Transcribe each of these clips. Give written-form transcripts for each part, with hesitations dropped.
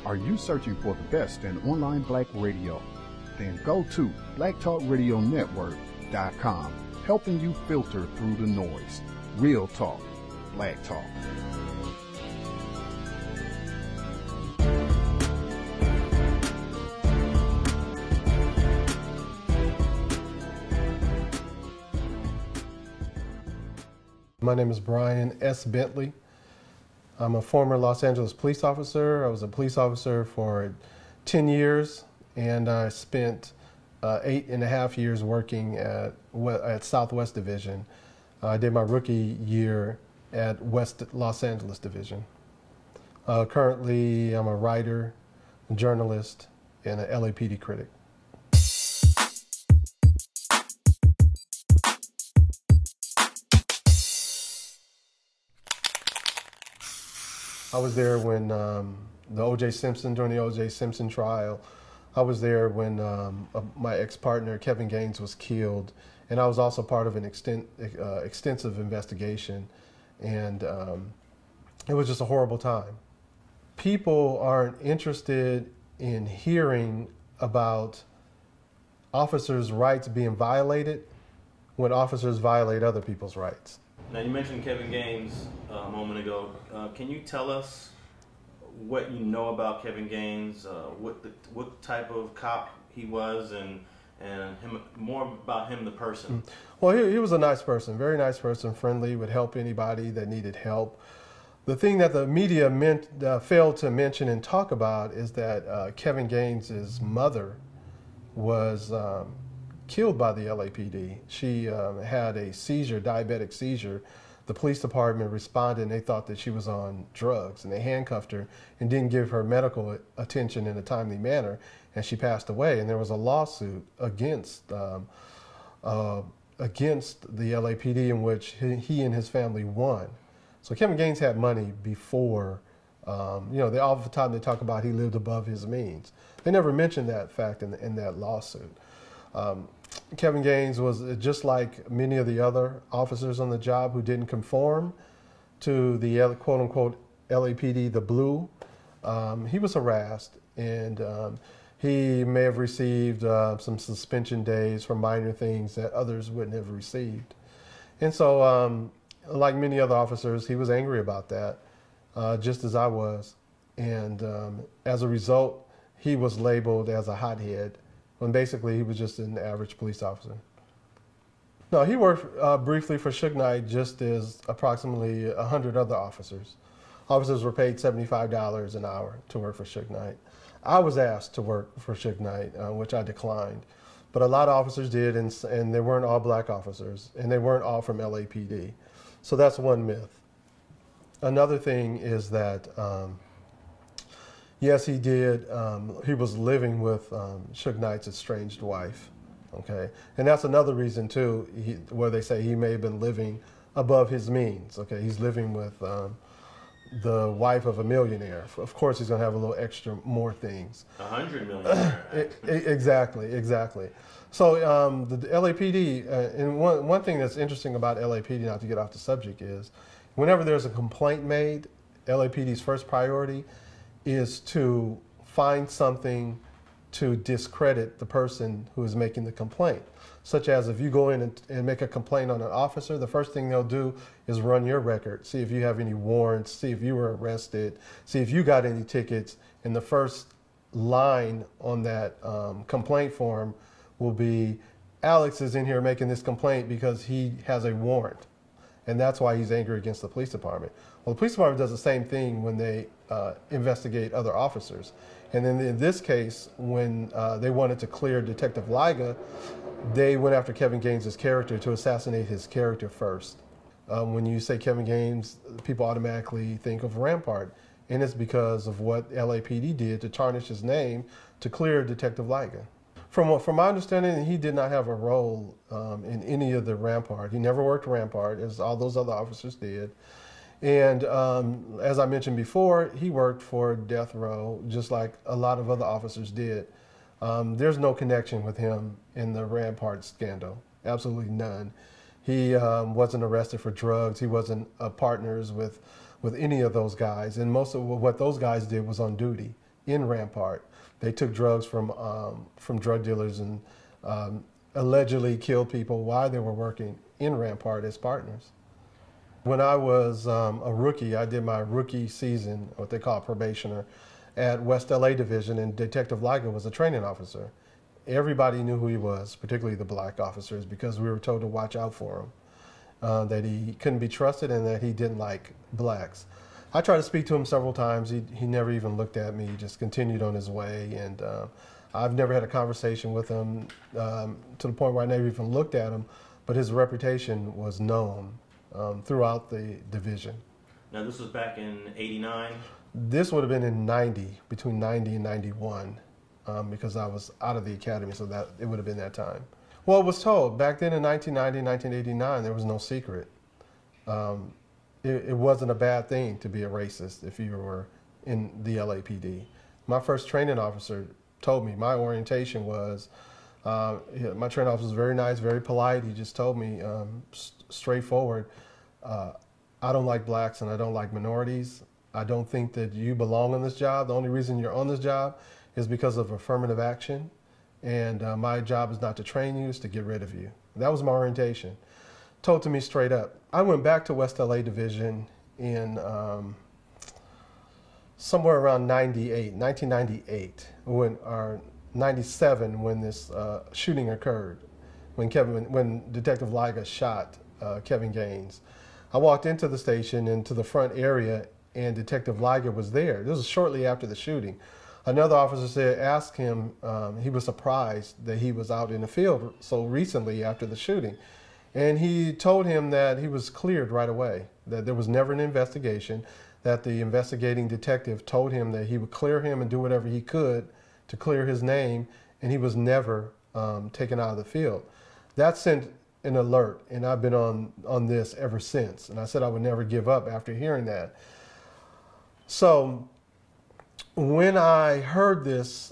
Are you searching for the best in online black radio? Then go to blacktalkradionetwork.com, helping you filter through the noise. Real talk, black talk. My name is Brian S. Bentley. I'm a former Los Angeles police officer. I was a police officer for 10 years, and I spent 8.5 years working at Southwest Division. I did my rookie year at West Los Angeles Division. Currently, I'm a writer, a journalist, and an LAPD critic. I was there when during the O.J. Simpson trial. I was there when my ex-partner, Kevin Gaines, was killed. And I was also part of an extensive investigation. And it was just a horrible time. People aren't interested in hearing about officers' rights being violated when officers violate other people's rights. Now, you mentioned Kevin Gaines a moment ago. Can you tell us what you know about Kevin Gaines, what type of cop he was, and him, more about him, the person? Well, he was a nice person, very nice person, friendly, would help anybody that needed help. The thing that the media failed to mention and talk about is that Kevin Gaines' mother was killed by the LAPD. She had a seizure, diabetic seizure. The police department responded and they thought that she was on drugs, and they handcuffed her and didn't give her medical attention in a timely manner, and she passed away. And there was a lawsuit against the LAPD in which he and his family won. So Kevin Gaines had money before, all the time they talk about he lived above his means. They never mentioned that fact in that lawsuit. Kevin Gaines was just like many of the other officers on the job who didn't conform to the quote-unquote LAPD, the blue. He was harassed, and he may have received some suspension days for minor things that others wouldn't have received. And so, like many other officers, he was angry about that, just as I was. And as a result, he was labeled as a hothead, when basically he was just an average police officer. No, he worked briefly for Suge Knight, just as approximately 100 other officers. Officers were paid $75 an hour to work for Suge Knight. I was asked to work for Suge Knight, which I declined. But a lot of officers did, and they weren't all black officers, and they weren't all from LAPD. So that's one myth. Another thing is that yes, he did. He was living with Suge Knight's estranged wife, okay? And that's another reason, too, where they say he may have been living above his means, okay? He's living with the wife of a millionaire. Of course, he's going to have a little extra more things. 100 million. Exactly. So the LAPD, and one thing that's interesting about LAPD, not to get off the subject, is whenever there's a complaint made, LAPD's first priority is to find something to discredit the person who is making the complaint. Such as if you go in and make a complaint on an officer, the first thing they'll do is run your record, see if you have any warrants, see if you were arrested, see if you got any tickets, and the first line on that complaint form will be, Alex is in here making this complaint because he has a warrant, and that's why he's angry against the police department. Well, the police department does the same thing when they investigate other officers. And then in this case, when they wanted to clear Detective Liga, they went after Kevin Gaines' character to assassinate his character first. When you say Kevin Gaines, people automatically think of Rampart. And it's because of what LAPD did to tarnish his name to clear Detective Liga. From my understanding, he did not have a role in any of the Rampart. He never worked Rampart, as all those other officers did. And as I mentioned before, he worked for Death Row, just like a lot of other officers did. There's no connection with him in the Rampart scandal, absolutely none. He wasn't arrested for drugs. He wasn't partners with any of those guys. And most of what those guys did was on duty. in Rampart. They took drugs from drug dealers and allegedly killed people while they were working in Rampart as partners. When I was a rookie, I did my rookie season, what they call probationer, at West LA Division, and Detective Liger was a training officer. Everybody knew who he was, particularly the black officers, because we were told to watch out for him, that he couldn't be trusted and that he didn't like blacks. I tried to speak to him several times. He never even looked at me. He just continued on his way, and I've never had a conversation with him to the point where I never even looked at him, but his reputation was known throughout the division. Now, this was back in '89? This would have been in 90, between 90 and 91. Because I was out of the academy, so that it would have been that time. Well, it was told back then in 1990, 1989, there was no secret. It wasn't a bad thing to be a racist if you were in the LAPD. My first training officer told me, my orientation was, my training officer was very nice, very polite. He just told me straightforward, I don't like blacks and I don't like minorities. I don't think that you belong on this job. The only reason you're on this job is because of affirmative action, and my job is not to train you, it's to get rid of you. That was my orientation. Told to me straight up. I went back to West LA Division in somewhere around 1998, or 97, when this shooting occurred, when Detective Liger shot Kevin Gaines. I walked into the station, into the front area, and Detective Liger was there. This was shortly after the shooting. Another officer asked him, he was surprised that he was out in the field so recently after the shooting. And he told him that he was cleared right away, that there was never an investigation, that the investigating detective told him that he would clear him and do whatever he could to clear his name, and he was never taken out of the field. That sent an alert, and I've been on this ever since. And I said I would never give up after hearing that. So when I heard this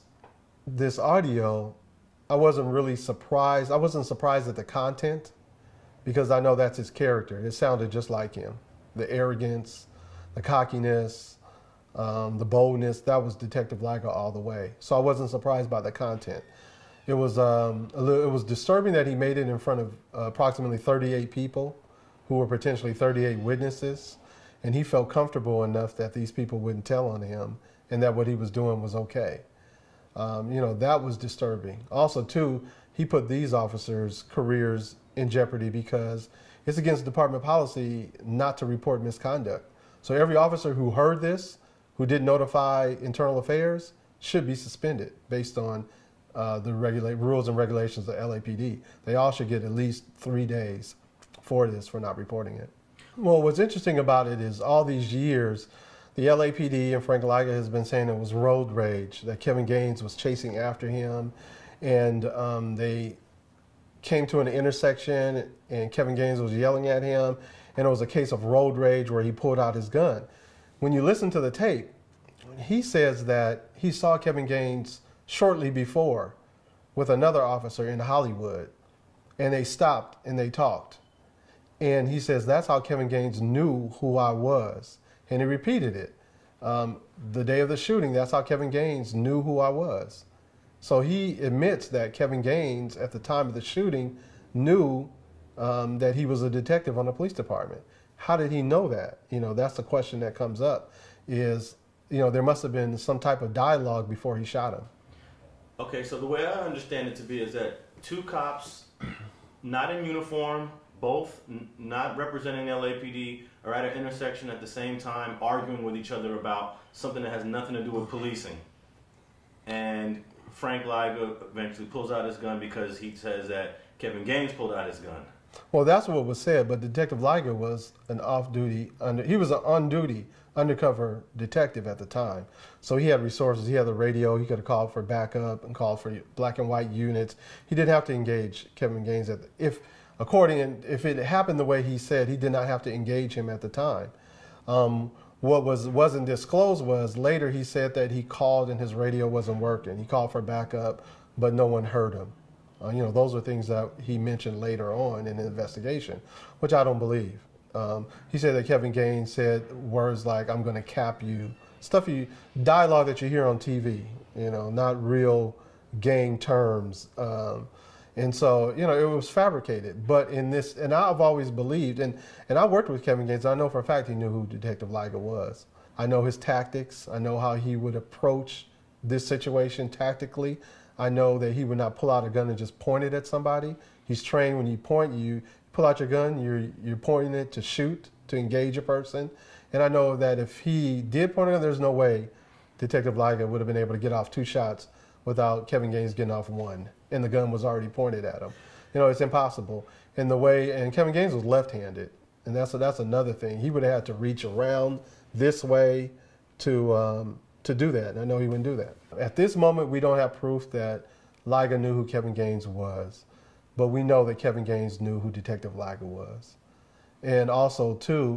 audio, I wasn't really surprised. I wasn't surprised at the content, because I know that's his character. It sounded just like him. The arrogance, the cockiness, the boldness, that was Detective Liger all the way. So I wasn't surprised by the content. It was disturbing that he made it in front of approximately 38 people who were potentially 38 witnesses, and he felt comfortable enough that these people wouldn't tell on him, and that what he was doing was okay. That was disturbing. Also, too, he put these officers' careers in jeopardy because it's against department policy not to report misconduct. So every officer who heard this, who didn't notify internal affairs, should be suspended based on the rules and regulations of LAPD. They all should get at least 3 days for this, for not reporting it. Well, what's interesting about it is all these years, the LAPD and Frank Liger has been saying it was road rage, that Kevin Gaines was chasing after him, and they came to an intersection and Kevin Gaines was yelling at him, and it was a case of road rage where he pulled out his gun. When you listen to the tape, he says that he saw Kevin Gaines shortly before with another officer in Hollywood, and they stopped and they talked. And he says that's how Kevin Gaines knew who I was. And he repeated it. The day of the shooting, that's how Kevin Gaines knew who I was. So he admits that Kevin Gaines, at the time of the shooting, knew that he was a detective on the police department. How did he know that? That's the question that comes up, is, there must have been some type of dialogue before he shot him. Okay, so the way I understand it to be is that two cops, not in uniform, both not representing LAPD, are at an intersection at the same time arguing with each other about something that has nothing to do with policing. And Frank Liger eventually pulls out his gun because he says that Kevin Gaines pulled out his gun. Well, that's what was said, but Detective Liger was an off-duty, he was an on-duty undercover detective at the time. So he had resources, he had the radio, he could have called for backup and called for black and white units. He didn't have to engage Kevin Gaines if it happened the way he said, he did not have to engage him at the time. What wasn't disclosed was later he said that he called and his radio wasn't working. He called for backup, but no one heard him. Those are things that he mentioned later on in the investigation, which I don't believe. He said that Kevin Gaines said words like, "I'm going to cap you," dialogue that you hear on TV, not real gang terms. And so, it was fabricated. But in this, and I've always believed, and I worked with Kevin Gaines. I know for a fact he knew who Detective Liger was. I know his tactics. I know how he would approach this situation tactically. I know that he would not pull out a gun and just point it at somebody. He's trained when you pull out your gun, you're pointing it to shoot, to engage a person. And I know that if he did point a gun, there's no way Detective Liger would have been able to get off 2 shots without Kevin Gaines getting off 1, and the gun was already pointed at him. It's impossible. And Kevin Gaines was left-handed, and that's another thing. He would have had to reach around this way to do that, and I know he wouldn't do that. At this moment, we don't have proof that Liger knew who Kevin Gaines was, but we know that Kevin Gaines knew who Detective Liger was. And also, too,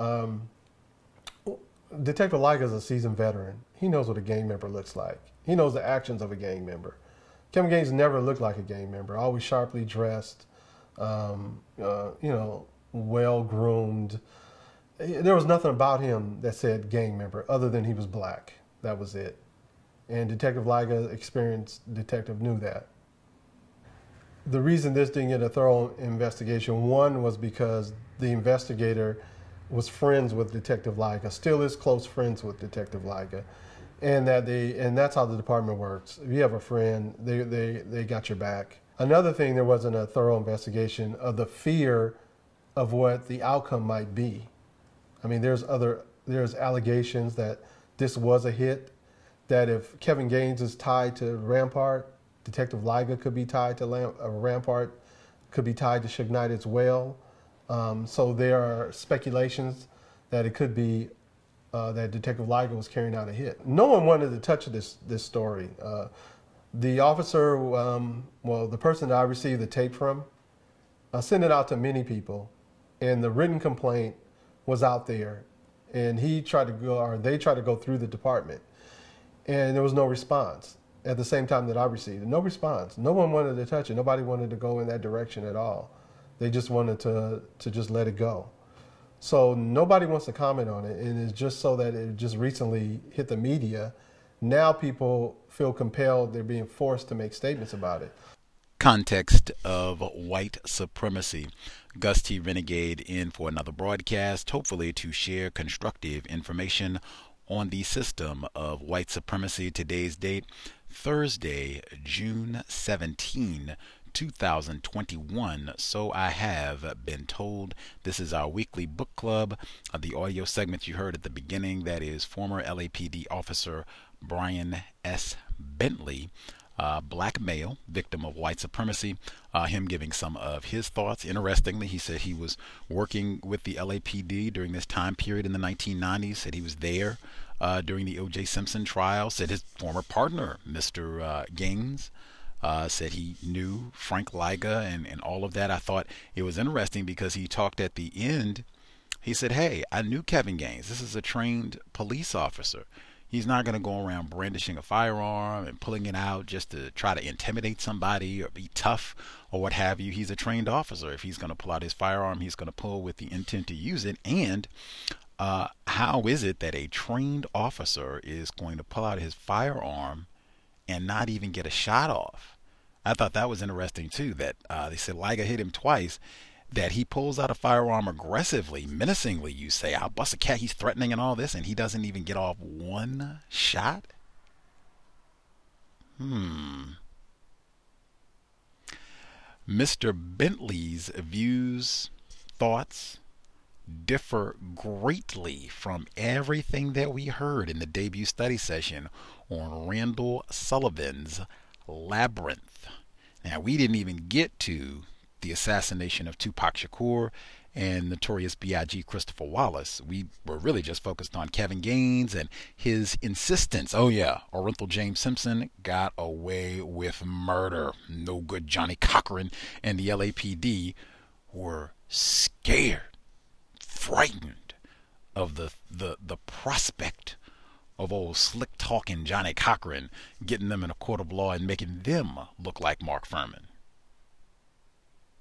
Detective Liger is a seasoned veteran. He knows what a gang member looks like. He knows the actions of a gang member. Kevin Gaines never looked like a gang member, always sharply dressed, well-groomed. There was nothing about him that said gang member other than he was black. That was it. And Detective Liger, experienced detective, knew that. The reason this didn't get a thorough investigation, one, was because the investigator was friends with Detective Liger, still is close friends with Detective Liger. And that's how the department works. If you have a friend, they got your back. Another thing, there wasn't a thorough investigation of the fear of what the outcome might be. I mean, there's allegations that this was a hit, that if Kevin Gaines is tied to Rampart, Detective Liger could be tied to Rampart, could be tied to Suge Knight as well. So there are speculations that it could be that Detective Liger was carrying out a hit. No one wanted to touch this story. The officer, the person that I received the tape from, sent it out to many people, and the written complaint was out there, and they tried to go through the department, and there was no response. At the same time that I received it, no response. No one wanted to touch it. Nobody wanted to go in that direction at all. They just wanted to just let it go. So nobody wants to comment on it, and it's just so that it just recently hit the media. Now people feel compelled, they're being forced to make statements about it. Context of white supremacy. Gus T. Renegade in for another broadcast, hopefully to share constructive information on the system of white supremacy. Today's date, Thursday, June 17, 2021. So I have been told. This is our weekly book club. The audio segment you heard at the beginning, that is former LAPD officer Brian S. Bentley, black male, victim of white supremacy, him giving some of his thoughts. Interestingly, he said he was working with the LAPD during this time period in the 1990s, said he was there during the O.J. Simpson trial, said his former partner, Mr. Gaines, said he knew Frank Liger and all of that. I thought it was interesting because he talked at the end. He said, hey, I knew Kevin Gaines. This is a trained police officer. He's not going to go around brandishing a firearm and pulling it out just to try to intimidate somebody or be tough or what have you. He's a trained officer. If he's going to pull out his firearm, he's going to pull with the intent to use it. And how is it that a trained officer is going to pull out his firearm and not even get a shot off? I thought that was interesting too, that they said Liger hit him twice, that he pulls out a firearm aggressively, menacingly, you say, I'll bust a cat, he's threatening and all this, and he doesn't even get off one shot? Mr. Bentley's views, thoughts, differ greatly from everything that we heard in the debut study session on Randall Sullivan's Labyrinth. Now, we didn't even get to the assassination of Tupac Shakur and Notorious B.I.G. Christopher Wallace. We were really just focused on Kevin Gaines and his insistence. Oh yeah, Orenthal James Simpson got away with murder. No good Johnny Cochran and the LAPD were scared, frightened of the prospect of old slick talking Johnny Cochran getting them in a court of law and making them look like Mark Furman.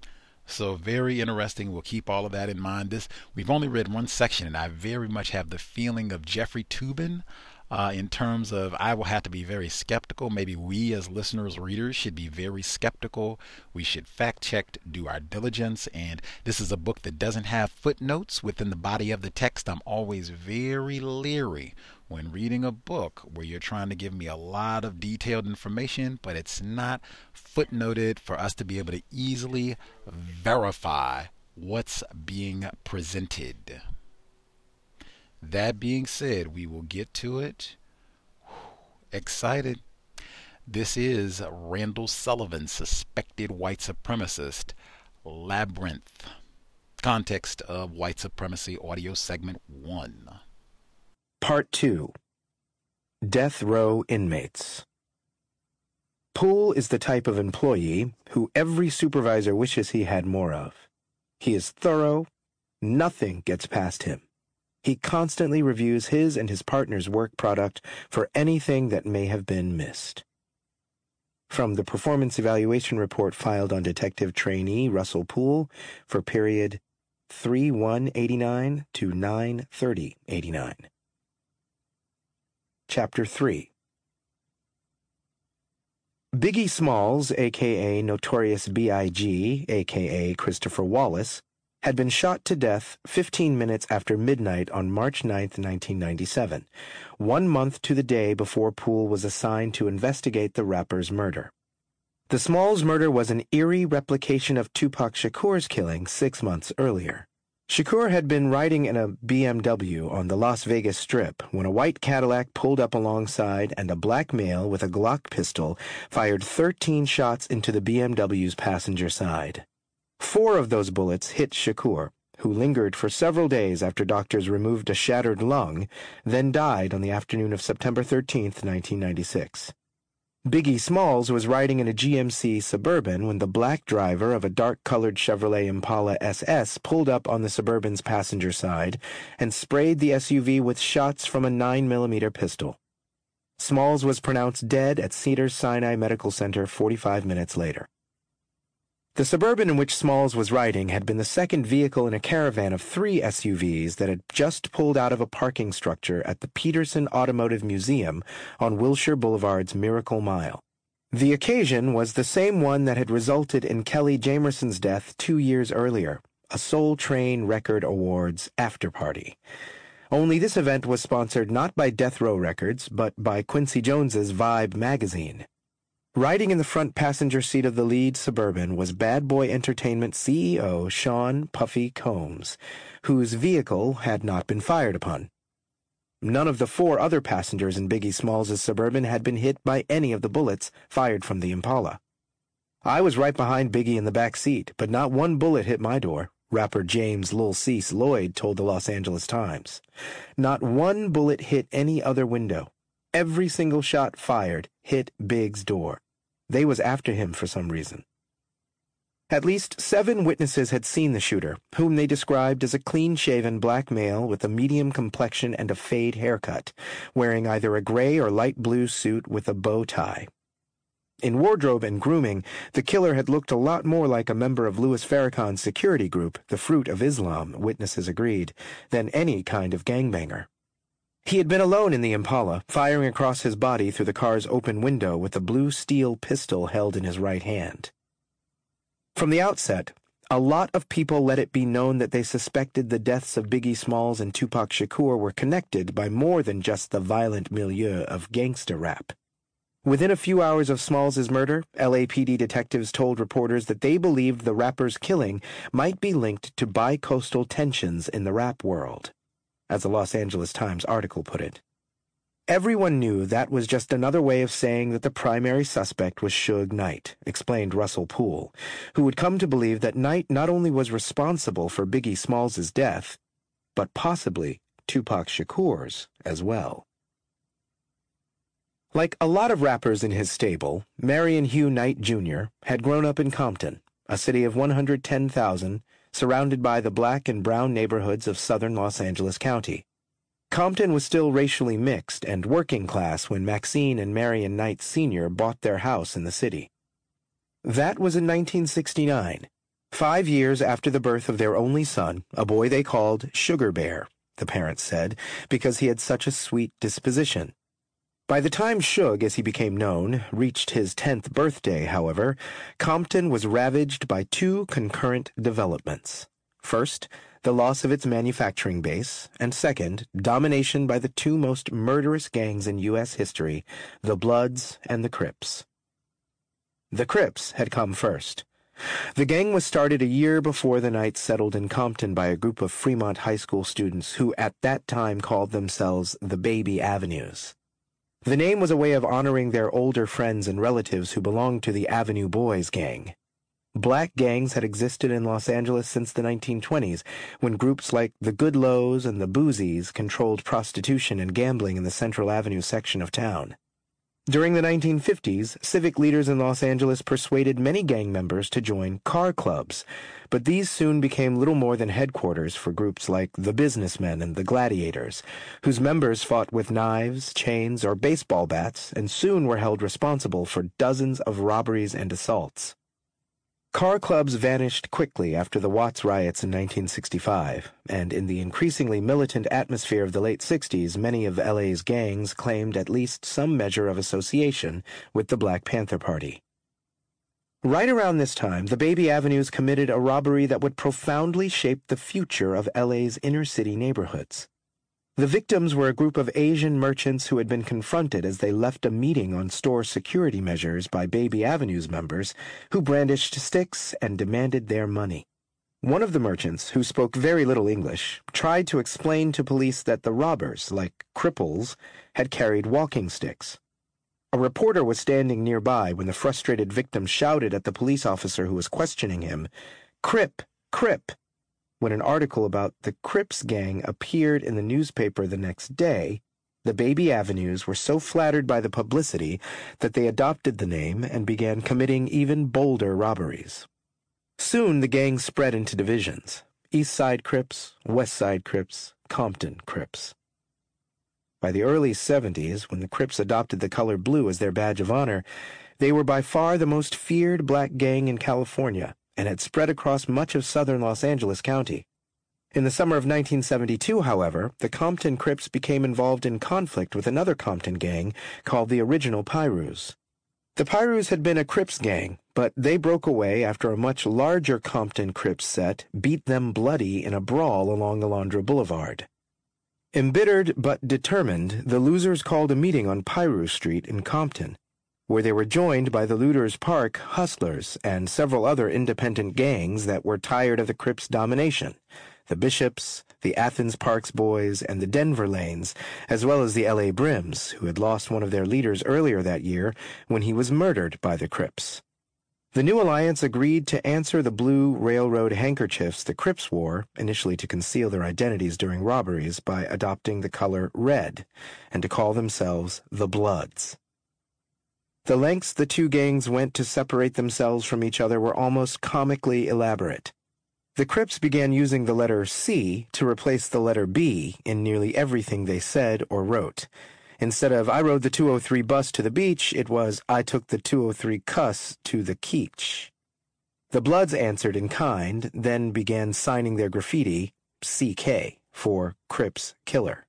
So very interesting. We'll keep all of that in mind. We've only read one section, and I very much have the feeling of Jeffrey Toobin in terms of I will have to be very skeptical. Maybe we as listeners, readers, should be very skeptical. We should fact check, do our diligence. And this is a book that doesn't have footnotes within the body of the text. I'm always very leery when reading a book where you're trying to give me a lot of detailed information, but it's not footnoted for us to be able to easily verify what's being presented. That being said, we will get to it. Excited. This is Randall Sullivan, Suspected White Supremacist, Labyrinth. Context of White Supremacy, audio segment 1. Part 2. Death Row Inmates. Poole is the type of employee who every supervisor wishes he had more of. He is thorough. Nothing gets past him. He constantly reviews his and his partner's work product for anything that may have been missed. From the performance evaluation report filed on Detective Trainee Russell Poole for period 3/1/89 to 9/30/89. Chapter 3. Biggie Smalls, a.k.a. Notorious B.I.G., a.k.a. Christopher Wallace, had been shot to death 15 minutes after midnight on March 9, 1997, 1 month to the day before Poole was assigned to investigate the rapper's murder. The Smalls murder was an eerie replication of Tupac Shakur's killing 6 months earlier. Shakur had been riding in a BMW on the Las Vegas Strip when a white Cadillac pulled up alongside and a black male with a Glock pistol fired 13 shots into the BMW's passenger side. 4 of those bullets hit Shakur, who lingered for several days after doctors removed a shattered lung, then died on the afternoon of September 13, 1996. Biggie Smalls was riding in a GMC Suburban when the black driver of a dark-colored Chevrolet Impala SS pulled up on the Suburban's passenger side and sprayed the SUV with shots from a 9mm pistol. Smalls was pronounced dead at Cedars-Sinai Medical Center 45 minutes later. The Suburban in which Smalls was riding had been the second vehicle in a caravan of 3 SUVs that had just pulled out of a parking structure at the Peterson Automotive Museum on Wilshire Boulevard's Miracle Mile. The occasion was the same one that had resulted in Kelly Jamerson's death 2 years earlier, a Soul Train Record Awards after-party. Only this event was sponsored not by Death Row Records, but by Quincy Jones's Vibe magazine. Riding in the front passenger seat of the lead Suburban was Bad Boy Entertainment CEO Sean Puffy Combs, whose vehicle had not been fired upon. None of the 4 other passengers in Biggie Smalls' Suburban had been hit by any of the bullets fired from the Impala. "I was right behind Biggie in the back seat, but not one bullet hit my door," rapper James Lil Cease Lloyd told the Los Angeles Times. "Not one bullet hit any other window. Every single shot fired hit Big's door. They was after him for some reason." At least 7 witnesses had seen the shooter, whom they described as a clean-shaven black male with a medium complexion and a fade haircut, wearing either a gray or light blue suit with a bow tie. In wardrobe and grooming, the killer had looked a lot more like a member of Louis Farrakhan's security group, the Fruit of Islam, witnesses agreed, than any kind of gangbanger. He had been alone in the Impala, firing across his body through the car's open window with a blue steel pistol held in his right hand. From the outset, a lot of people let it be known that they suspected the deaths of Biggie Smalls and Tupac Shakur were connected by more than just the violent milieu of gangster rap. Within a few hours of Smalls' murder, LAPD detectives told reporters that they believed the rapper's killing might be linked to bi-coastal tensions in the rap world, as the Los Angeles Times article put it. Everyone knew that was just another way of saying that the primary suspect was Suge Knight, explained Russell Poole, who would come to believe that Knight not only was responsible for Biggie Smalls' death, but possibly Tupac Shakur's as well. Like a lot of rappers in his stable, Marion Hugh Knight Jr. had grown up in Compton, a city of 110,000, surrounded by the black and brown neighborhoods of southern Los Angeles County. Compton was still racially mixed and working class when Maxine and Marion Knight Sr. bought their house in the city. That was in 1969. 5 years after the birth of their only son, a boy they called Sugar Bear, the parents said, because he had such a sweet disposition. By the time Shug, as he became known, reached his 10th birthday, however, Compton was ravaged by two concurrent developments. First, the loss of its manufacturing base, and second, domination by the two most murderous gangs in U.S. history, the Bloods and the Crips. The Crips had come first. The gang was started a year before the night settled in Compton by a group of Fremont High School students who at that time called themselves the Baby Avenues. The name was a way of honoring their older friends and relatives who belonged to the Avenue Boys gang. Black gangs had existed in Los Angeles since the 1920s, when groups like the Goodlows and the Boozies controlled prostitution and gambling in the Central Avenue section of town. During the 1950s, civic leaders in Los Angeles persuaded many gang members to join car clubs, but these soon became little more than headquarters for groups like the Businessmen and the Gladiators, whose members fought with knives, chains, or baseball bats and soon were held responsible for dozens of robberies and assaults. Car clubs vanished quickly after the Watts riots in 1965, and in the increasingly militant atmosphere of the late 60s, many of LA's gangs claimed at least some measure of association with the Black Panther Party. Right around this time, the Baby Avenues committed a robbery that would profoundly shape the future of LA's inner-city neighborhoods. The victims were a group of Asian merchants who had been confronted as they left a meeting on store security measures by Baby Avenues members who brandished sticks and demanded their money. One of the merchants, who spoke very little English, tried to explain to police that the robbers, like cripples, had carried walking sticks. A reporter was standing nearby when the frustrated victim shouted at the police officer who was questioning him, "Crip! Crip!" When an article about the Crips gang appeared in the newspaper the next day, the Baby Avenues were so flattered by the publicity that they adopted the name and began committing even bolder robberies. Soon the gang spread into divisions: East Side Crips, West Side Crips, Compton Crips. By the early 70s, when the Crips adopted the color blue as their badge of honor, they were by far the most feared black gang in California, and had spread across much of southern Los Angeles County. In the summer of 1972, however, the Compton Crips became involved in conflict with another Compton gang called the Original Pirus. The Pirus had been a Crips gang, but they broke away after a much larger Compton Crips set beat them bloody in a brawl along Alondra Boulevard. Embittered but determined, the losers called a meeting on Piru Street in Compton, where they were joined by the Looters Park Hustlers and several other independent gangs that were tired of the Crips' domination: the Bishops, the Athens Parks Boys, and the Denver Lanes, as well as the L.A. Brims, who had lost one of their leaders earlier that year when he was murdered by the Crips. The new alliance agreed to answer the blue railroad handkerchiefs the Crips wore, initially to conceal their identities during robberies, by adopting the color red, and to call themselves the Bloods. The lengths the two gangs went to separate themselves from each other were almost comically elaborate. The Crips began using the letter C to replace the letter B in nearly everything they said or wrote. Instead of "I rode the 203 bus to the beach," it was "I took the 203 cuss to the keech." The Bloods answered in kind, then began signing their graffiti CK for Crips Killer.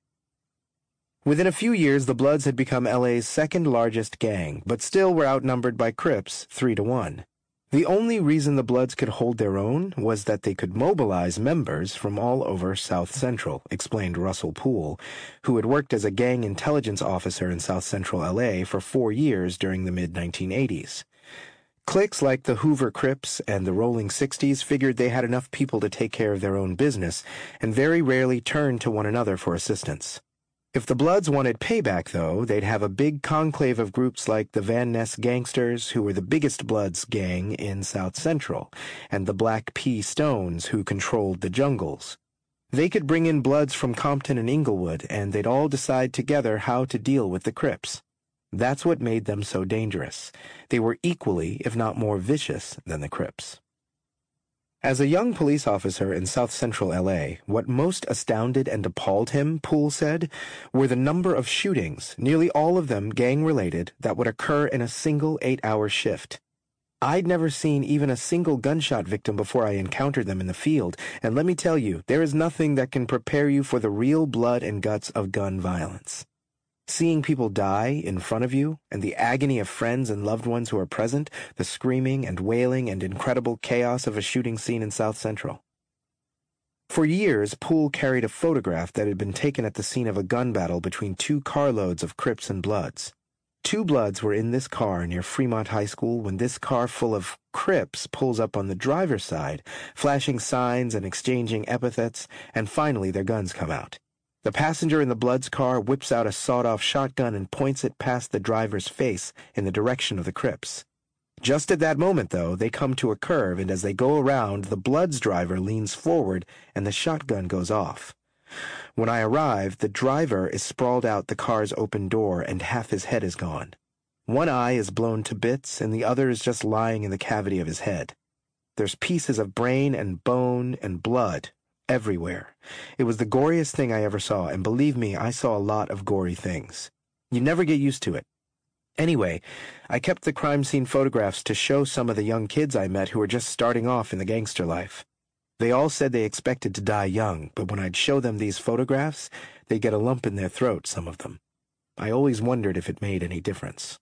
Within a few years, the Bloods had become LA's second-largest gang, but still were outnumbered by Crips 3-1. The only reason the Bloods could hold their own was that they could mobilize members from all over South Central, explained Russell Poole, who had worked as a gang intelligence officer in South Central LA for 4 years during the mid-1980s. Cliques like the Hoover Crips and the Rolling 60s figured they had enough people to take care of their own business, and very rarely turned to one another for assistance. If the Bloods wanted payback, though, they'd have a big conclave of groups like the Van Ness Gangsters, who were the biggest Bloods gang in South Central, and the Black P. Stones, who controlled the jungles. They could bring in Bloods from Compton and Inglewood, and they'd all decide together how to deal with the Crips. That's what made them so dangerous. They were equally, if not more vicious, than the Crips. As a young police officer in South Central LA, what most astounded and appalled him, Poole said, were the number of shootings, nearly all of them gang-related, that would occur in a single 8-hour shift. I'd never seen even a single gunshot victim before I encountered them in the field, and let me tell you, there is nothing that can prepare you for the real blood and guts of gun violence. Seeing people die in front of you, and the agony of friends and loved ones who are present, the screaming and wailing and incredible chaos of a shooting scene in South Central. For years, Poole carried a photograph that had been taken at the scene of a gun battle between two carloads of Crips and Bloods. Two Bloods were in this car near Fremont High School when this car full of Crips pulls up on the driver's side, flashing signs and exchanging epithets, and finally their guns come out. The passenger in the Bloods car whips out a sawed-off shotgun and points it past the driver's face in the direction of the Crips. Just at that moment, though, they come to a curve, and as they go around, the Bloods driver leans forward and the shotgun goes off. When I arrive, the driver is sprawled out the car's open door and half his head is gone. One eye is blown to bits and the other is just lying in the cavity of his head. There's pieces of brain and bone and blood everywhere. It was the goriest thing I ever saw, and believe me, I saw a lot of gory things. You never get used to it. Anyway, I kept the crime scene photographs to show some of the young kids I met who were just starting off in the gangster life. They all said they expected to die young, but when I'd show them these photographs, they'd get a lump in their throat, some of them. I always wondered if it made any difference.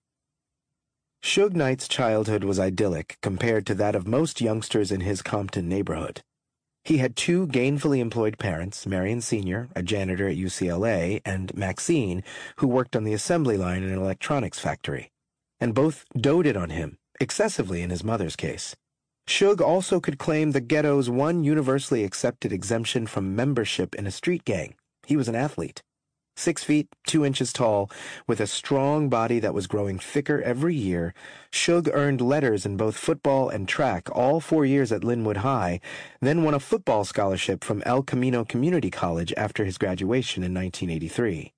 Suge Knight's childhood was idyllic compared to that of most youngsters in his Compton neighborhood. He had two gainfully employed parents, Marion Sr., a janitor at UCLA, and Maxine, who worked on the assembly line in an electronics factory. And both doted on him, excessively in his mother's case. Suge also could claim the ghetto's one universally accepted exemption from membership in a street gang. He was an athlete. 6 feet, 2 inches tall, with a strong body that was growing thicker every year, Suge earned letters in both football and track all 4 years at Linwood High, then won a football scholarship from El Camino Community College after his graduation in 1983.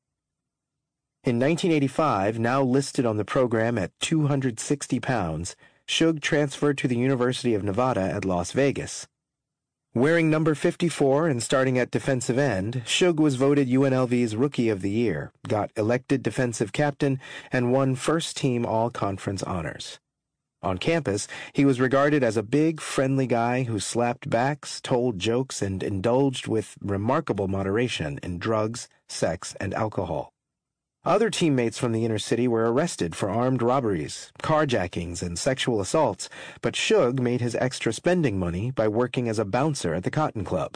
In 1985, now listed on the program at 260 pounds, Suge transferred to the University of Nevada at Las Vegas. Wearing number 54 and starting at defensive end, Suge was voted UNLV's Rookie of the Year, got elected defensive captain, and won first-team all-conference honors. On campus, he was regarded as a big, friendly guy who slapped backs, told jokes, and indulged with remarkable moderation in drugs, sex, and alcohol. Other teammates from the inner city were arrested for armed robberies, carjackings, and sexual assaults, but Suge made his extra spending money by working as a bouncer at the Cotton Club.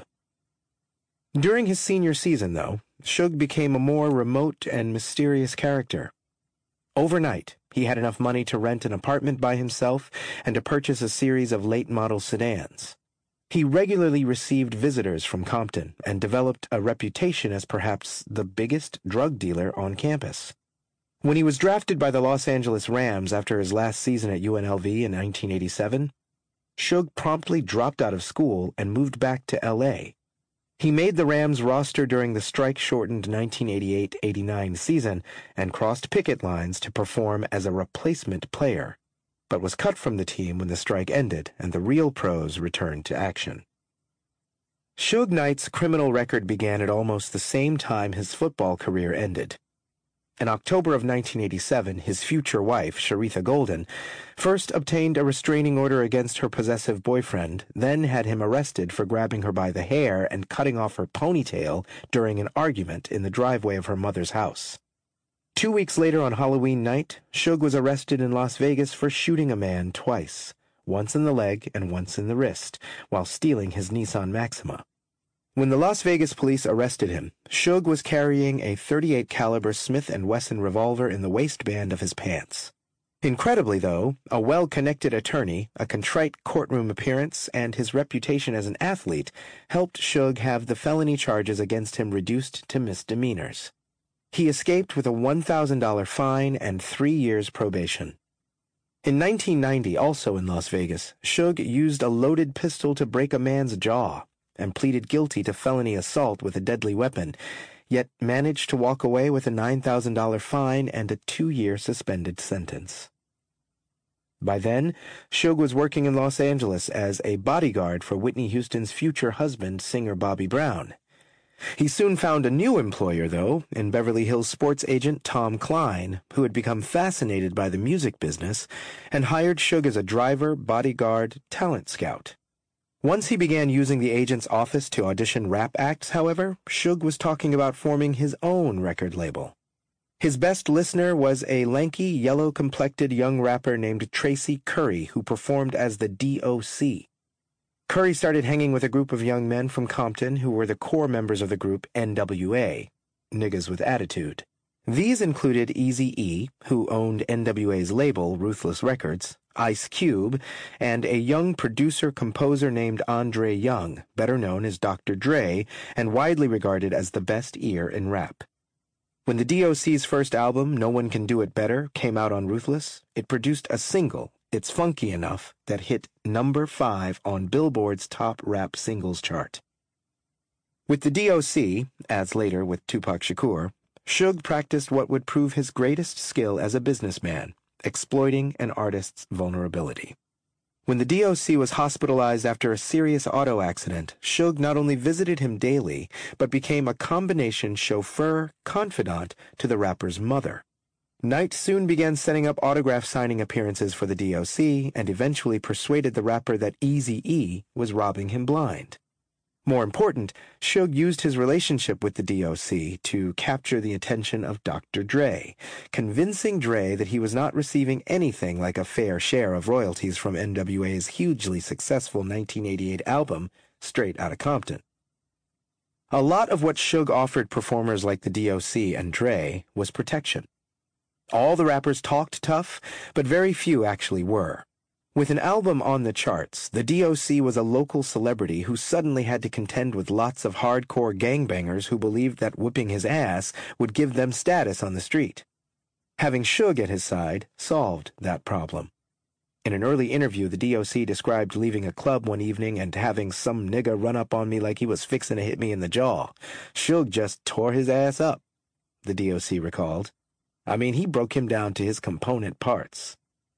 During his senior season, though, Suge became a more remote and mysterious character. Overnight, he had enough money to rent an apartment by himself and to purchase a series of late-model sedans. He regularly received visitors from Compton and developed a reputation as perhaps the biggest drug dealer on campus. When he was drafted by the Los Angeles Rams after his last season at UNLV in 1987, Suge promptly dropped out of school and moved back to L.A. He made the Rams roster during the strike-shortened 1988-89 season and crossed picket lines to perform as a replacement player, but was cut from the team when the strike ended and the real pros returned to action. Suge Knight's criminal record began at almost the same time his football career ended. In October of 1987, his future wife, Sharitha Golden, first obtained a restraining order against her possessive boyfriend, then had him arrested for grabbing her by the hair and cutting off her ponytail during an argument in the driveway of her mother's house. 2 weeks later on Halloween night, Suge was arrested in Las Vegas for shooting a man twice, once in the leg and once in the wrist, while stealing his Nissan Maxima. When the Las Vegas police arrested him, Suge was carrying a .38 caliber Smith & Wesson revolver in the waistband of his pants. Incredibly, though, a well-connected attorney, a contrite courtroom appearance, and his reputation as an athlete helped Suge have the felony charges against him reduced to misdemeanors. He escaped with a $1,000 fine and 3 years probation. In 1990, also in Las Vegas, Suge used a loaded pistol to break a man's jaw and pleaded guilty to felony assault with a deadly weapon, yet managed to walk away with a $9,000 fine and a 2-year suspended sentence. By then, Suge was working in Los Angeles as a bodyguard for Whitney Houston's future husband, singer Bobby Brown. He soon found a new employer, though, in Beverly Hills sports agent Tom Klein, who had become fascinated by the music business and hired Suge as a driver, bodyguard, talent scout. Once he began using the agent's office to audition rap acts, however, Suge was talking about forming his own record label. His best listener was a lanky, yellow-complected young rapper named Tracy Curry, who performed as the D.O.C. Curry started hanging with a group of young men from Compton who were the core members of the group N.W.A., Niggas with Attitude. These included Eazy-E, who owned N.W.A.'s label, Ruthless Records, Ice Cube, and a young producer-composer named Andre Young, better known as Dr. Dre, and widely regarded as the best ear in rap. When the D.O.C.'s first album, No One Can Do It Better, came out on Ruthless, it produced a single, It's Funky Enough, that hit number 5 on Billboard's top rap singles chart. With the D.O.C., as later with Tupac Shakur, Suge practiced what would prove his greatest skill as a businessman, exploiting an artist's vulnerability. When the D.O.C. was hospitalized after a serious auto accident, Suge not only visited him daily, but became a combination chauffeur, confidant to the rapper's mother. Knight soon began setting up autograph signing appearances for the D.O.C. and eventually persuaded the rapper that Eazy-E was robbing him blind. More important, Suge used his relationship with the D.O.C. to capture the attention of Dr. Dre, convincing Dre that he was not receiving anything like a fair share of royalties from N.W.A.'s hugely successful 1988 album, Straight Outta Compton. A lot of what Suge offered performers like the D.O.C. and Dre was protection. All the rappers talked tough, but very few actually were. With an album on the charts, the D.O.C. was a local celebrity who suddenly had to contend with lots of hardcore gangbangers who believed that whipping his ass would give them status on the street. Having Suge at his side solved that problem. In an early interview, the D.O.C. described leaving a club one evening and having some nigga run up on me like he was fixing to hit me in the jaw. Suge just tore his ass up, the D.O.C. recalled. I mean, he broke him down to his component parts.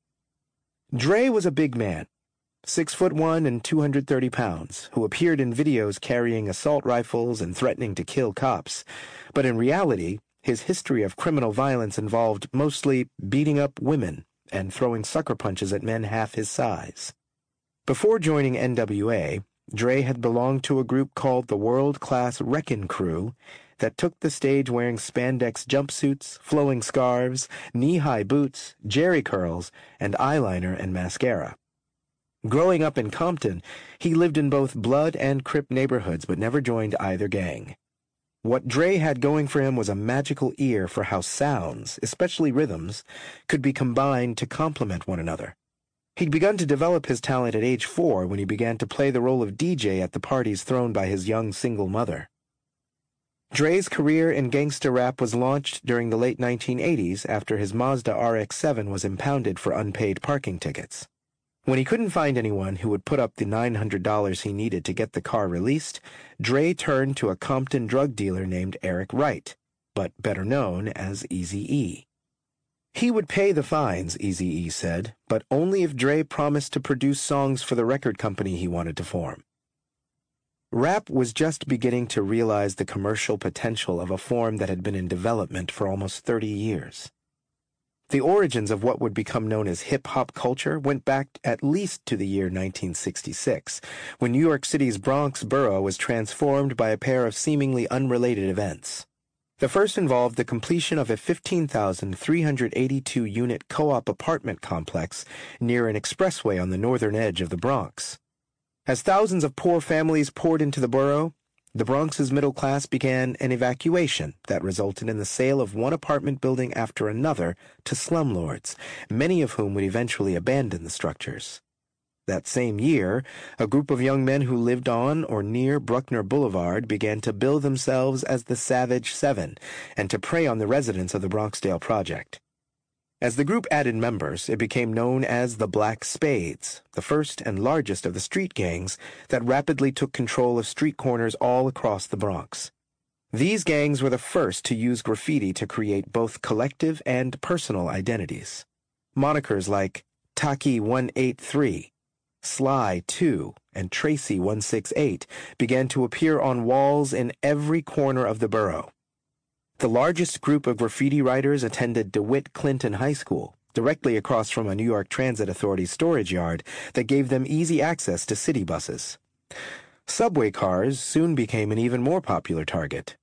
Dre was a big man, 6'1" and 230 pounds, who appeared in videos carrying assault rifles and threatening to kill cops. But in reality, his history of criminal violence involved mostly beating up women and throwing sucker punches at men half his size. Before joining N.W.A., Dre had belonged to a group called the World Class Wreckin' Crew that took the stage wearing spandex jumpsuits, flowing scarves, knee-high boots, jerry curls, and eyeliner and mascara. Growing up in Compton, he lived in both Blood and Crip neighborhoods but never joined either gang. What Dre had going for him was a magical ear for how sounds, especially rhythms, could be combined to complement one another. He'd begun to develop his talent at age 4 when he began to play the role of DJ at the parties thrown by his young single mother. Dre's career in gangsta rap was launched during the late 1980s after his Mazda RX-7 was impounded for unpaid parking tickets. When he couldn't find anyone who would put up the $900 he needed to get the car released, Dre turned to a Compton drug dealer named Eric Wright, but better known as Eazy-E. He would pay the fines, Eazy-E said, but only if Dre promised to produce songs for the record company he wanted to form. Rap was just beginning to realize the commercial potential of a form that had been in development for almost 30 years. The origins of what would become known as hip-hop culture went back at least to the year 1966, when New York City's Bronx borough was transformed by a pair of seemingly unrelated events. The first involved the completion of a 15,382-unit co-op apartment complex near an expressway on the northern edge of the Bronx. As thousands of poor families poured into the borough, the Bronx's middle class began an evacuation that resulted in the sale of one apartment building after another to slumlords, many of whom would eventually abandon the structures. That same year, a group of young men who lived on or near Bruckner Boulevard began to bill themselves as the Savage Seven and to prey on the residents of the Bronxdale Project. As the group added members, it became known as the Black Spades, the first and largest of the street gangs that rapidly took control of street corners all across the Bronx. These gangs were the first to use graffiti to create both collective and personal identities. Monikers like Taki 183, Sly 2, and Tracy 168 began to appear on walls in every corner of the borough. The largest group of graffiti writers attended DeWitt Clinton High School, directly across from a New York Transit Authority storage yard that gave them easy access to city buses. Subway cars soon became an even more popular target.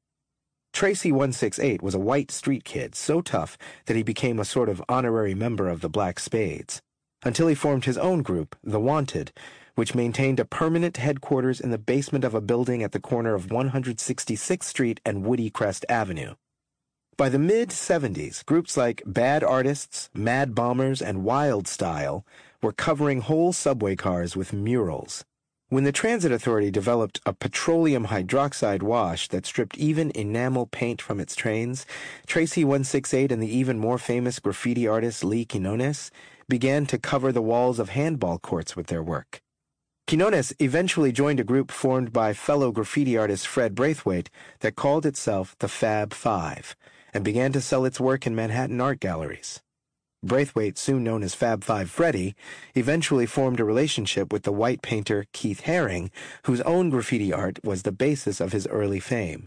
Tracy 168 was a white street kid so tough that he became a sort of honorary member of the Black Spades, until he formed his own group, The Wanted, which maintained a permanent headquarters in the basement of a building at the corner of 166th Street and Woody Crest Avenue. By the mid-'70s, groups like Bad Artists, Mad Bombers, and Wild Style were covering whole subway cars with murals. When the Transit Authority developed a petroleum hydroxide wash that stripped even enamel paint from its trains, Tracy 168 and the even more famous graffiti artist Lee Quinones began to cover the walls of handball courts with their work. Quinones eventually joined a group formed by fellow graffiti artist Fred Braithwaite that called itself the Fab Five, and began to sell its work in Manhattan art galleries. Braithwaite, soon known as Fab Five Freddy, eventually formed a relationship with the white painter Keith Haring, whose own graffiti art was the basis of his early fame.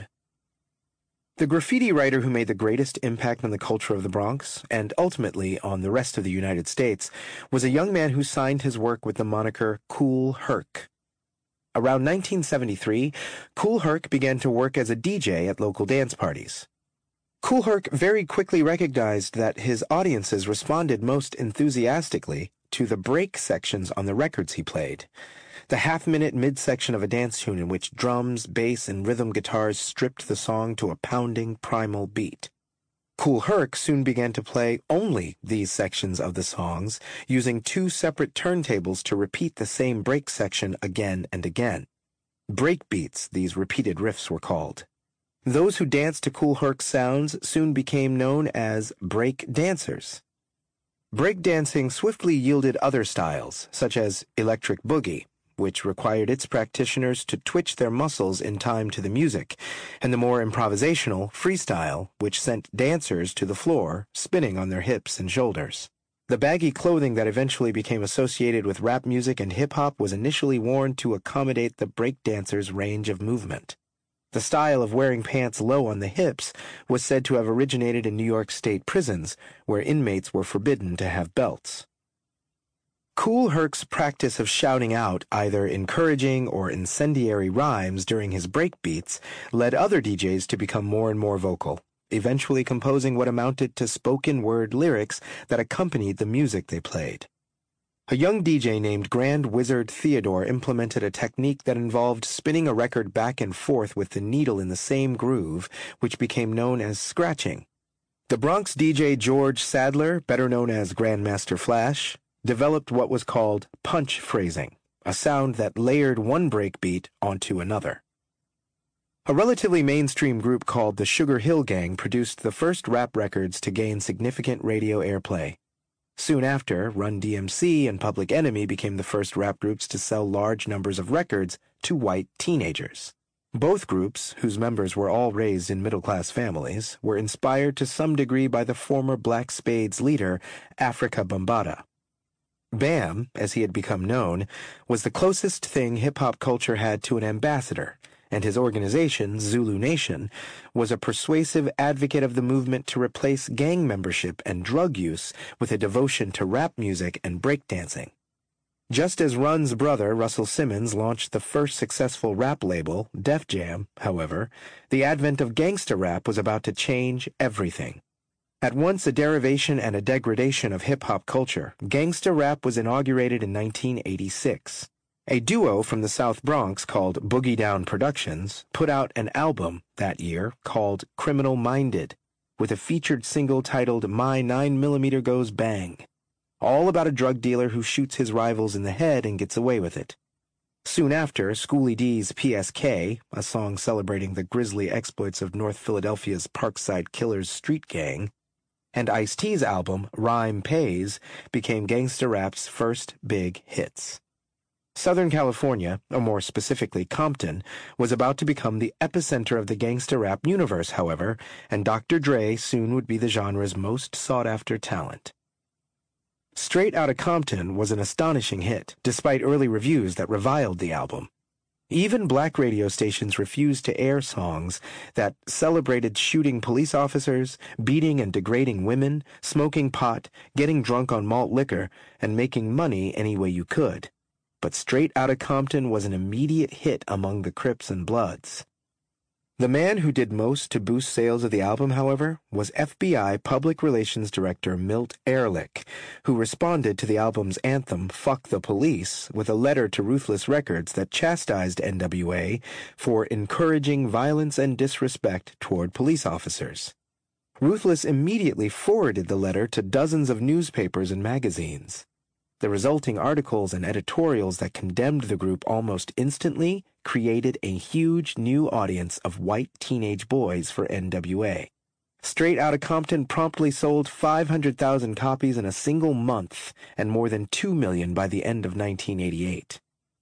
The graffiti writer who made the greatest impact on the culture of the Bronx, and ultimately on the rest of the United States, was a young man who signed his work with the moniker Kool Herc. Around 1973, Kool Herc began to work as a DJ at local dance parties. Kool Herc very quickly recognized that his audiences responded most enthusiastically to the break sections on the records he played, the half-minute midsection of a dance tune in which drums, bass, and rhythm guitars stripped the song to a pounding primal beat. Kool Herc soon began to play only these sections of the songs, using two separate turntables to repeat the same break section again and again. Break beats, these repeated riffs were called. Those who danced to Kool Herc's sounds soon became known as break dancers. Break dancing swiftly yielded other styles, such as electric boogie, which required its practitioners to twitch their muscles in time to the music, and the more improvisational freestyle, which sent dancers to the floor, spinning on their hips and shoulders. The baggy clothing that eventually became associated with rap music and hip-hop was initially worn to accommodate the break dancers' range of movement. The style of wearing pants low on the hips was said to have originated in New York State prisons, where inmates were forbidden to have belts. Kool Herc's practice of shouting out either encouraging or incendiary rhymes during his break beats led other DJs to become more and more vocal, eventually composing what amounted to spoken-word lyrics that accompanied the music they played. A young DJ named Grand Wizard Theodore implemented a technique that involved spinning a record back and forth with the needle in the same groove, which became known as scratching. The Bronx DJ George Sadler, better known as Grandmaster Flash, developed what was called punch phrasing, a sound that layered one breakbeat onto another. A relatively mainstream group called the Sugar Hill Gang produced the first rap records to gain significant radio airplay. Soon after, Run DMC and Public Enemy became the first rap groups to sell large numbers of records to white teenagers. Both groups, whose members were all raised in middle-class families, were inspired to some degree by the former Black Spades leader, Afrika Bambaataa. Bam, as he had become known, was the closest thing hip-hop culture had to an ambassador, and his organization, Zulu Nation, was a persuasive advocate of the movement to replace gang membership and drug use with a devotion to rap music and breakdancing. Just as Run's brother, Russell Simmons, launched the first successful rap label, Def Jam, however, the advent of gangsta rap was about to change everything. At once a derivation and a degradation of hip-hop culture, gangsta rap was inaugurated in 1986. A duo from the South Bronx called Boogie Down Productions put out an album that year called Criminal Minded, with a featured single titled My 9mm Goes Bang, all about a drug dealer who shoots his rivals in the head and gets away with it. Soon after, Schoolie D's PSK, a song celebrating the grisly exploits of North Philadelphia's Parkside Killers street gang, and Ice-T's album Rhyme Pays became gangsta rap's first big hits. Southern California, or more specifically Compton, was about to become the epicenter of the gangsta rap universe, however, and Dr. Dre soon would be the genre's most sought-after talent. Straight Outta Compton was an astonishing hit, despite early reviews that reviled the album. Even black radio stations refused to air songs that celebrated shooting police officers, beating and degrading women, smoking pot, getting drunk on malt liquor, and making money any way you could. But Straight Outta Compton was an immediate hit among the Crips and Bloods. The man who did most to boost sales of the album, however, was FBI Public Relations Director Milt Ehrlich, who responded to the album's anthem, Fuck the Police, with a letter to Ruthless Records that chastised NWA for encouraging violence and disrespect toward police officers. Ruthless immediately forwarded the letter to dozens of newspapers and magazines. The resulting articles and editorials that condemned the group almost instantly created a huge new audience of white teenage boys for NWA. Straight Outta Compton promptly sold 500,000 copies in a single month and more than 2 million by the end of 1988.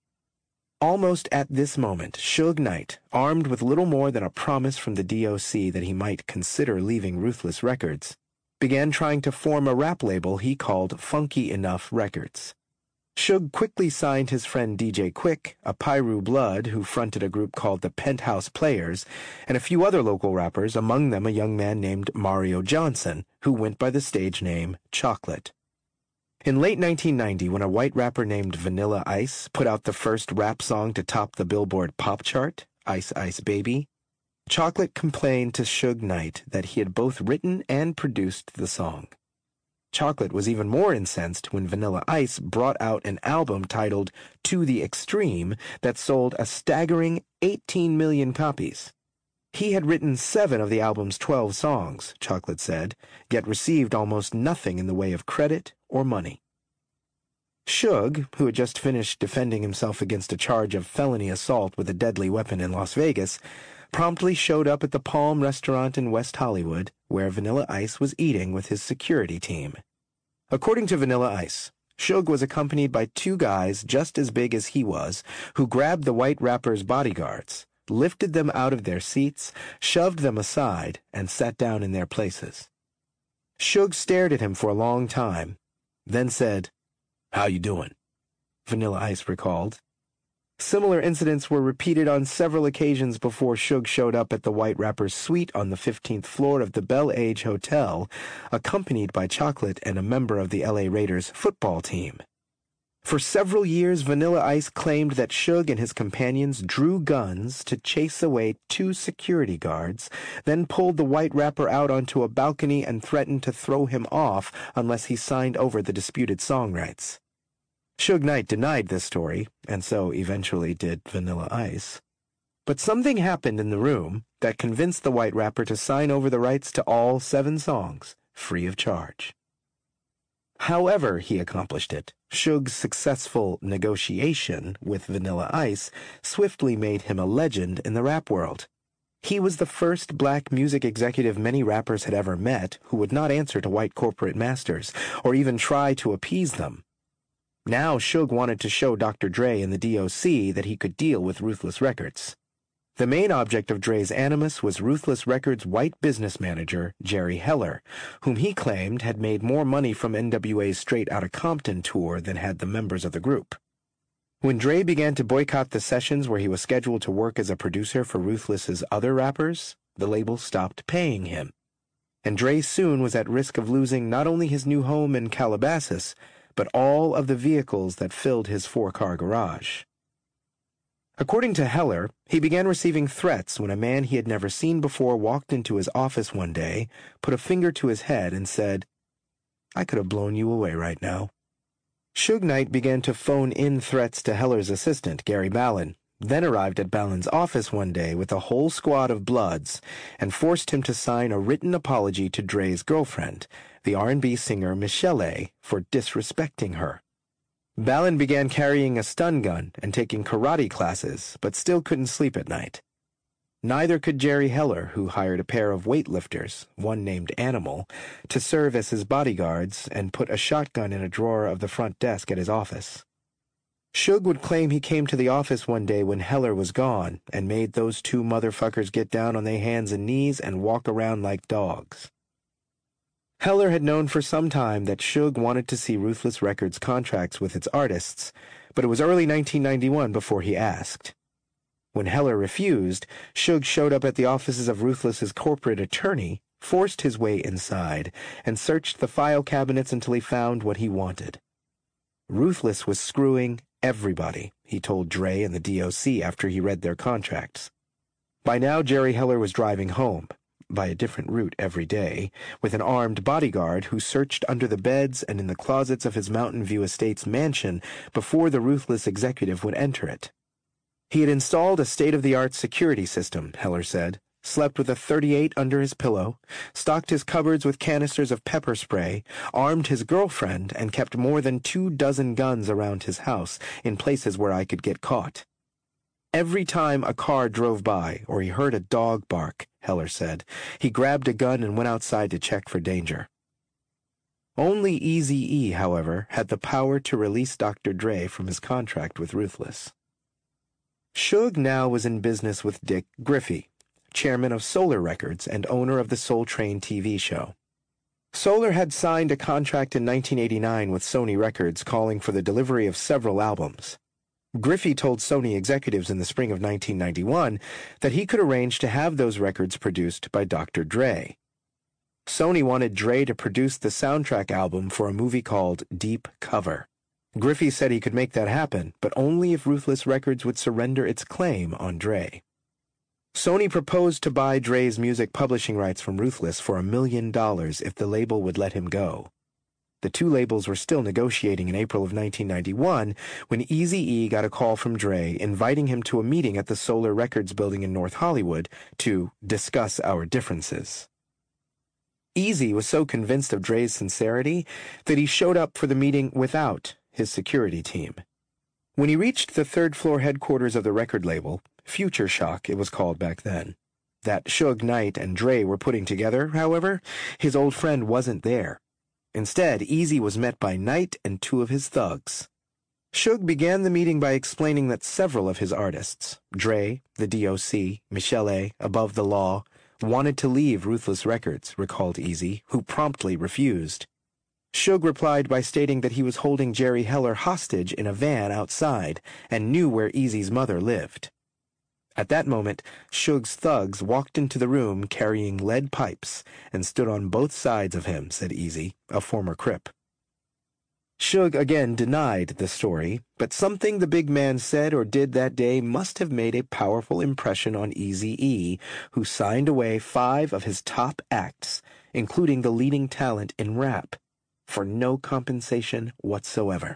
Almost at this moment, Suge Knight, armed with little more than a promise from the DOC that he might consider leaving Ruthless Records, began trying to form a rap label he called Funky Enough Records. Suge quickly signed his friend DJ Quick, a Piru Blood who fronted a group called the Penthouse Players, and a few other local rappers, among them a young man named Mario Johnson, who went by the stage name Chocolate. In late 1990, when a white rapper named Vanilla Ice put out the first rap song to top the Billboard pop chart, Ice Ice Baby, Chocolate complained to Suge Knight that he had both written and produced the song. Chocolate was even more incensed when Vanilla Ice brought out an album titled To the Extreme that sold a staggering 18 million copies. He had written 7 of the album's 12 songs, Chocolate said, yet received almost nothing in the way of credit or money. Suge, who had just finished defending himself against a charge of felony assault with a deadly weapon in Las Vegas, promptly showed up at the Palm restaurant in West Hollywood, where Vanilla Ice was eating with his security team. According to Vanilla Ice, Suge was accompanied by 2 guys just as big as he was, who grabbed the white rapper's bodyguards, lifted them out of their seats, shoved them aside, and sat down in their places. Suge stared at him for a long time, then said, "How you doing?" Vanilla Ice recalled. Similar incidents were repeated on several occasions before Suge showed up at the white rapper's suite on the 15th floor of the Bel Age Hotel, accompanied by Chocolate and a member of the LA Raiders football team. For several years, Vanilla Ice claimed that Suge and his companions drew guns to chase away 2 security guards, then pulled the white rapper out onto a balcony and threatened to throw him off unless he signed over the disputed song rights. Suge Knight denied this story, and so eventually did Vanilla Ice. But something happened in the room that convinced the white rapper to sign over the rights to all 7 songs, free of charge. However he accomplished it, Suge's successful negotiation with Vanilla Ice swiftly made him a legend in the rap world. He was the first black music executive many rappers had ever met who would not answer to white corporate masters, or even try to appease them. Now Suge wanted to show Dr. Dre and the DOC that he could deal with Ruthless Records. The main object of Dre's animus was Ruthless Records' white business manager, Jerry Heller, whom he claimed had made more money from NWA's Straight Outta Compton tour than had the members of the group. When Dre began to boycott the sessions where he was scheduled to work as a producer for Ruthless's other rappers, the label stopped paying him. And Dre soon was at risk of losing not only his new home in Calabasas, but all of the vehicles that filled his 4-car garage. According to Heller, he began receiving threats when a man he had never seen before walked into his office one day, put a finger to his head, and said, "I could have blown you away right now." Suge Knight began to phone in threats to Heller's assistant, Gary Ballin, then arrived at Ballin's office one day with a whole squad of Bloods and forced him to sign a written apology to Dre's girlfriend, the R&B singer Michelle, for disrespecting her. Ballin began carrying a stun gun and taking karate classes, but still couldn't sleep at night. Neither could Jerry Heller, who hired a pair of weightlifters, one named Animal, to serve as his bodyguards and put a shotgun in a drawer of the front desk at his office. Suge would claim he came to the office one day when Heller was gone and made those 2 motherfuckers get down on their hands and knees and walk around like dogs. Heller had known for some time that Shug wanted to see Ruthless Records contracts with its artists, but it was early 1991 before he asked. When Heller refused, Shug showed up at the offices of Ruthless's corporate attorney, forced his way inside, and searched the file cabinets until he found what he wanted. Ruthless was screwing everybody, he told Dre and the DOC after he read their contracts. By now, Jerry Heller was driving home, by a different route every day, with an armed bodyguard who searched under the beds and in the closets of his Mountain View Estates mansion before the Ruthless executive would enter it. He had installed a state-of-the-art security system, Heller said, slept with a .38 under his pillow, stocked his cupboards with canisters of pepper spray, armed his girlfriend, and kept more than 24 guns around his house in places where I could get caught. Every time a car drove by or he heard a dog bark, Heller said, he grabbed a gun and went outside to check for danger. Only Eazy-E, however, had the power to release Dr. Dre from his contract with Ruthless. Shug now was in business with Dick Griffey, chairman of Solar Records and owner of the Soul Train TV show. Solar had signed a contract in 1989 with Sony Records calling for the delivery of several albums. Griffey told Sony executives in the spring of 1991 that he could arrange to have those records produced by Dr. Dre. Sony wanted Dre to produce the soundtrack album for a movie called Deep Cover. Griffey said he could make that happen, but only if Ruthless Records would surrender its claim on Dre. Sony proposed to buy Dre's music publishing rights from Ruthless for $1 million if the label would let him go. The two labels were still negotiating in April of 1991 when Eazy-E got a call from Dre inviting him to a meeting at the Solar Records building in North Hollywood to discuss our differences. Eazy was so convinced of Dre's sincerity that he showed up for the meeting without his security team. When he reached the third-floor headquarters of the record label, Future Shock it was called back then, that Suge Knight and Dre were putting together, however, his old friend wasn't there. Instead, Eazy was met by Knight and two of his thugs. Suge began the meeting by explaining that several of his artists, Dre, the DOC, Michelle A., Above the Law, wanted to leave Ruthless Records, recalled Eazy, who promptly refused. Suge replied by stating that he was holding Jerry Heller hostage in a van outside and knew where Eazy's mother lived. At that moment, Suge's thugs walked into the room carrying lead pipes and stood on both sides of him, said Eazy, a former Crip. Suge again denied the story, but something the big man said or did that day must have made a powerful impression on Eazy-E, who signed away 5 of his top acts, including the leading talent in rap, for no compensation whatsoever.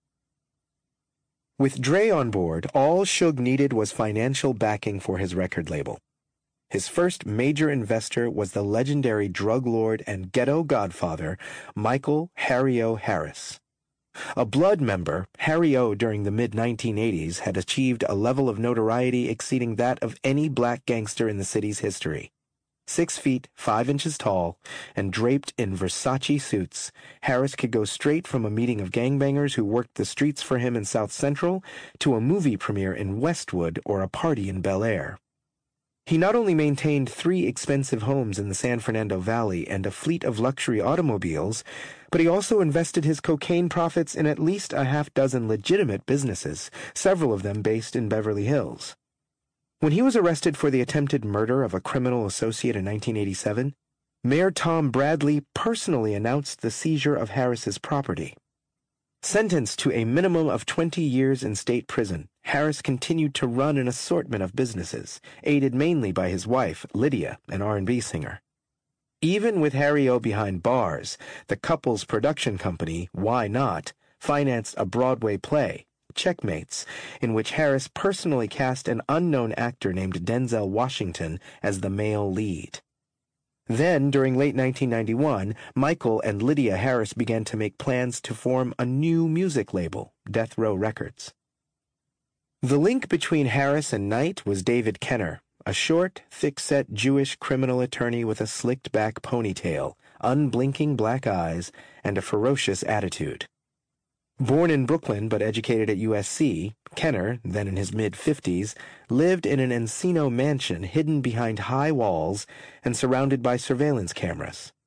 With Dre on board, all Suge needed was financial backing for his record label. His first major investor was the legendary drug lord and ghetto godfather, Michael Harry O. Harris. A Blood member, Harry O. during the mid-1980s had achieved a level of notoriety exceeding that of any black gangster in the city's history. 6 feet, 5 inches tall, and draped in Versace suits, Harris could go straight from a meeting of gangbangers who worked the streets for him in South Central to a movie premiere in Westwood or a party in Bel Air. He not only maintained 3 expensive homes in the San Fernando Valley and a fleet of luxury automobiles, but he also invested his cocaine profits in at least a half-dozen legitimate businesses, several of them based in Beverly Hills. When he was arrested for the attempted murder of a criminal associate in 1987, Mayor Tom Bradley personally announced the seizure of Harris's property. Sentenced to a minimum of 20 years in state prison, Harris continued to run an assortment of businesses, aided mainly by his wife, Lydia, an R&B singer. Even with Harry O. behind bars, the couple's production company, Why Not, financed a Broadway play, Checkmates, in which Harris personally cast an unknown actor named Denzel Washington as the male lead. Then, during late 1991, Michael and Lydia Harris began to make plans to form a new music label, Death Row Records. The link between Harris and Knight was David Kenner, a short, thick-set Jewish criminal attorney with a slicked-back ponytail, unblinking black eyes, and a ferocious attitude. Born in Brooklyn but educated at USC, Kenner, then in his mid-50s, lived in an Encino mansion hidden behind high walls and surrounded by surveillance cameras.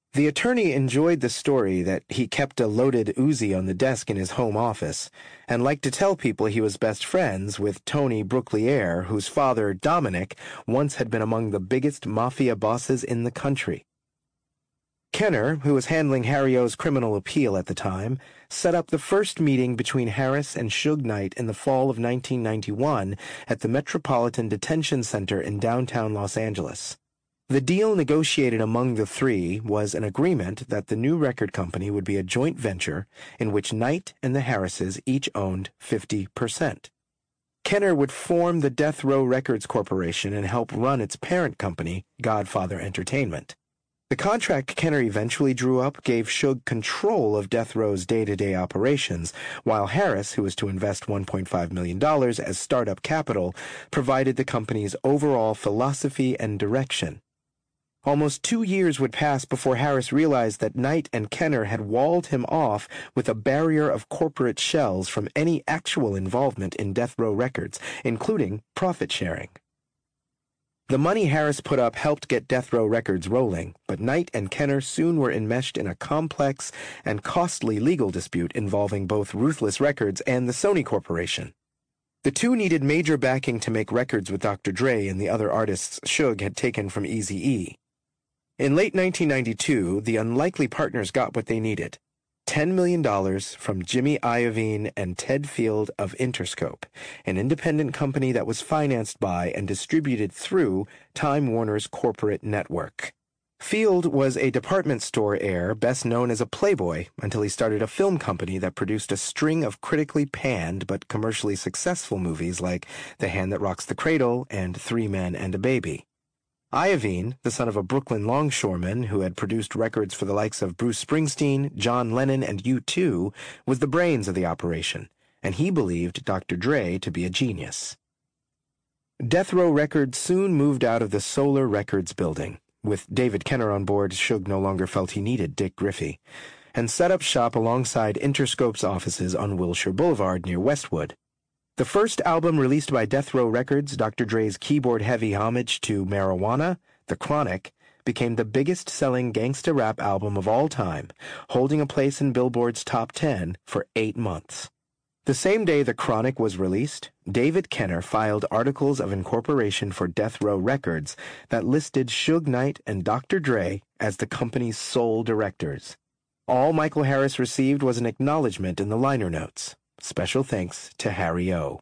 The attorney enjoyed the story that he kept a loaded Uzi on the desk in his home office and liked to tell people he was best friends with Tony Bruclier, whose father, Dominic, once had been among the biggest mafia bosses in the country. Kenner, who was handling Harry O's criminal appeal at the time, set up the first meeting between Harris and Suge Knight in the fall of 1991 at the Metropolitan Detention Center in downtown Los Angeles. The deal negotiated among the three was an agreement that the new record company would be a joint venture in which Knight and the Harrises each owned 50%. Kenner would form the Death Row Records Corporation and help run its parent company, Godfather Entertainment. The contract Kenner eventually drew up gave Suge control of Death Row's day-to-day operations, while Harris, who was to invest $1.5 million as startup capital, provided the company's overall philosophy and direction. Almost 2 years would pass before Harris realized that Knight and Kenner had walled him off with a barrier of corporate shells from any actual involvement in Death Row Records, including profit sharing. The money Harris put up helped get Death Row Records rolling, but Knight and Kenner soon were enmeshed in a complex and costly legal dispute involving both Ruthless Records and the Sony Corporation. The two needed major backing to make records with Dr. Dre and the other artists Suge had taken from Eazy-E. In late 1992, the unlikely partners got what they needed: $10 million from Jimmy Iovine and Ted Field of Interscope, an independent company that was financed by and distributed through Time Warner's corporate network. Field was a department store heir best known as a playboy until he started a film company that produced a string of critically panned but commercially successful movies like The Hand That Rocks the Cradle and 3 Men and a Baby. Iovine, the son of a Brooklyn longshoreman who had produced records for the likes of Bruce Springsteen, John Lennon, and U2, was the brains of the operation, and he believed Dr. Dre to be a genius. Death Row Records soon moved out of the Solar Records building. With David Kenner on board, Suge no longer felt he needed Dick Griffey, and set up shop alongside Interscope's offices on Wilshire Boulevard near Westwood. The first album released by Death Row Records, Dr. Dre's keyboard-heavy homage to marijuana, The Chronic, became the biggest-selling gangsta rap album of all time, holding a place in Billboard's top 10 for 8 months. The same day The Chronic was released, David Kenner filed articles of incorporation for Death Row Records that listed Suge Knight and Dr. Dre as the company's sole directors. All Michael Harris received was an acknowledgement in the liner notes. Special thanks to Harry O.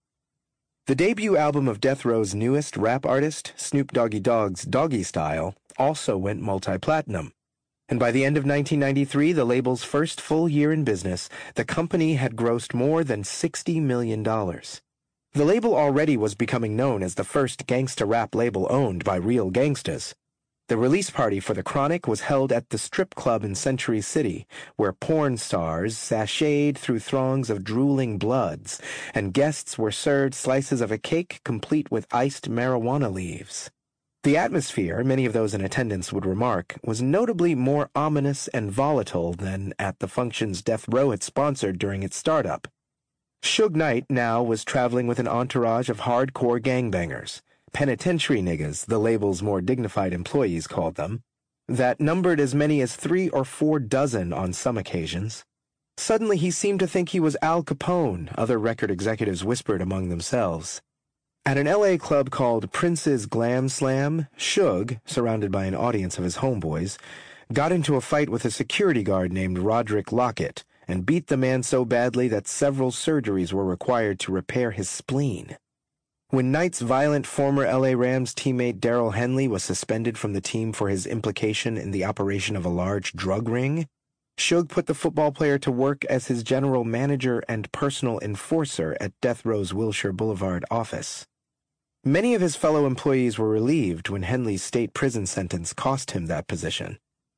The debut album of Death Row's newest rap artist, Snoop Doggy Dogg's Doggy Style, also went multi-platinum. And by the end of 1993, the label's first full year in business, the company had grossed more than $60 million. The label already was becoming known as the first gangsta rap label owned by real gangstas. The release party for The Chronic was held at the strip club in Century City, where porn stars sashayed through throngs of drooling bloods, and guests were served slices of a cake complete with iced marijuana leaves. The atmosphere, many of those in attendance would remark, was notably more ominous and volatile than at the functions Death Row had sponsored during its startup. Suge Knight now was traveling with an entourage of hardcore gangbangers, penitentiary niggas, the label's more dignified employees called them, that numbered as many as 3 or 4 dozen on some occasions. Suddenly he seemed to think he was Al Capone, other record executives whispered among themselves. At an L.A. club called Prince's Glam Slam, Suge, surrounded by an audience of his homeboys, got into a fight with a security guard named Roderick Lockett and beat the man so badly that several surgeries were required to repair his spleen. When Knight's violent former L.A. Rams teammate Darrell Henley was suspended from the team for his implication in the operation of a large drug ring, Suge put the football player to work as his general manager and personal enforcer at Death Row's Wilshire Boulevard office. Many of his fellow employees were relieved when Henley's state prison sentence cost him that position.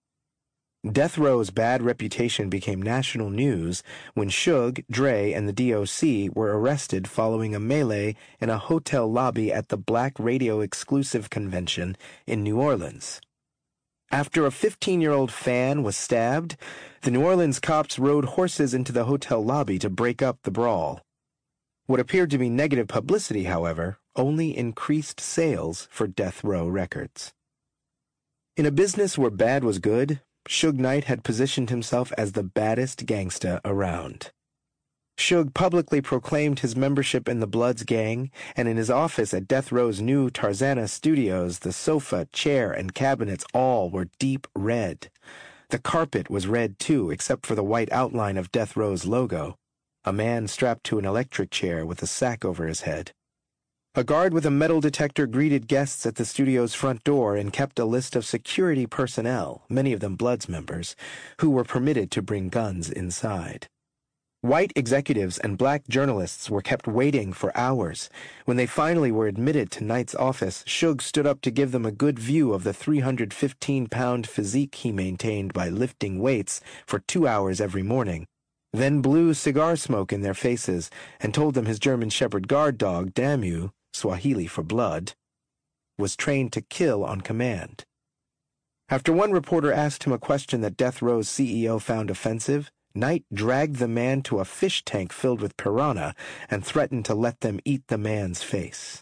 Death Row's bad reputation became national news when Suge, Dre, and the DOC were arrested following a melee in a hotel lobby at the Black Radio Exclusive Convention in New Orleans. After a 15-year-old fan was stabbed, the New Orleans cops rode horses into the hotel lobby to break up the brawl. What appeared to be negative publicity, however, only increased sales for Death Row Records. In a business where bad was good, Suge Knight had positioned himself as the baddest gangsta around. Suge publicly proclaimed his membership in the Bloods gang, and in his office at Death Row's new Tarzana Studios, the sofa, chair, and cabinets all were deep red. The carpet was red too, except for the white outline of Death Row's logo. A man strapped to an electric chair with a sack over his head. A guard with a metal detector greeted guests at the studio's front door and kept a list of security personnel, many of them Bloods members, who were permitted to bring guns inside. White executives and black journalists were kept waiting for hours. When they finally were admitted to Knight's office, Suge stood up to give them a good view of the 315-pound physique he maintained by lifting weights for 2 hours every morning, then blew cigar smoke in their faces and told them his German Shepherd guard dog, Damu, Swahili for blood, was trained to kill on command. After one reporter asked him a question that Death Row's CEO found offensive, Knight dragged the man to a fish tank filled with piranha and threatened to let them eat the man's face.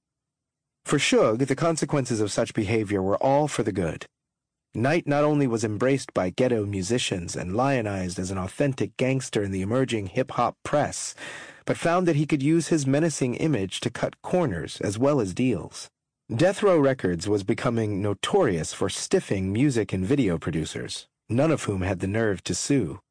For Suge, the consequences of such behavior were all for the good. Knight not only was embraced by ghetto musicians and lionized as an authentic gangster in the emerging hip-hop press, but found that he could use his menacing image to cut corners as well as deals. Death Row Records was becoming notorious for stiffing music and video producers, none of whom had the nerve to sue.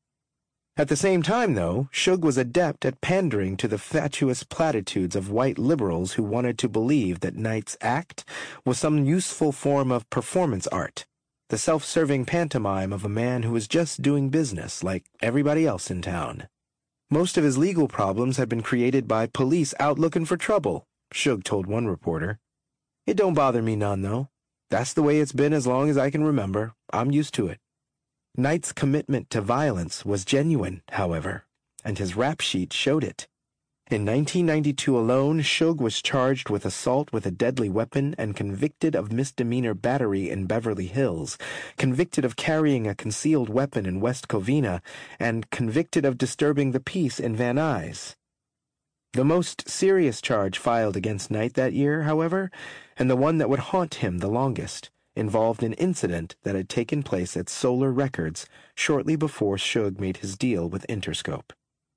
At the same time, though, Suge was adept at pandering to the fatuous platitudes of white liberals who wanted to believe that Knight's act was some useful form of performance art, the self-serving pantomime of a man who was just doing business like everybody else in town. Most of his legal problems had been created by police out looking for trouble, Suge told one reporter. "It don't bother me none, though. That's the way it's been as long as I can remember. I'm used to it." Knight's commitment to violence was genuine, however, and his rap sheet showed it. In 1992 alone, Suge was charged with assault with a deadly weapon and convicted of misdemeanor battery in Beverly Hills, convicted of carrying a concealed weapon in West Covina, and convicted of disturbing the peace in Van Nuys. The most serious charge filed against Knight that year, however, and the one that would haunt him the longest, involved an incident that had taken place at Solar Records shortly before Suge made his deal with Interscope.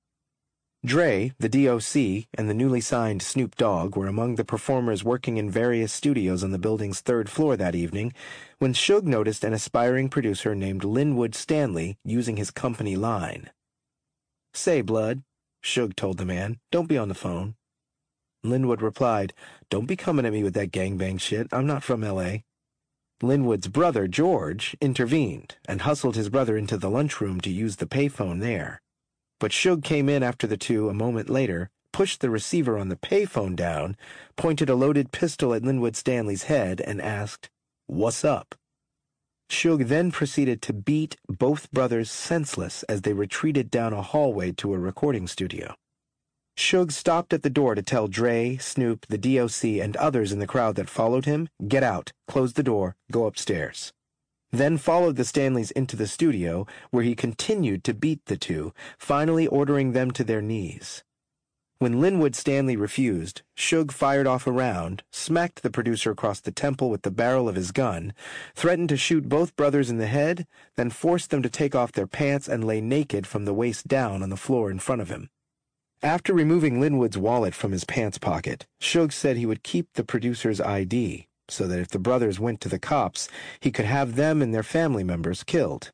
Dre, the DOC, and the newly signed Snoop Dogg were among the performers working in various studios on the building's third floor that evening when Suge noticed an aspiring producer named Linwood Stanley using his company line. "Say, Blood," Suge told the man, "don't be on the phone." Linwood replied, "Don't be coming at me with that gangbang shit. I'm not from L.A." Linwood's brother, George, intervened and hustled his brother into the lunchroom to use the payphone there. But Suge came in after the two a moment later, pushed the receiver on the payphone down, pointed a loaded pistol at Linwood Stanley's head, and asked, "What's up?" Suge then proceeded to beat both brothers senseless as they retreated down a hallway to a recording studio. Suge stopped at the door to tell Dre, Snoop, the DOC, and others in the crowd that followed him, "Get out, close the door, go upstairs." Then followed the Stanleys into the studio, where he continued to beat the two, finally ordering them to their knees. When Linwood Stanley refused, Suge fired off a round, smacked the producer across the temple with the barrel of his gun, threatened to shoot both brothers in the head, then forced them to take off their pants and lay naked from the waist down on the floor in front of him. After removing Linwood's wallet from his pants pocket, Suge said he would keep the producer's ID, so that if the brothers went to the cops, he could have them and their family members killed.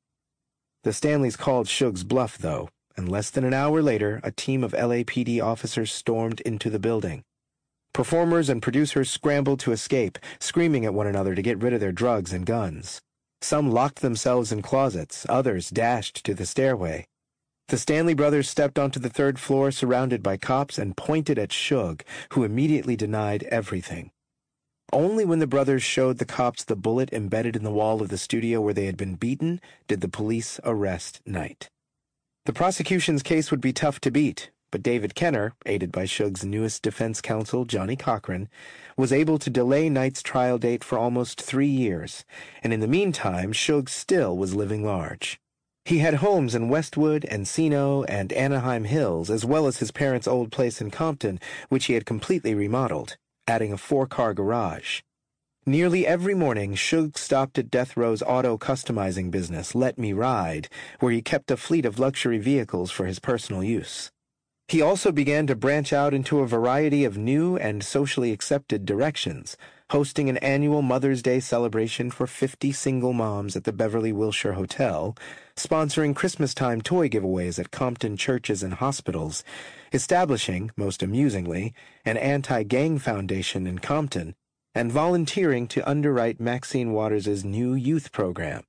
The Stanleys called Suge's bluff, though, and less than an hour later, a team of LAPD officers stormed into the building. Performers and producers scrambled to escape, screaming at one another to get rid of their drugs and guns. Some locked themselves in closets, others dashed to the stairway. The Stanley brothers stepped onto the third floor surrounded by cops and pointed at Suge, who immediately denied everything. Only when the brothers showed the cops the bullet embedded in the wall of the studio where they had been beaten did the police arrest Knight. The prosecution's case would be tough to beat, but David Kenner, aided by Suge's newest defense counsel, Johnny Cochran, was able to delay Knight's trial date for almost 3 years, and in the meantime Suge still was living large. He had homes in Westwood, Encino, and Anaheim Hills, as well as his parents' old place in Compton, which he had completely remodeled, adding a 4-car garage. Nearly every morning, Suge stopped at Death Row's auto customizing business, Let Me Ride, where he kept a fleet of luxury vehicles for his personal use. He also began to branch out into a variety of new and socially accepted directions, hosting an annual Mother's Day celebration for 50 single moms at the Beverly Wilshire Hotel, sponsoring Christmastime toy giveaways at Compton churches and hospitals, establishing, most amusingly, an anti-gang foundation in Compton, and volunteering to underwrite Maxine Waters' new youth program.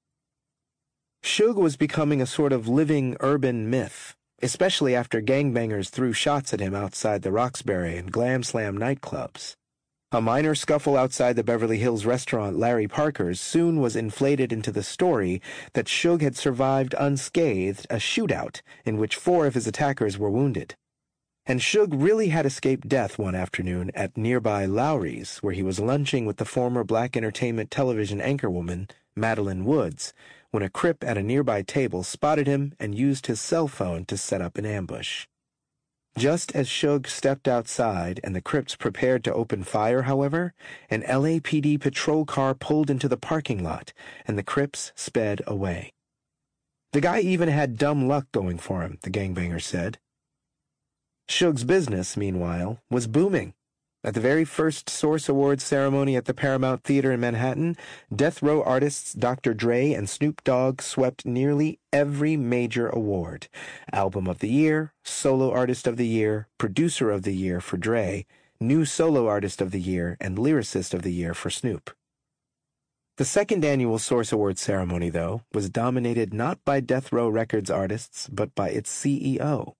Suge was becoming a sort of living urban myth, especially after gangbangers threw shots at him outside the Roxbury and Glam Slam nightclubs. A minor scuffle outside the Beverly Hills restaurant Larry Parker's soon was inflated into the story that Suge had survived unscathed a shootout in which 4 of his attackers were wounded. And Suge really had escaped death one afternoon at nearby Lowry's, where he was lunching with the former Black Entertainment Television anchorwoman, Madeline Woods, when a Crip at a nearby table spotted him and used his cell phone to set up an ambush. Just as Suge stepped outside and the Crips prepared to open fire, however, an LAPD patrol car pulled into the parking lot, and the Crips sped away. The guy even had dumb luck going for him, the gangbanger said. Suge's business, meanwhile, was booming. At the very first Source Awards ceremony at the Paramount Theater in Manhattan, Death Row artists Dr. Dre and Snoop Dogg swept nearly every major award: Album of the Year, Solo Artist of the Year, Producer of the Year for Dre, New Solo Artist of the Year, and Lyricist of the Year for Snoop. The second annual Source Awards ceremony, though, was dominated not by Death Row Records artists, but by its CEO.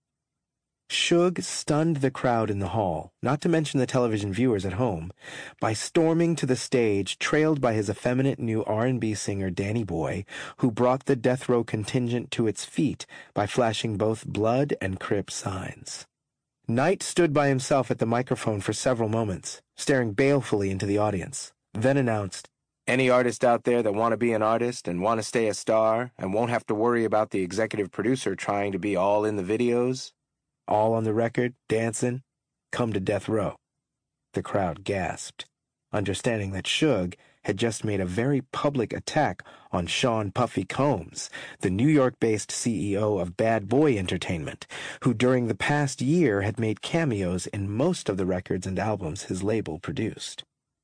Suge stunned the crowd in the hall, not to mention the television viewers at home, by storming to the stage trailed by his effeminate new R&B singer Danny Boy, who brought the Death Row contingent to its feet by flashing both blood and Crip signs. Knight stood by himself at the microphone for several moments, staring balefully into the audience, then announced, "Any artist out there that want to be an artist and want to stay a star and won't have to worry about the executive producer trying to be all in the videos, all on the record, dancing, come to Death Row." The crowd gasped, understanding that Suge had just made a very public attack on Sean Puffy Combs, the New York-based CEO of Bad Boy Entertainment, who during the past year had made cameos in most of the records and albums his label produced.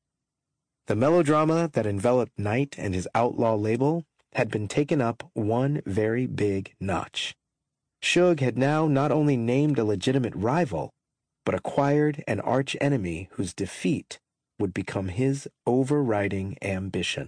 The melodrama that enveloped Knight and his outlaw label had been taken up one very big notch. Suge had now not only named a legitimate rival, but acquired an arch-enemy whose defeat would become his overriding ambition.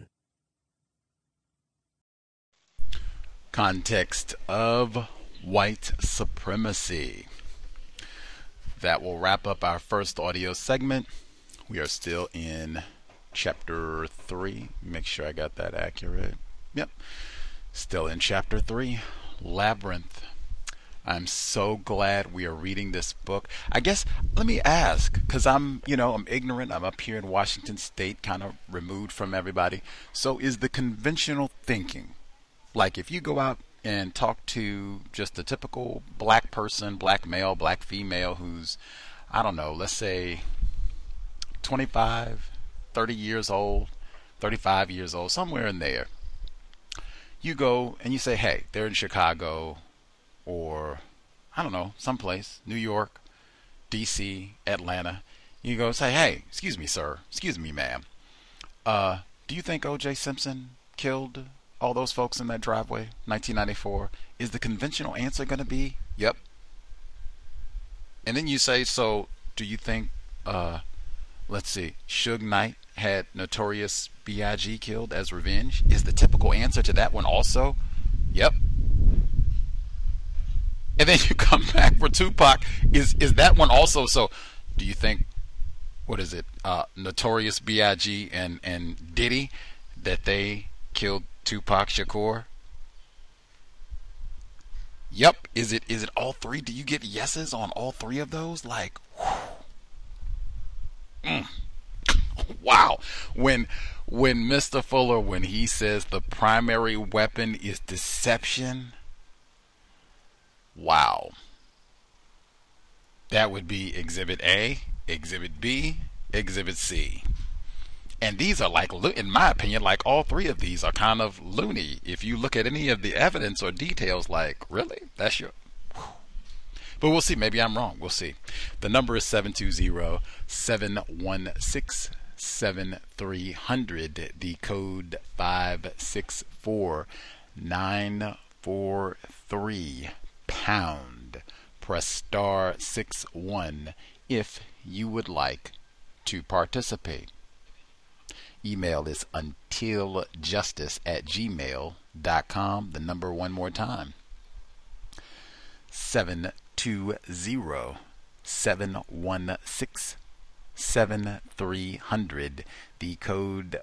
Context of white supremacy. That will wrap up our first audio segment. We are still in Chapter 3. Make sure I got that accurate. Yep. Still in Chapter 3, Labyrinth. I'm so glad we are reading this book. I guess, let me ask, because I'm ignorant. I'm up here in Washington State, kind of removed from everybody. So is the conventional thinking, like if you go out and talk to just a typical black person, black male, black female, who's, I don't know, let's say 25, 30 years old, 35 years old, somewhere in there. You go and you say, hey, they're in Chicago, or, I don't know, someplace, New York, D.C., Atlanta. You go say, hey, excuse me, sir, excuse me, ma'am. Do you think O.J. Simpson killed all those folks in that driveway, 1994? Is the conventional answer going to be, yep. And then you say, so do you think, let's see, Suge Knight had Notorious B.I.G. killed as revenge? Is the typical answer to that one also, yep? And then you come back for Tupac. Is that one also? So, do you think, what is it, Notorious B.I.G. and Diddy, that they killed Tupac Shakur? Yep. Is it all 3? Do you get yeses on all 3 of those? Like, wow. When Mr. Fuller, when he says the primary weapon is deception. Wow. That would be Exhibit A, Exhibit B, Exhibit C. And these are like, in my opinion, like all three of these are kind of loony. If you look at any of the evidence or details, like, really? That's your... But we'll see. Maybe I'm wrong. We'll see. The number is 720-716-7300. The code 564943 pound. Press star 61 if you would like to participate. Email is untiljustice@gmail.com. The number one more time. 720-716-7300. The code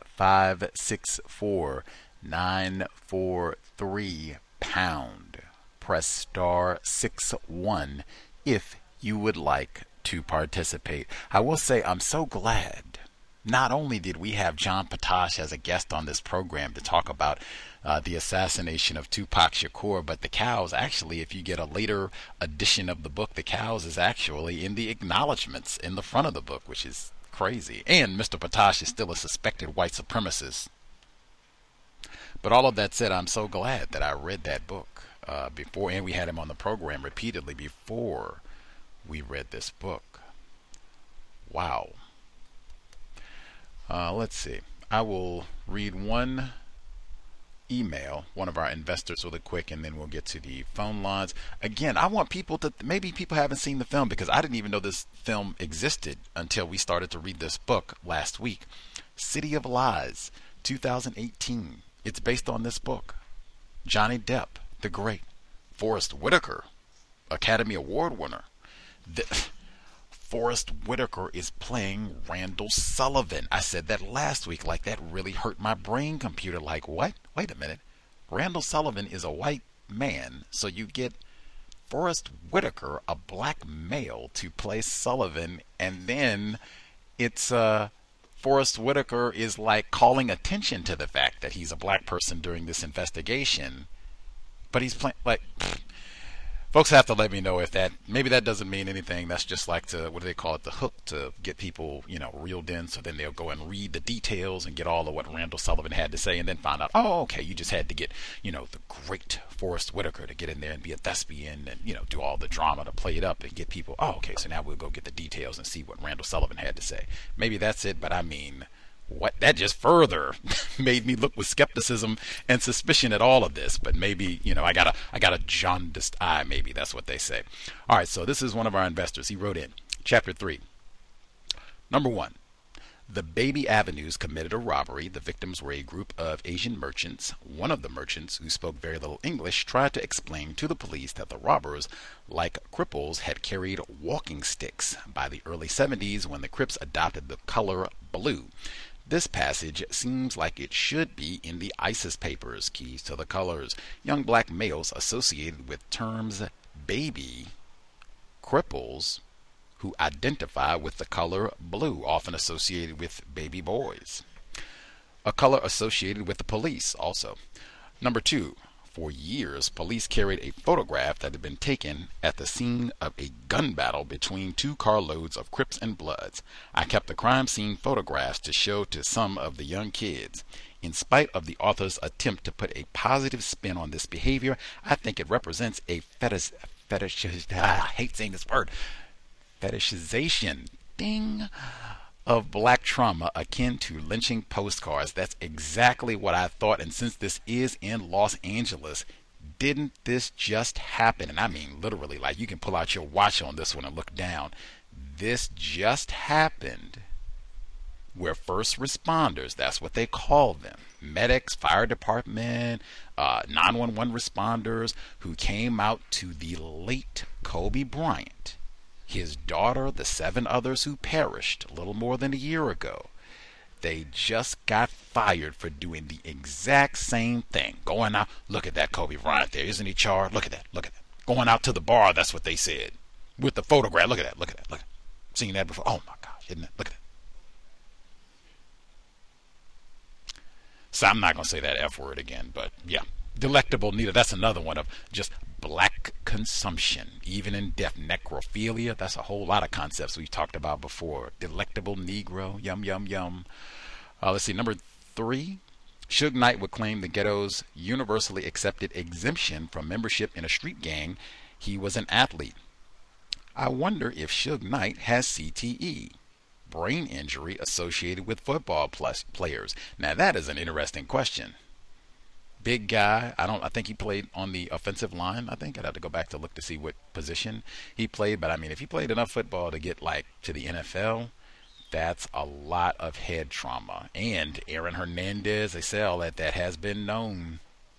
564943 pound. Press star 61 if you would like to participate. I will say I'm so glad. Not only did we have John Potash as a guest on this program to talk about the assassination of Tupac Shakur, but the cows, actually, if you get a later edition of the book, the cows is actually in the acknowledgments in the front of the book, which is crazy. And Mr. Potash is still a suspected white supremacist. But all of that said, I'm so glad that I read that book before, and we had him on the program repeatedly before we read this book. Wow. Let's see. I will read one email, one of our investors, really quick, and then we'll get to the phone lines. Again, I want people to, maybe people haven't seen the film, because I didn't even know this film existed until we started to read this book last week. City of Lies, 2018. It's based on this book. Johnny Depp, the great. Forrest Whitaker, Academy Award winner. Forrest Whitaker is playing Randall Sullivan. I said that last week, like that really hurt my brain computer. Like, what? Wait a minute. Randall Sullivan is a white man, so you get Forrest Whitaker, a black male, to play Sullivan, and then it's Forrest Whitaker is like calling attention to the fact that he's a black person during this investigation, but he's playing like... Folks have to let me know if that, maybe that doesn't mean anything. That's just like to, what do they call it, the hook to get people, reeled in, so then they'll go and read the details and get all of what Randall Sullivan had to say, and then find out, oh, okay, you just had to get, the great Forrest Whitaker to get in there and be a thespian and, do all the drama to play it up and get people, oh, okay, so now we'll go get the details and see what Randall Sullivan had to say. Maybe that's it, but I mean... what, that just further made me look with skepticism and suspicion at all of this. But maybe, I got a jaundiced eye, maybe that's what they say. All right, so this is one of our investors. He wrote in, Chapter 3. Number 1. The Baby Avenues committed a robbery. The victims were a group of Asian merchants. One of the merchants, who spoke very little English, tried to explain to the police that the robbers, like cripples, had carried walking sticks by the early 70s, when the Crips adopted the color blue. This passage seems like it should be in the ISIS papers. Keys to the colors. Young black males associated with terms baby, cripples, who identify with the color blue, often associated with baby boys. A color associated with the police also. Number 2. For years, police carried a photograph that had been taken at the scene of a gun battle between 2 carloads of Crips and Bloods. I kept the crime scene photographs to show to some of the young kids. In spite of the author's attempt to put a positive spin on this behavior, I think it represents a I hate saying this word, fetishization, of black trauma akin to lynching postcards. That's exactly what I thought. And since this is in Los Angeles, didn't this just happen? And I mean literally, like you can pull out your watch on this one and look down. This just happened where first responders, that's what they call them, medics, fire department, 911 responders, who came out to the late Kobe Bryant, his daughter, the 7 others who perished a little more than a year ago. They just got fired for doing the exact same thing. Going out, look at that Kobe Bryant there, isn't he charred? Look at that, look at that. Going out to the bar, that's what they said. With the photograph, look at that, look at that, look at that. Seen that before? Oh my gosh, isn't it? Look at that. So I'm not going to say that F word again, but yeah. Delectable neither. That's another one of just black consumption, even in death. Necrophilia, that's a whole lot of concepts we've talked about before. Delectable Negro, yum, yum, yum. Let's see, number 3. Suge Knight would claim the ghetto's universally accepted exemption from membership in a street gang. He was an athlete. I wonder if Suge Knight has CTE, brain injury associated with football players. Now that is an interesting question. Big guy. I think he played on the offensive line. I think I'd have to go back to look to see what position he played. But I mean, if he played enough football to get like to the NFL, that's a lot of head trauma. And Aaron Hernandez, they say all that has been known.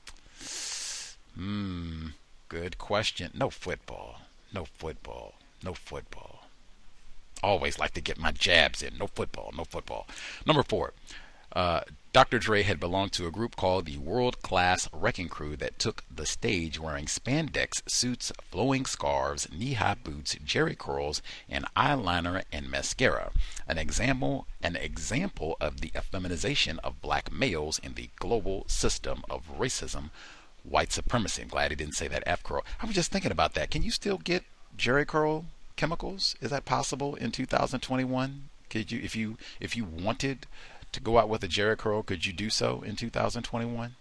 Good question. No football. No football. No football. Always like to get my jabs in. No football. No football. Number 4. Dr. Dre had belonged to a group called the World Class Wrecking Crew that took the stage wearing spandex suits, flowing scarves, knee-high boots, jerry curls, and eyeliner and mascara. An example of the effeminization of black males in the global system of racism, white supremacy. I'm glad he didn't say that F curl. I was just thinking about that. Can you still get jerry curl chemicals? Is that possible in 2021? Could you, if you wanted to go out with a jerry curl, could you do so in 2021?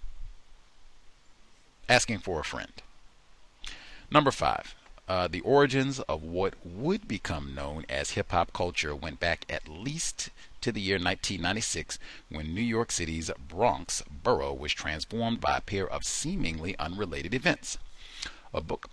Asking for a friend. Number 5. The origins of what would become known as hip-hop culture went back at least to the year 1996, when New York City's Bronx borough was transformed by a pair of seemingly unrelated events. A book...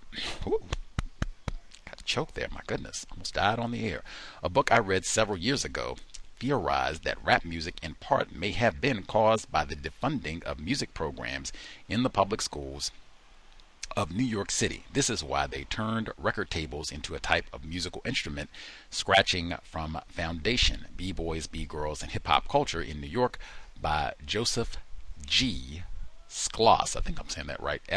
got choked there, my goodness. Almost died on the air. A book I read several years ago theorized that rap music in part may have been caused by the defunding of music programs in the public schools of New York City. This is why they turned record tables into a type of musical instrument, scratching from Foundation, B-Boys, B-Girls, and Hip-Hop Culture in New York by Joseph G. Skloss. I think I'm saying that right.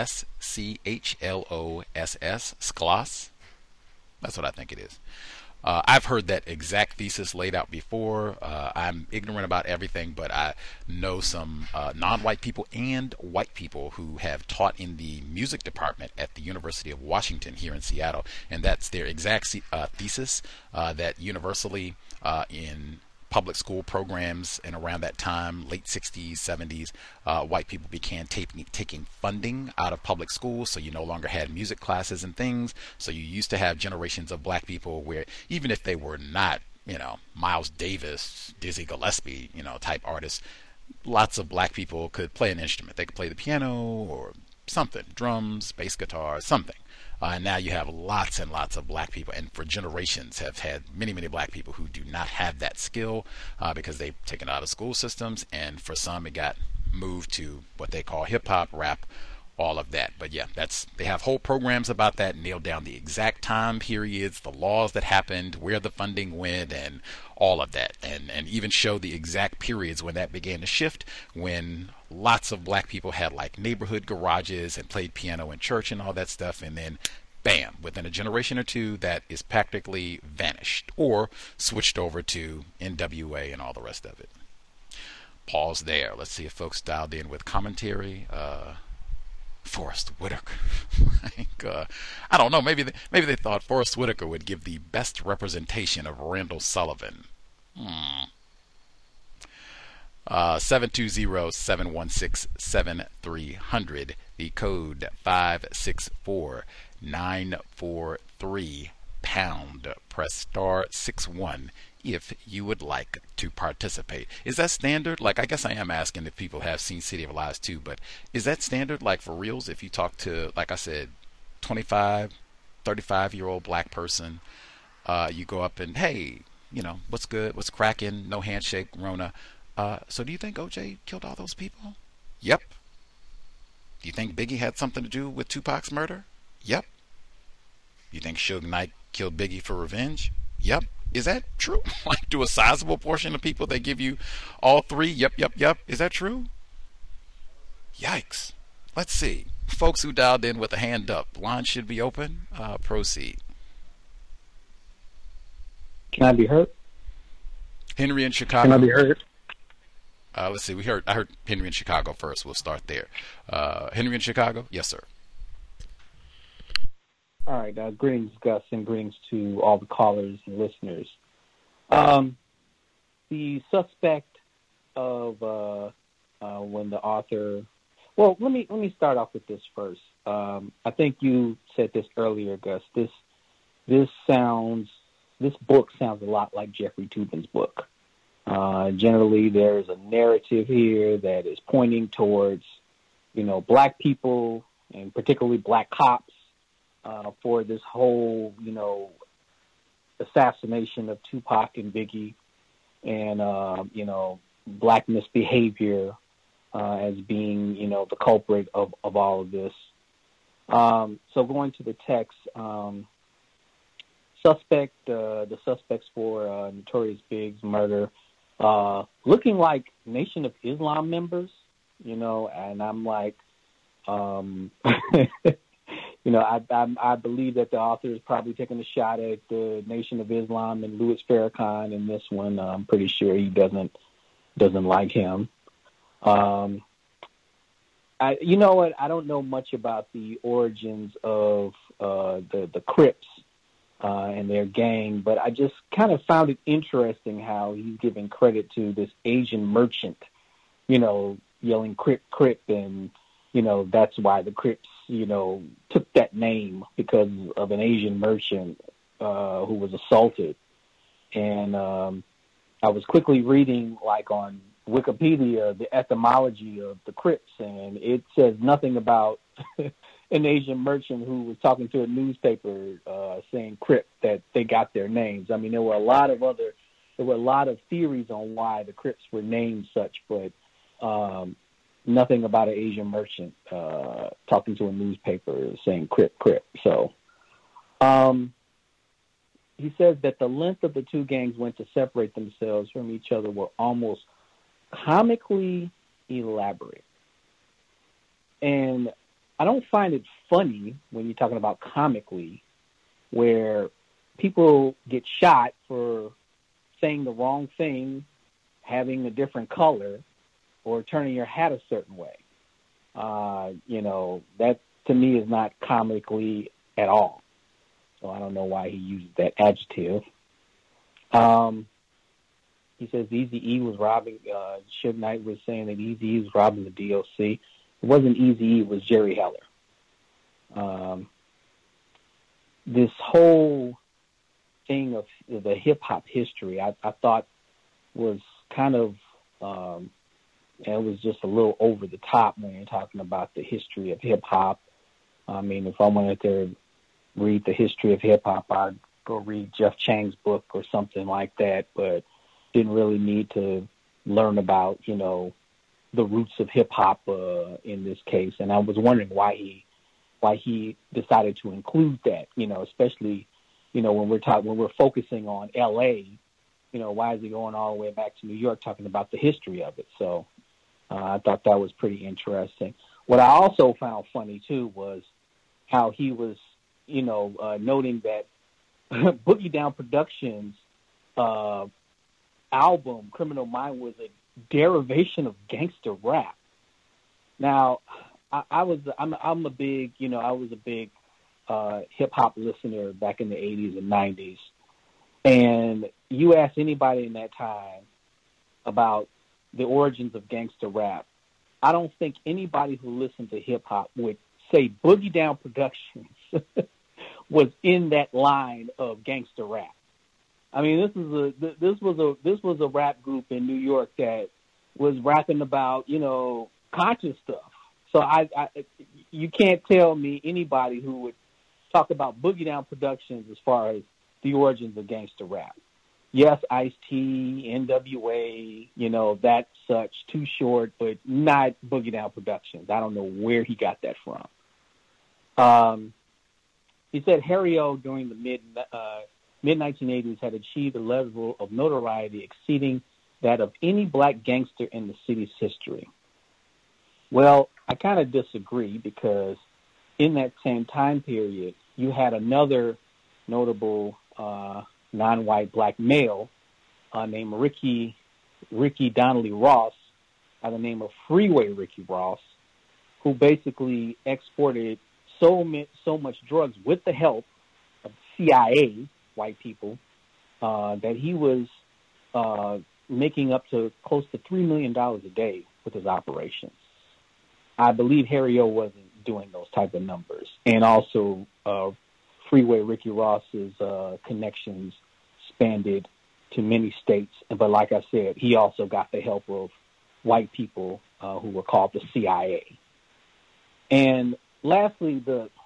S-C-H-L-O-S-S. Skloss. That's what I think it is. I've heard that exact thesis laid out before. I'm ignorant about everything, but I know some non-white people and white people who have taught in the music department at the University of Washington here in Seattle, and that's their exact thesis, that universally in public school programs and around that time, late 60s, 70s, white people began taking funding out of public schools, so you no longer had music classes and things. So you used to have generations of black people where even if they were not, Miles Davis, Dizzy Gillespie, type artists, lots of black people could play an instrument. They could play the piano or something, drums, bass guitar, something. And now you have lots and lots of black people, and for generations have had many, many black people who do not have that skill because they've taken it out of school systems, and for some it got moved to what they call hip-hop, rap, all of that. But yeah, they have whole programs about that, nailed down the exact time periods, the laws that happened, where the funding went, and all of that, and even show the exact periods when that began to shift, when lots of black people had like neighborhood garages and played piano in church and all that stuff, and then bam, within a generation or two that is practically vanished or switched over to NWA and all the rest of it. Pause there. Let's see if folks dialed in with commentary. Forrest Whitaker. I don't know. Maybe they thought Forrest Whitaker would give the best representation of Randall Sullivan. 720-716-7300. The code 564-943 pound. Press star 61 if you would like to participate. Is that standard? Like, I guess I am asking if people have seen City of Lies too, but is that standard, like, for reals? If you talk to, like I said, 25, 35-year-old black person, you go up and, hey, what's good? What's cracking? No handshake, Rona. So do you think OJ killed all those people? Yep. Do you think Biggie had something to do with Tupac's murder? Yep. You think Suge Knight killed Biggie for revenge? Yep. Is that true? Like, do a sizable portion of people that give you all three? Yep. Is that true? Yikes. Let's see. Folks who dialed in with a hand up, line should be open. Proceed. Can I be heard? Henry in Chicago. Can I be heard? Let's see. I heard Henry in Chicago first. We'll start there. Henry in Chicago? Yes, sir. All right. Greetings, Gus, and greetings to all the callers and listeners. The suspect of when the author. Well, let me start off with this first. I think you said this earlier, Gus. This book sounds a lot like Jeffrey Toobin's book. Generally, there's a narrative here that is pointing towards, black people and particularly black cops for this whole, assassination of Tupac and Biggie and, black misbehavior as being, the culprit of all of this. So going to the text, the suspects for Notorious Big's murder, looking like Nation of Islam members, and I'm like, I believe that the author is probably taking a shot at the Nation of Islam and Louis Farrakhan in this one. I'm pretty sure he doesn't like him. You know what? I don't know much about the origins of the Crips and their gang, but I just kind of found it interesting how he's giving credit to this Asian merchant, yelling Crip, Crip, and, that's why the Crips, took that name because of an Asian merchant who was assaulted. And I was quickly reading, like, on Wikipedia, the etymology of the Crips, and it says nothing about an Asian merchant who was talking to a newspaper saying Crip, that they got their names. I mean, there were a lot of theories on why the Crips were named such, but nothing about an Asian merchant talking to a newspaper saying Crip, Crip. So he says that the length of the two gangs went to separate themselves from each other were almost comically elaborate. And I don't find it funny when you're talking about comically, where people get shot for saying the wrong thing, having a different color, or turning your hat a certain way. That to me is not comically at all. So I don't know why he uses that adjective. He says Eazy-E was robbing, Suge Knight was saying that Eazy-E was robbing the DOC. It wasn't Eazy-E, it was Jerry Heller. This whole thing of the hip-hop history, I thought was kind of, it was just a little over the top when you're talking about the history of hip-hop. I mean, if I wanted to read the history of hip-hop, I'd go read Jeff Chang's book or something like that, but didn't really need to learn about, the roots of hip-hop in this case. And I was wondering why he decided to include that, especially, when we're focusing on L.A., why is he going all the way back to New York talking about the history of it? So I thought that was pretty interesting. What I also found funny, too, was how he was, noting that Boogie Down Productions album, Criminal Mind, was a derivation of gangster rap. Now, I'm a big, I was a big hip-hop listener back in the 80s and 90s. And you ask anybody in that time about the origins of gangster rap, I don't think anybody who listened to hip-hop would say Boogie Down Productions was in that line of gangster rap. I mean, this was a rap group in New York that was rapping about, conscious stuff. So you can't tell me anybody who would talk about Boogie Down Productions as far as the origins of gangster rap. Yes, Ice-T, NWA, that such, Too Short, but not Boogie Down Productions. I don't know where he got that from. He said Harry O during the mid-1980s had achieved a level of notoriety exceeding that of any black gangster in the city's history. Well, I kind of disagree, because in that same time period, you had another notable non-white black male named Ricky Donnelly Ross, by the name of Freeway Ricky Ross, who basically exported so much drugs with the help of CIA, white people, that he was making up to close to $3 million a day with his operations. I believe Harry O wasn't doing those type of numbers. And also, Freeway Ricky Ross's connections spanned to many states. But like I said, he also got the help of white people who were called the CIA. And lastly,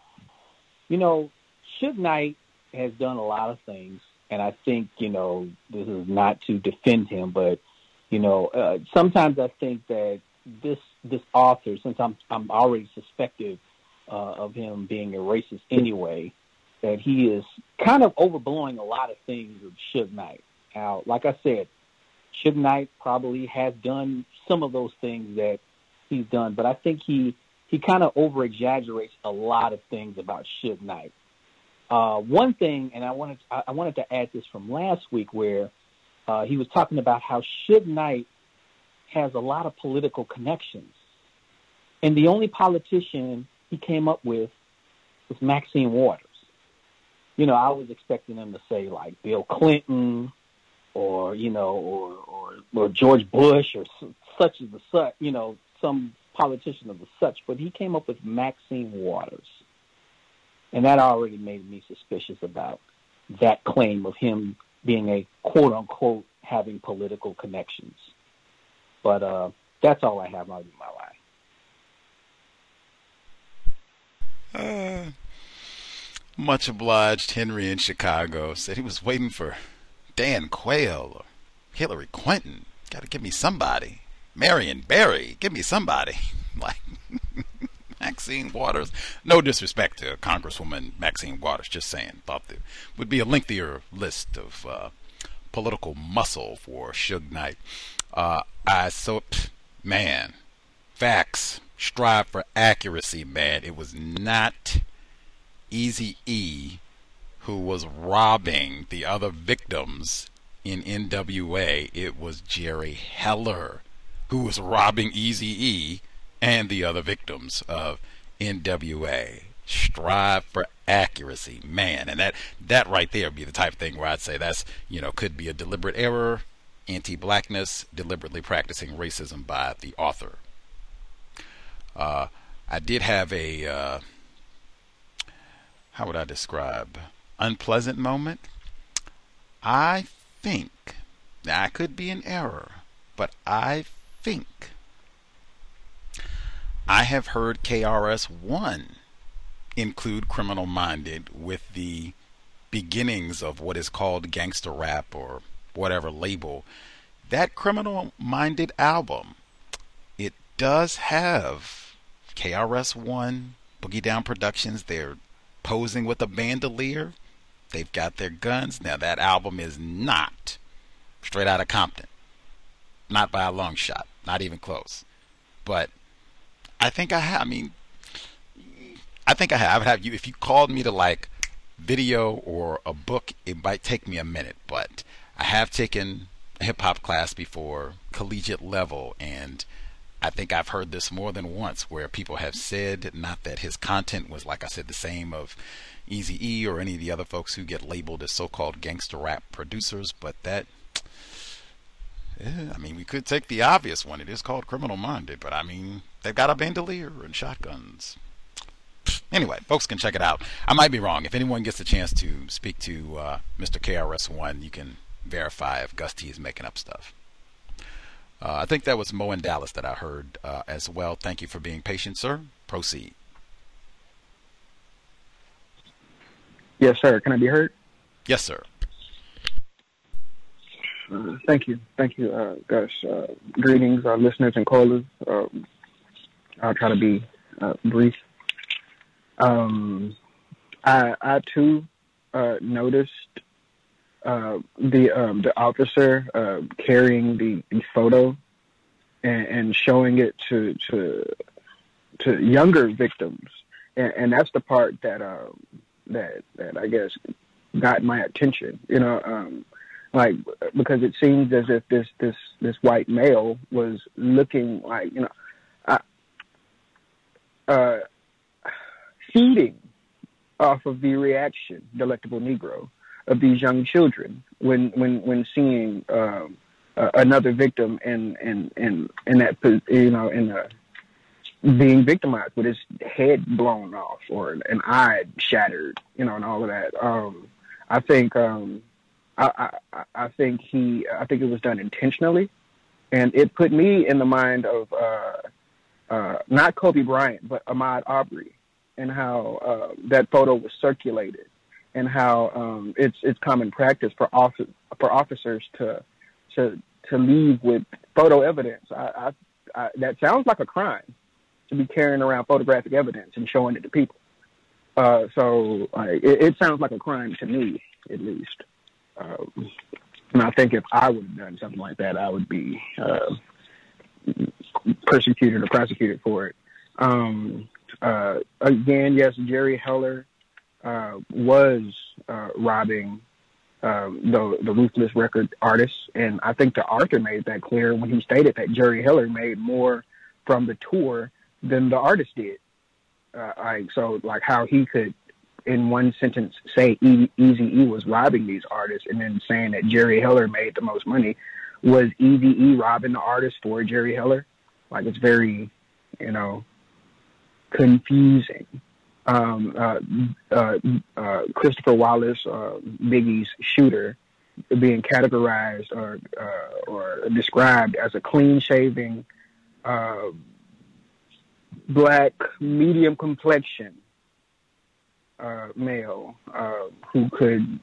Suge Knight has done a lot of things, and I think, this is not to defend him, but, sometimes I think that this author, since I'm already suspected of him being a racist anyway, that he is kind of overblowing a lot of things with Suge Knight. Now, like I said, Suge Knight probably has done some of those things that he's done, but I think he kind of over-exaggerates a lot of things about Suge Knight. One thing, and I wanted to add this from last week, where he was talking about how Suge Knight has a lot of political connections. And the only politician he came up with was Maxine Waters. I was expecting him to say like Bill Clinton or George Bush or such as the such, some politician of the such, but he came up with Maxine Waters. And that already made me suspicious about that claim of him being a quote unquote having political connections. But that's all I have. I'll do my line. Much obliged. Henry in Chicago said he was waiting for Dan Quayle or Hillary Clinton. Got to give me somebody. Marion Barry, give me somebody. Like Maxine Waters. No disrespect to Congresswoman Maxine Waters, just saying. Thought there would be a lengthier list of political muscle for Suge Knight. Man, facts, strive for accuracy, man. It was not Eazy-E who was robbing the other victims in NWA. It was Jerry Heller who was robbing Eazy-E and the other victims of NWA. Strive for accuracy, man. And that right there would be the type of thing where I'd say that's, could be a deliberate error, anti-blackness, deliberately practicing racism by the author. I did have a, how would I describe, unpleasant moment. I think, now I could be in error, but I think I have heard KRS-One include Criminal Minded with the beginnings of what is called gangster rap or whatever label. That Criminal Minded album, it does have KRS-One, Boogie Down Productions. They're posing with a bandolier. They've got their guns. Now that album is not Straight Outta Compton. Not by a long shot. Not even close. But I think I have. I would have you. If you called me to like video or a book, it might take me a minute. But I have taken a hip hop class before, collegiate level, and I think I've heard this more than once where people have said, not that his content was, like I said, the same of Eazy-E or any of the other folks who get labeled as so-called gangster rap producers, but that, we could take the obvious one. It is called Criminal Minded, but they've got a bandolier and shotguns. Anyway, folks can check it out. I might be wrong. If anyone gets a chance to speak to Mr. KRS-One, you can verify if Gus T is making up stuff. I think that was Mo in Dallas that I heard as well. Thank you for being patient, sir. Proceed. Yes, sir. Can I be heard? Yes, sir. Thank you, Gus. Greetings, listeners and callers. I'll try to be brief. I too noticed the officer carrying the photo and showing it to younger victims, and that's the part that I guess got my attention. Because it seems as if this white male was looking like feeding off of the reaction, Delectable Negro, of these young children when seeing another victim in that, you know, in the being victimized with his head blown off or an eye shattered, you know, and all of that. I think I think it was done intentionally, and it put me in the mind of not Kobe Bryant but Ahmaud Arbery, and how that photo was circulated, and how it's common practice for officers to leave with photo evidence. That sounds like a crime, to be carrying around photographic evidence and showing it to people. So it sounds like a crime to me, at least. And I think if I would have done something like that, I would be persecuted or prosecuted for it. Again, yes, Jerry Heller was robbing the Ruthless record artists, and I think that Arthur made that clear when he stated that Jerry Heller made more from the tour than the artist did. So how he could, in one sentence, say Eazy-E was robbing these artists, and then saying that Jerry Heller made the most money. Was Eazy-E robbing the artist for Jerry Heller? It's very, confusing. Christopher Wallace, Biggie's shooter, being categorized or described as a clean-shaving, black, medium complexion male who could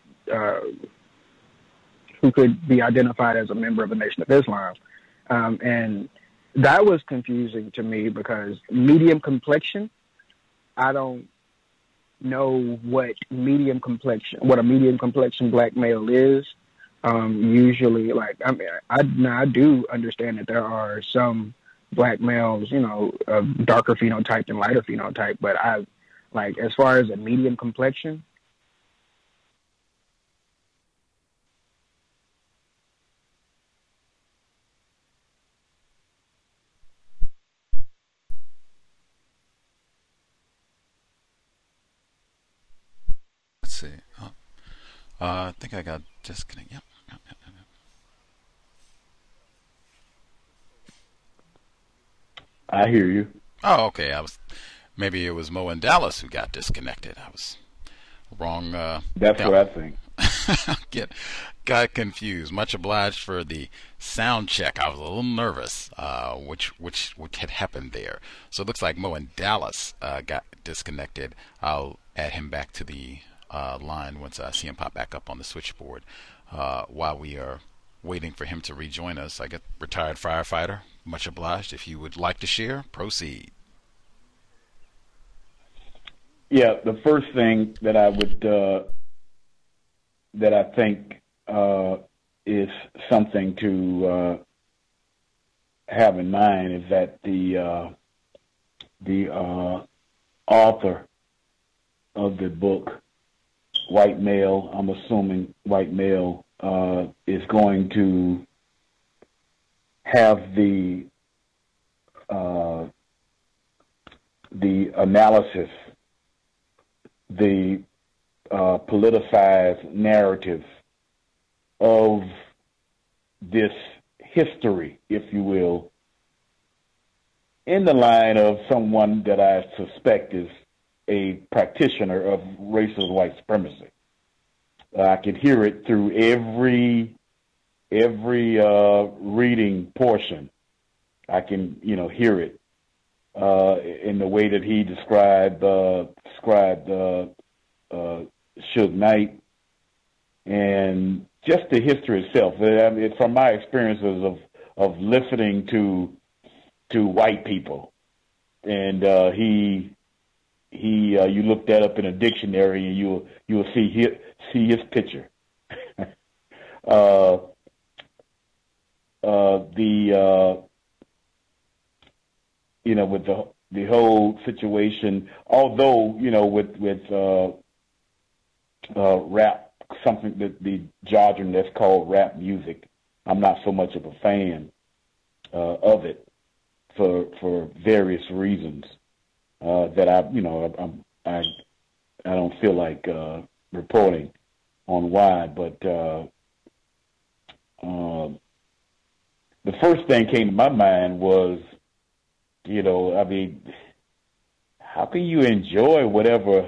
be identified as a member of the Nation of Islam, and that was confusing to me because medium complexion, I don't know what a medium complexion black male is. Usually, I do understand that there are some black males, of darker phenotype and lighter phenotype, but as far as a medium complexion, let's see. I think I got disconnected. Yep. I hear you. Oh, okay. Maybe it was Mo in Dallas who got disconnected. I was wrong. That's what I think. Got confused. Much obliged for the sound check. I was a little nervous, which had happened there. So it looks like Mo in Dallas got disconnected. I'll add him back to the line once I see him pop back up on the switchboard. While we are waiting for him to rejoin us, I get retired firefighter. Much obliged. If you would like to share, proceed. Yeah, the first thing that I would that I think is something to have in mind is that the author of the book, white male, I'm assuming white male, is going to have the analysis, the politicized narrative of this history, if you will, in the line of someone that I suspect is a practitioner of racist white supremacy. I can hear it through every reading portion. I can, hear it in the way that he described Suge Knight and just the history itself. From my experiences of listening to white people, and you look that up in a dictionary and you will see his picture. With the whole situation, although with rap, something that the jargon that's called rap music, I'm not so much of a fan of it for various reasons that I don't feel like reporting on why, but the first thing came to my mind was, you know, I mean, how can you enjoy whatever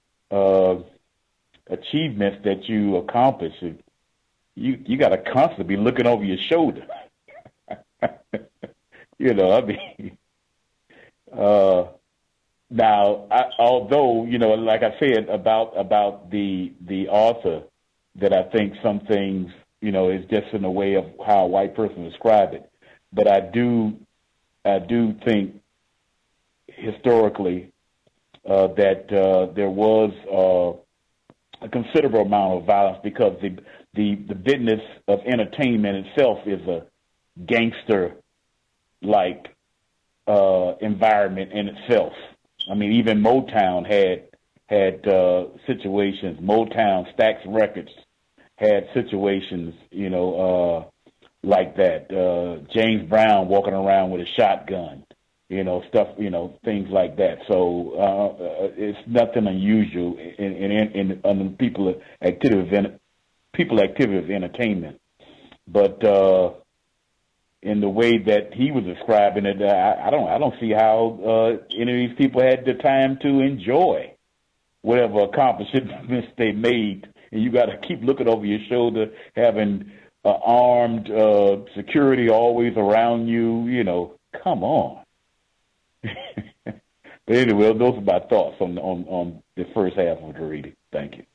achievements that you accomplish? You got to constantly be looking over your shoulder. You know, I mean, now, although, you know, like I said about the author, that I think some things, you know, is just in the way of how a white person describe it. But I do think historically that there was a considerable amount of violence, because the business of entertainment itself is a gangster-like environment in itself. I mean, even Motown had situations. Motown, Stax Records had situations, you know, like that. James Brown walking around with a shotgun, you know, stuff, you know, things like that. So it's nothing unusual in people activity of entertainment. But in the way that he was describing it, I don't see how any of these people had the time to enjoy whatever accomplishments they made. And you got to keep looking over your shoulder, having armed security always around you. You know, come on. But anyway, those are my thoughts on the first half of the reading. Thank you.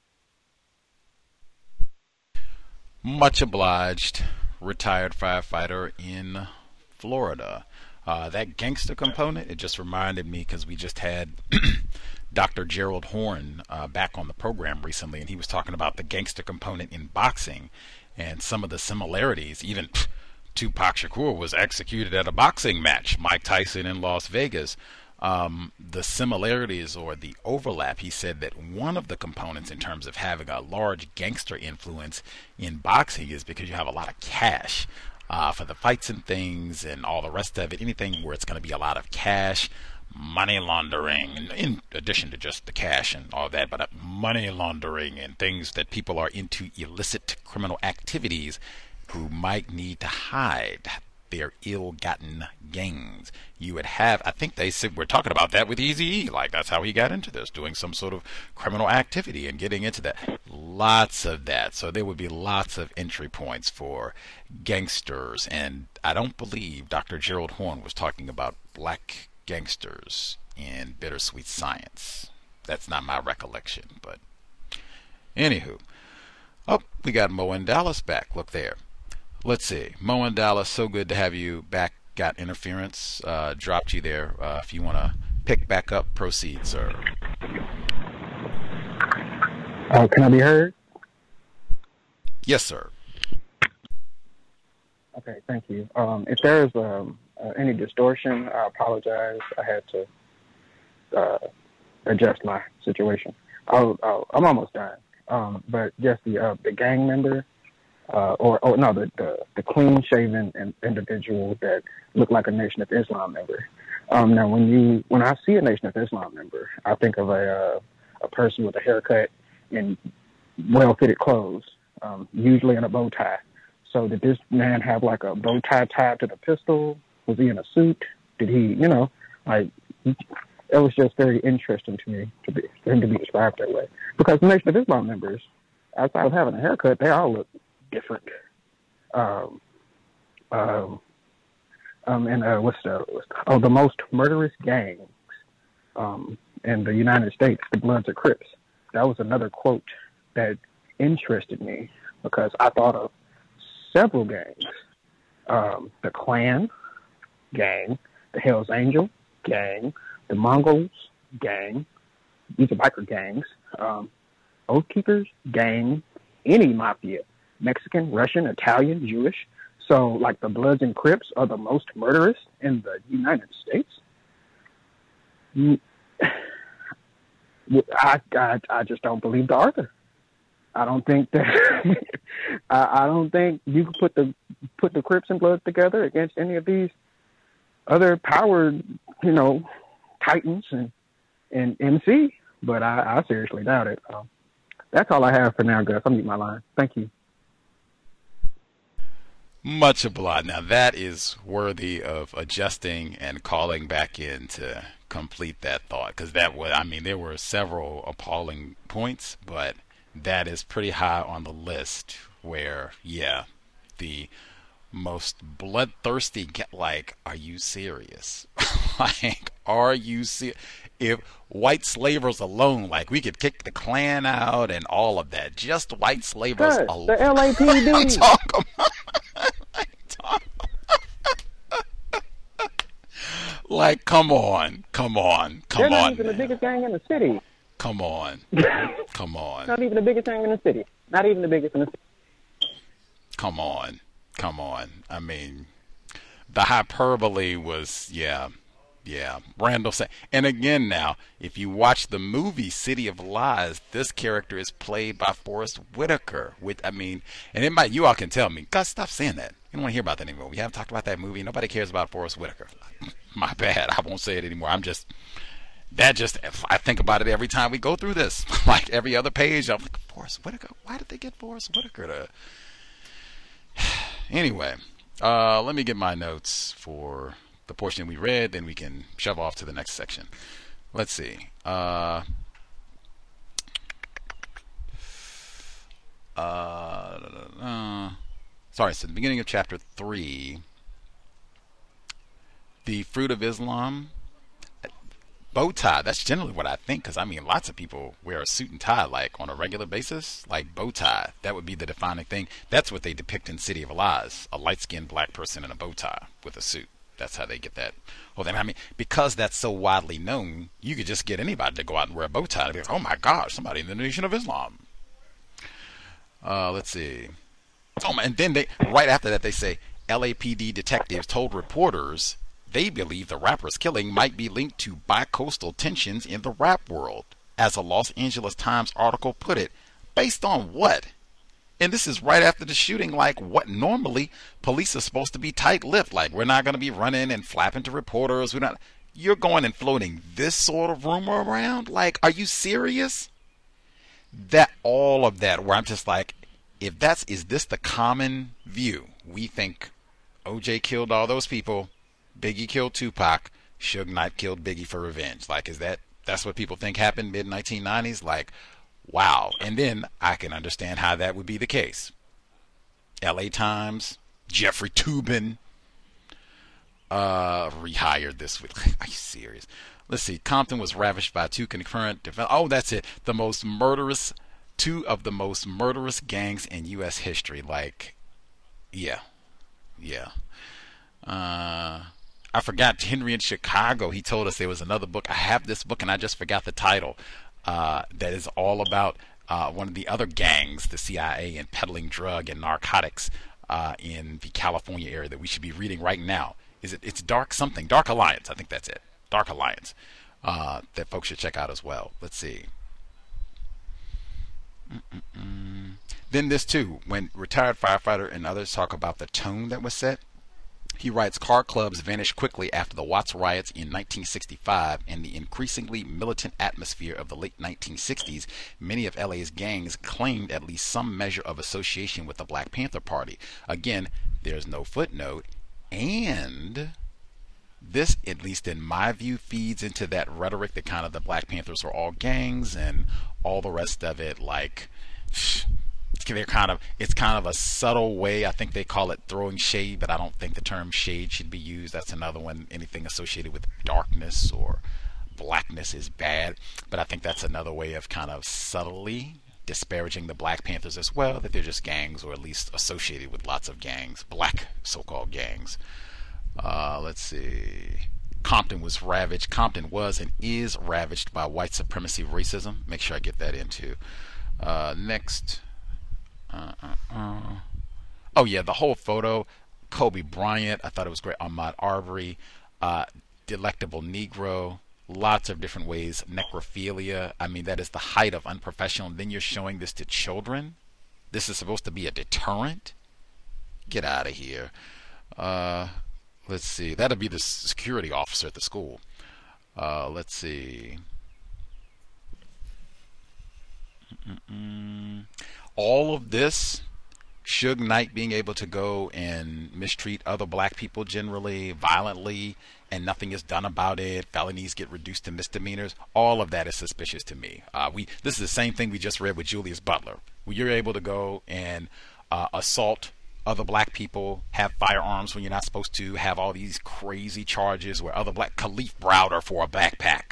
Much obliged. Retired firefighter in Florida. That gangster component, it just reminded me, because we just had Dr. Gerald Horn back on the program recently, and he was talking about the gangster component in boxing and some of the similarities. Even Tupac Shakur was executed at a boxing match, Mike Tyson in Las Vegas. The similarities or the overlap, he said that one of the components in terms of having a large gangster influence in boxing is because you have a lot of cash for the fights and things and all the rest of it. Anything where it's going to be a lot of cash, money laundering, in addition to just the cash and all that, but money laundering and things that people are into, illicit criminal activities, who might need to hide their ill-gotten gains. You would have, I think they said, we're talking about that with Eazy-E, like that's how he got into this, doing some sort of criminal activity and getting into that. Lots of that. So there would be lots of entry points for gangsters, and I don't believe Dr. Gerald Horn was talking about black gangsters in Bittersweet Science. That's not my recollection, but anywho. Oh, we got Mo in Dallas back. Look there. Let's see. Mo in Dallas, so good to have you back. Got interference. Dropped you there. If you want to pick back up, proceed, sir. Can I be heard? Yes, sir. Okay, thank you. If there's any distortion, I apologize. I had to adjust my situation. I'm almost done. But just the gang member, the clean-shaven individual that looked like a Nation of Islam member. Now, when I see a Nation of Islam member, I think of a person with a haircut and well-fitted clothes, usually in a bow tie. So did this man have like a bow tie tied to the pistol? Was he in a suit? Did he, it was just very interesting to me for him to be described that way. Because the Nation of Islam members, outside of having a haircut, they all look different. The most murderous gangs in the United States, the Bloods or Crips. That was another quote that interested me because I thought of several gangs. The Klan gang, the Hells Angel gang, the Mongols gang, these are biker gangs, Oath Keepers gang, any mafia, Mexican, Russian, Italian, Jewish. So, like, the Bloods and Crips are the most murderous in the United States. I just don't believe the author. I don't think that I don't think you could put the Crips and Bloods together against any of these other powered, titans and MC. But I seriously doubt it. That's all I have for now, Gus. I'll mute my line. Thank you. Much obliged. Now that is worthy of adjusting and calling back in to complete that thought, because that was, I mean, there were several appalling points, but that is pretty high on the list where, yeah, the most bloodthirsty, like, are you serious? Like, are you serious? If white slavers alone, like, we could kick the Klan out and all of that, just white slavers Good. alone. The LAPD. Talk about, like, come on. They're not even the biggest gang in the city. Come on. Not even the biggest gang in the city. Not even the biggest in the city. Come on. I mean, the hyperbole was, yeah. Randall said, and again now, if you watch the movie City of Lies, this character is played by Forrest Whitaker. And it might, you all can tell me, God, stop saying that. You don't want to hear about that anymore. We haven't talked about that movie. Nobody cares about Forrest Whitaker. My bad. I won't say it anymore. I think about it every time we go through this. Like every other page, I'm like, Forrest Whitaker? Why did they get Forrest Whitaker to... Anyway, let me get my notes for the portion we read, then we can shove off to the next section. Let's see. Sorry, so the beginning of chapter 3, the fruit of Islam, bow tie. That's generally what I think, because I mean, lots of people wear a suit and tie like on a regular basis, like bow tie. That would be the defining thing. That's what they depict in City of Lies: a light-skinned black person in a bow tie with a suit. That's how they get that whole thing. I mean, because that's so widely known, you could just get anybody to go out and wear a bow tie and be like, oh my gosh, somebody in the Nation of Islam. Let's see. Oh, and then right after that, they say LAPD detectives told reporters they believe the rapper's killing might be linked to bi-coastal tensions in the rap world. As a Los Angeles Times article put it, based on what? And this is right after the shooting, like what normally police are supposed to be tight-lipped. Like, we're not going to be running and flapping to reporters. You're going and floating this sort of rumor around? Like, are you serious? All of that, where I'm just like, is this the common view? We think OJ killed all those people, Biggie killed Tupac, Suge Knight killed Biggie for revenge. Like, that's what people think happened mid-1990s? Like, wow. And then I can understand how that would be the case. LA Times, Jeffrey Toobin, rehired this week. Are you serious? Let's see. Compton was ravaged by two concurrent defense. Oh, that's it. Two of the most murderous gangs in U.S. history. Like, yeah. I forgot Henry in Chicago. He told us there was another book. I have this book and I just forgot the title. That is all about one of the other gangs, the CIA, and peddling drug and narcotics in the California area that we should be reading right now. It's Dark Alliance. I think that's it. Dark Alliance. That folks should check out as well. Let's see. Then this too, when retired firefighter and others talk about the tone that was set. He writes, car clubs vanished quickly after the Watts riots in 1965 and the increasingly militant atmosphere of the late 1960s. Many of LA's gangs claimed at least some measure of association with the Black Panther Party. Again, there's no footnote, and this, at least in my view, feeds into that rhetoric that kind of the Black Panthers are all gangs and all the rest of it. Like, it's kind of a subtle way. I think they call it throwing shade, but I don't think the term shade should be used. That's another one. Anything associated with darkness or blackness is bad, but I think that's another way of kind of subtly disparaging the Black Panthers as well, that they're just gangs, or at least associated with lots of gangs, black so-called gangs. Let's see. Compton was and is ravaged by white supremacy racism. Make sure I get that into. Next. Oh yeah, the whole photo. Kobe Bryant, I thought it was great. Ahmaud Arbery, Delectable Negro, lots of different ways. Necrophilia, I mean, that is the height of unprofessional. And then you're showing this to children. This is supposed to be a deterrent. Get out of here. Let's see. That'll be the security officer at the school. Let's see. All of this Suge Knight being able to go and mistreat other black people generally, violently, and nothing is done about it. Felonies get reduced to misdemeanors. All of that is suspicious to me. This is the same thing we just read with Julius Butler, where you're able to go and assault other black people, have firearms when you're not supposed to, have all these crazy charges where other black Khalif Browder for a backpack.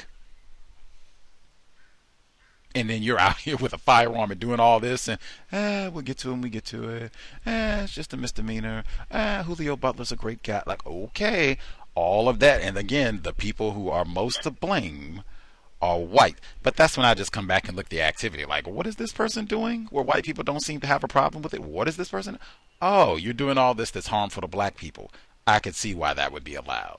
And then you're out here with a firearm and doing all this, and we'll get to him, we get to it. It's just a misdemeanor. Julio Butler's a great guy. Like, okay, all of that. And again, the people who are most to blame are white. But that's when I just come back and look at the activity. Like, what is this person doing where white people don't seem to have a problem with it? What is this person? Oh, you're doing all this that's harmful to black people. I could see why that would be allowed.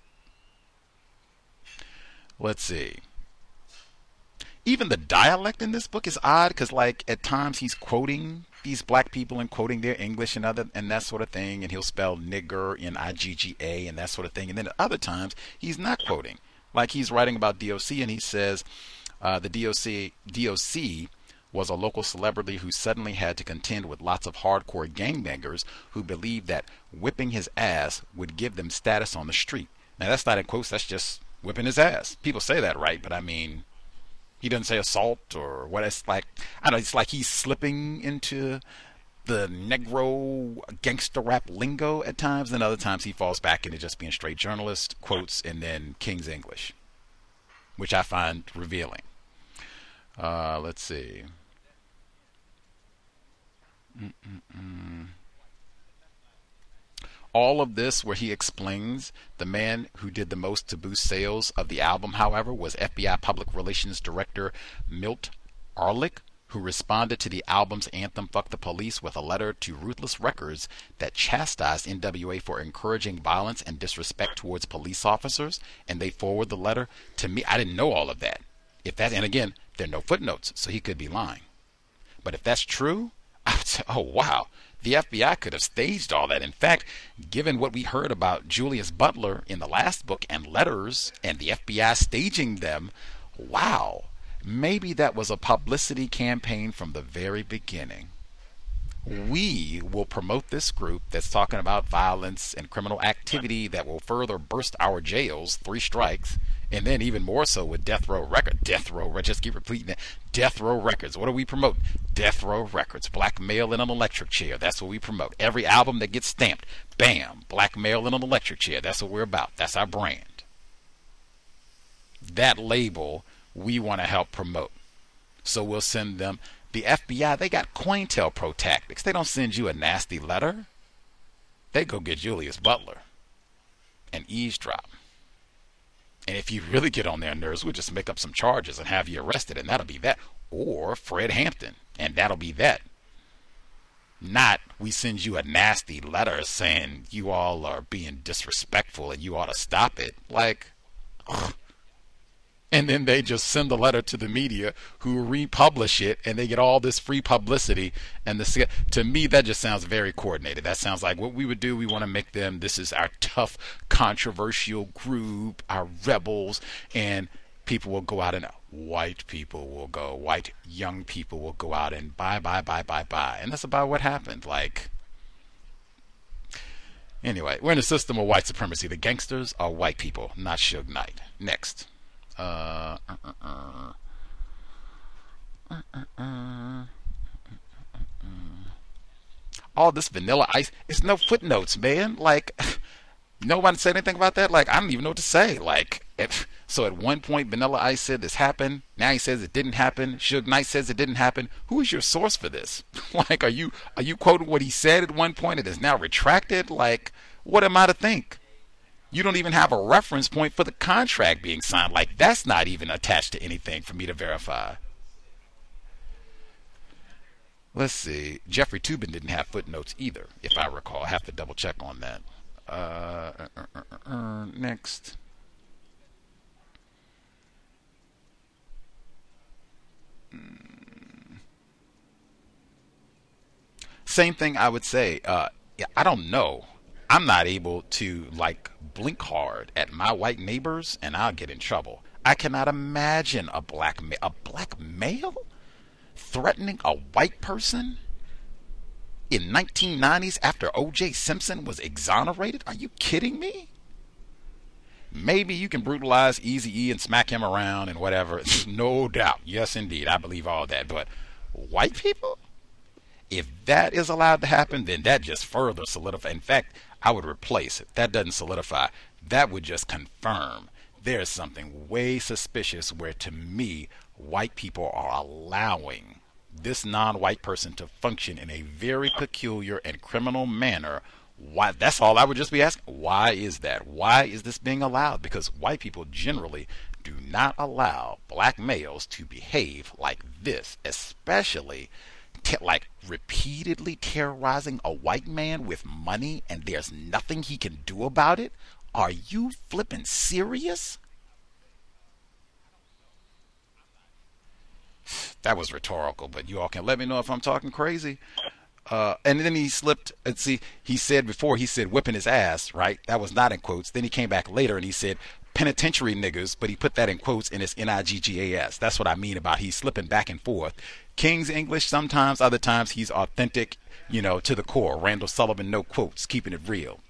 Let's see. Even the dialect in this book is odd because, like, at times he's quoting these black people and quoting their English and that sort of thing, and he'll spell nigger N-I-G-G-A and that sort of thing. And then at other times he's not quoting. Like, he's writing about DOC and he says the DOC was a local celebrity who suddenly had to contend with lots of hardcore gangbangers who believed that whipping his ass would give them status on the street. Now, that's not in quotes, that's just whipping his ass. People say that, right? But I mean, he doesn't say assault or what. It's like, I don't know, it's like he's slipping into the Negro gangster rap lingo at times, and other times he falls back into just being straight journalist, quotes, and then King's English, which I find revealing. Let's see. All of this where he explains the man who did the most to boost sales of the album, however, was FBI Public Relations Director Milt Ehrlich, who responded to the album's anthem Fuck the Police with a letter to Ruthless Records that chastised NWA for encouraging violence and disrespect towards police officers, and they forward the letter to me. I didn't know all of that. If that, and again, there are no footnotes, so he could be lying. But if that's true, I would say, oh wow, the FBI could have staged all that. In fact, given what we heard about Julius Butler in the last book and letters and the FBI staging them, wow, maybe that was a publicity campaign from the very beginning. We will promote this group that's talking about violence and criminal activity that will further burst our jails, 3 strikes, and then even more so with Death Row Records. Death Row, just keep repeating it. Death Row Records. What do we promote? Death Row Records. Black male in an electric chair. That's what we promote. Every album that gets stamped, bam, black male in an electric chair. That's what we're about. That's our brand. That label we want to help promote. So we'll send them. The FBI, they got COINTELPRO tactics. They don't send you a nasty letter. They go get Julius Butler and eavesdrop. And if you really get on their nerves, we'll just make up some charges and have you arrested, and that'll be that. Or Fred Hampton, and that'll be that. Not, we send you a nasty letter saying you all are being disrespectful and you ought to stop it. Like, ugh. And then they just send the letter to the media who republish it, and they get all this free publicity. And to me, that just sounds very coordinated. That sounds like what we would do. We want to make them, this is our tough, controversial group, our rebels, and people will go out and white young people will go out and buy. And that's about what happened. Like, anyway, we're in a system of white supremacy. The gangsters are white people, not Suge Knight. Next. All this Vanilla Ice, it's no footnotes, man. Like, nobody said anything about that. Like, I don't even know what to say. Like, so at one point Vanilla Ice said this happened. Now he says it didn't happen. Suge Knight says it didn't happen. Who is your source for this? Like, are you quoting what he said at one point and is now retracted? Like, what am I to think? You don't even have a reference point for the contract being signed. Like, that's not even attached to anything for me to verify. Let's see. Jeffrey Toobin didn't have footnotes either, if I recall. I have to double check on that. Next. Same thing I would say. I don't know. I'm not able to, like, blink hard at my white neighbors, and I'll get in trouble. I cannot imagine a black male threatening a white person in 1990s after O.J. Simpson was exonerated? Are you kidding me? Maybe you can brutalize Eazy-E and smack him around and whatever. No doubt. Yes, indeed. I believe all that. But white people? If that is allowed to happen, then that just further solidifies. In fact, I would replace it. That doesn't solidify. That would just confirm there's something way suspicious where, to me, white people are allowing this non-white person to function in a very peculiar and criminal manner. Why? That's all I would just be asking. Why is that? Why is this being allowed? Because white people generally do not allow black males to behave like this, especially like repeatedly terrorizing a white man with money and there's nothing he can do about it. Are you flipping serious? That was rhetorical, but you all can let me know if I'm talking crazy. And then he slipped. Let's see, he said before, he said whipping his ass, right? That was not in quotes. Then he came back later and he said penitentiary niggers, but he put that in quotes in his N-I-G-G-A-S. That's what I mean about he's slipping back and forth. King's English sometimes, other times he's authentic, to the core. Randall Sullivan, no quotes, keeping it real.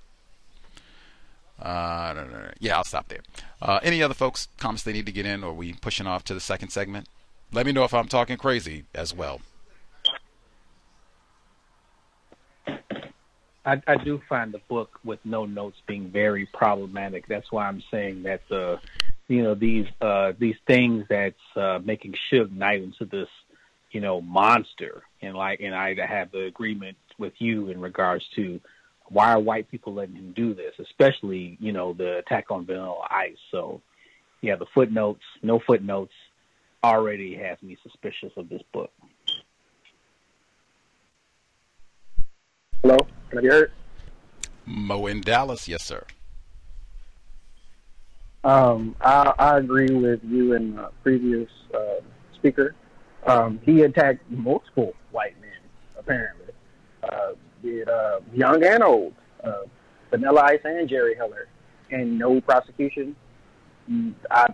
Yeah, I'll stop there. Any other folks, comments they need to get in, or are we pushing off to the second segment? Let me know if I'm talking crazy as well. I do find the book with no notes being very problematic. That's why I'm saying that these things that's making Suge Knight into this monster, and I have the agreement with you in regards to why are white people letting him do this, especially the attack on Vanilla Ice. So yeah, the footnotes, no footnotes, already has me suspicious of this book. Hello, can I be heard? Mo in Dallas, yes, sir. I agree with you and the previous speaker. He attacked multiple white men, apparently. Young and old. Vanilla Ice and Jerry Heller. And no prosecution. I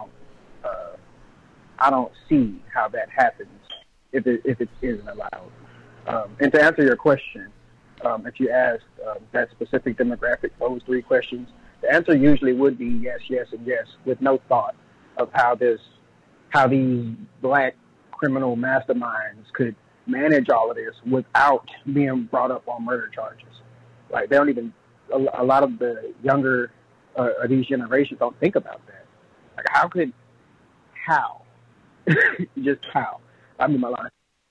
don't see how that happens if it isn't allowed. And to answer your question, if you asked that specific demographic, those three questions, the answer usually would be yes, yes, and yes, with no thought of how these black criminal masterminds could manage all of this without being brought up on murder charges. Like, they don't even, a lot of the younger of these generations don't think about that. Like, how? Just how? I mean, my line.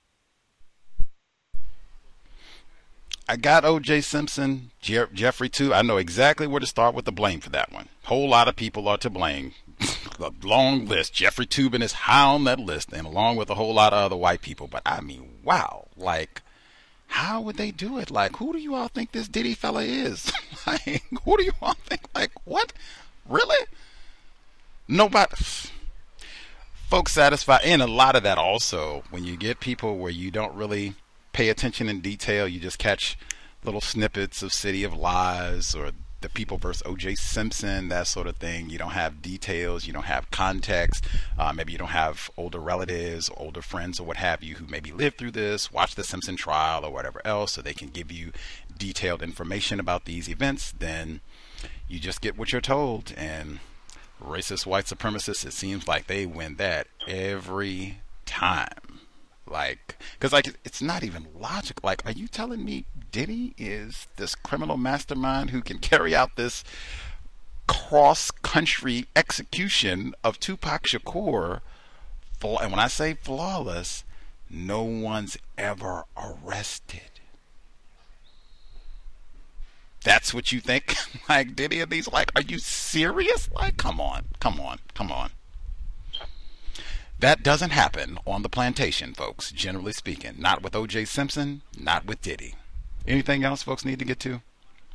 I got O.J. Simpson, Jeffrey too. I know exactly where to start with the blame for that one. Whole lot of people are to blame. A long list. Jeffrey Toobin is high on that list, and along with a whole lot of other white people. But I mean, wow. Like, how would they do it? Like, who do you all think this Diddy fella is? Like, who do you all think? Like, what? Really? Nobody. Folks satisfied. And a lot of that also, when you get people where you don't really pay attention in detail, you just catch little snippets of City of Lies or the People versus O.J. Simpson, that sort of thing. You don't have details, you don't have context. Maybe you don't have older relatives, or older friends, or what have you, who maybe lived through this, watched the Simpson trial, or whatever else, so they can give you detailed information about these events. Then you just get what you're told. And racist white supremacists, it seems like they win that every time. Like, because like, it's not even logical. Like, are you telling me Diddy is this criminal mastermind who can carry out this cross-country execution of Tupac Shakur? And when I say flawless, no one's ever arrested. That's what you think? Like, Diddy and these, like, are you serious? Like, come on. That doesn't happen on the plantation, folks, generally speaking. Not with O.J. Simpson, not with Diddy. Anything else folks need to get to?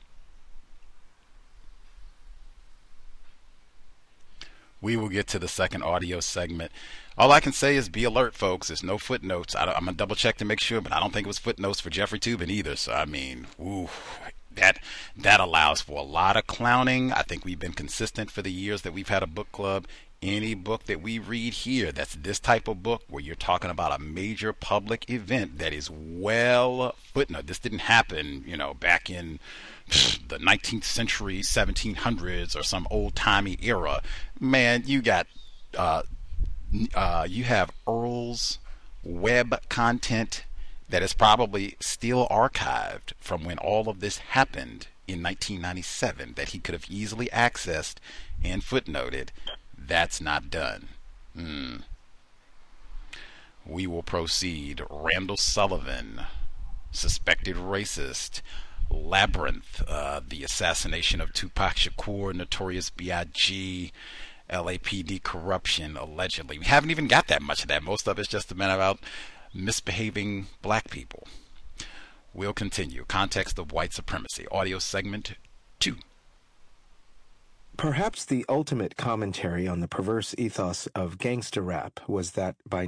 We will get to the second audio segment. All I can say is be alert, folks. There's no footnotes. I'm going to double check to make sure, but I don't think it was footnotes for Jeffrey Toobin either. So, I mean, ooh, that allows for a lot of clowning. I think we've been consistent for the years that we've had a book club. Any book that we read here that's this type of book where you're talking about a major public event that is well footnote. This didn't happen, back in the 19th century, 1700s, or some old-timey era. Man, you have Earl's web content that is probably still archived from when all of this happened in 1997 that he could have easily accessed and footnoted. That's not done. We will proceed. Randall Sullivan, suspected racist. Labyrinth, the assassination of Tupac Shakur, Notorious B.I.G., LAPD corruption, allegedly. We haven't even got that much of that. Most of it's just about misbehaving black people. We'll continue. Context of white supremacy. Audio segment 2. Perhaps the ultimate commentary on the perverse ethos of gangsta rap was that by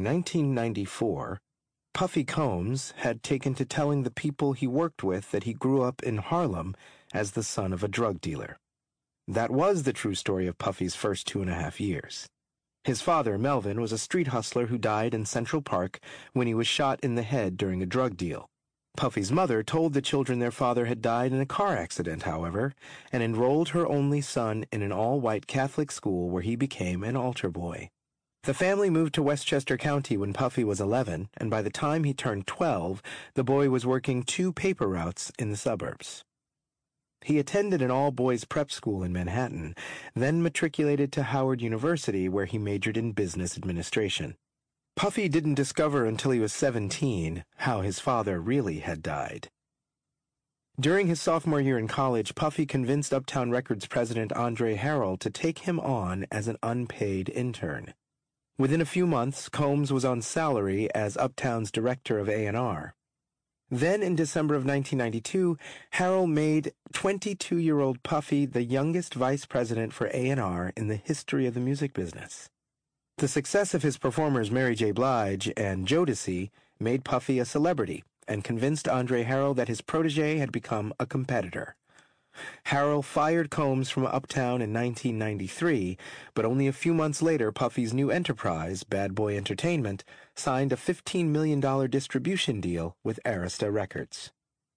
1994, Puffy Combs had taken to telling the people he worked with that he grew up in Harlem as the son of a drug dealer. That was the true story of Puffy's first 2.5 years. His father, Melvin, was a street hustler who died in Central Park when he was shot in the head during a drug deal. Puffy's mother told the children their father had died in a car accident, however, and enrolled her only son in an all-white Catholic school where he became an altar boy. The family moved to Westchester County when Puffy was 11, and by the time he turned 12, the boy was working 2 paper routes in the suburbs. He attended an all-boys prep school in Manhattan, then matriculated to Howard University where he majored in business administration. Puffy didn't discover until he was 17 how his father really had died. During his sophomore year in college, Puffy convinced Uptown Records president Andre Harrell to take him on as an unpaid intern. Within a few months, Combs was on salary as Uptown's director of A&R. Then, in December of 1992, Harrell made 22-year-old Puffy the youngest vice president for A&R in the history of the music business. The success of his performers Mary J. Blige and Jodeci made Puffy a celebrity and convinced Andre Harrell that his protege had become a competitor. Harrell fired Combs from Uptown in 1993, but only a few months later Puffy's new enterprise, Bad Boy Entertainment, signed a $15 million distribution deal with Arista Records.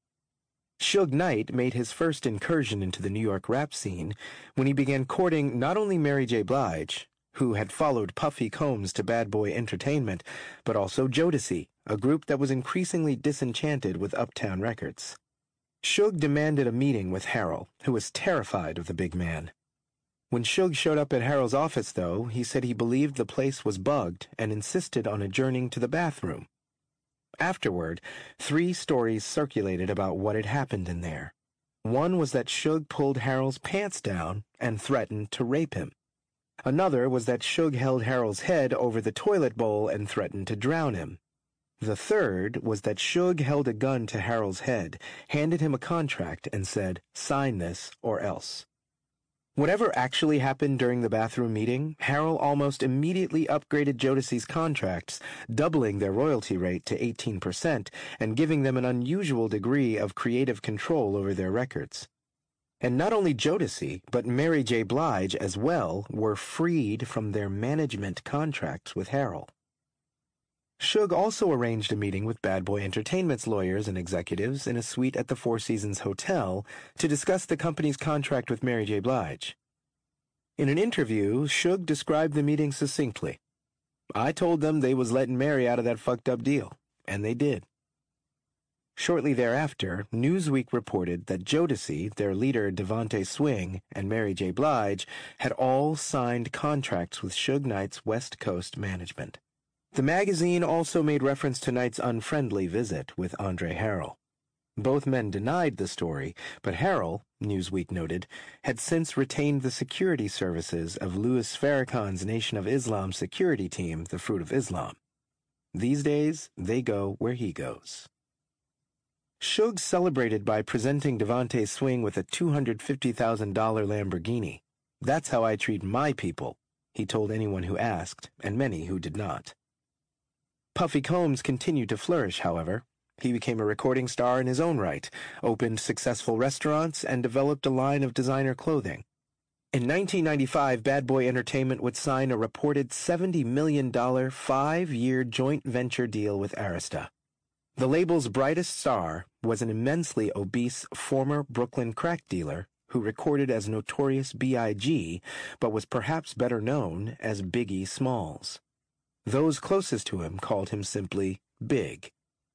Suge Knight made his first incursion into the New York rap scene when he began courting not only Mary J. Blige, who had followed Puffy Combs to Bad Boy Entertainment, but also Jodeci, a group that was increasingly disenchanted with Uptown Records. Suge demanded a meeting with Harrell, who was terrified of the big man. When Suge showed up at Harrell's office, though, he said he believed the place was bugged and insisted on adjourning to the bathroom. Afterward, 3 stories circulated about what had happened in there. One was that Suge pulled Harrell's pants down and threatened to rape him. Another was that Suge held Harrell's head over the toilet bowl and threatened to drown him. The third was that Suge held a gun to Harrell's head, handed him a contract, and said, "Sign this or else." Whatever actually happened during the bathroom meeting, Harrell almost immediately upgraded Jodeci's contracts, doubling their royalty rate to 18% and giving them an unusual degree of creative control over their records. And not only Jodeci, but Mary J. Blige as well were freed from their management contracts with Harrell. Suge also arranged a meeting with Bad Boy Entertainment's lawyers and executives in a suite at the Four Seasons Hotel to discuss the company's contract with Mary J. Blige. In an interview, Suge described the meeting succinctly. "I told them they was letting Mary out of that fucked up deal, and they did." Shortly thereafter, Newsweek reported that Jodeci, their leader Devontae Swing, and Mary J. Blige had all signed contracts with Suge Knight's West Coast management. The magazine also made reference to Knight's unfriendly visit with Andre Harrell. Both men denied the story, but Harrell, Newsweek noted, had since retained the security services of Louis Farrakhan's Nation of Islam security team, the Fruit of Islam. These days, they go where he goes. Suge celebrated by presenting Devontae Swing with a $250,000 Lamborghini. "That's how I treat my people," he told anyone who asked, and many who did not. Puffy Combs continued to flourish, however. He became a recording star in his own right, opened successful restaurants, and developed a line of designer clothing. In 1995, Bad Boy Entertainment would sign a reported $70 million 5-year joint venture deal with Arista. The label's brightest star was an immensely obese former Brooklyn crack dealer who recorded as Notorious B.I.G., but was perhaps better known as Biggie Smalls. Those closest to him called him simply Big.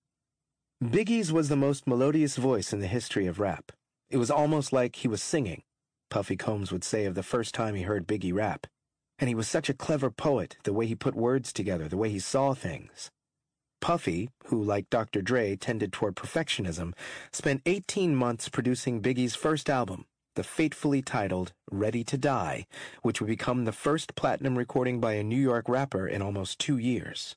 Biggie's was the most melodious voice in the history of rap. It was almost like he was singing, Puffy Combs would say of the first time he heard Biggie rap. And he was such a clever poet, the way he put words together, the way he saw things. Puffy, who, like Dr. Dre, tended toward perfectionism, spent 18 months producing Biggie's first album, the fatefully titled Ready to Die, which would become the first platinum recording by a New York rapper in almost 2 years.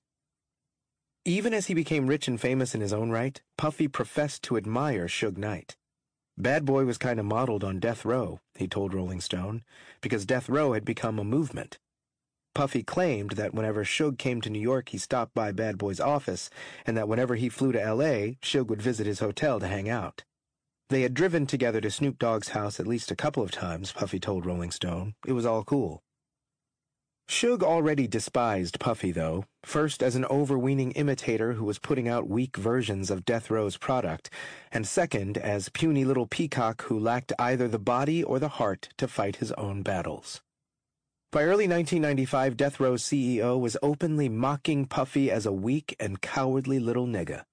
Even as he became rich and famous in his own right, Puffy professed to admire Suge Knight. Bad Boy was kind of modeled on Death Row, he told Rolling Stone, because Death Row had become a movement. Puffy claimed that whenever Suge came to New York, he stopped by Bad Boy's office, and that whenever he flew to L.A., Suge would visit his hotel to hang out. They had driven together to Snoop Dogg's house at least a couple of times, Puffy told Rolling Stone. It was all cool. Suge already despised Puffy, though, first as an overweening imitator who was putting out weak versions of Death Row's product, and second as puny little peacock who lacked either the body or the heart to fight his own battles. By early 1995, Death Row's CEO was openly mocking Puffy as a weak and cowardly little nigga.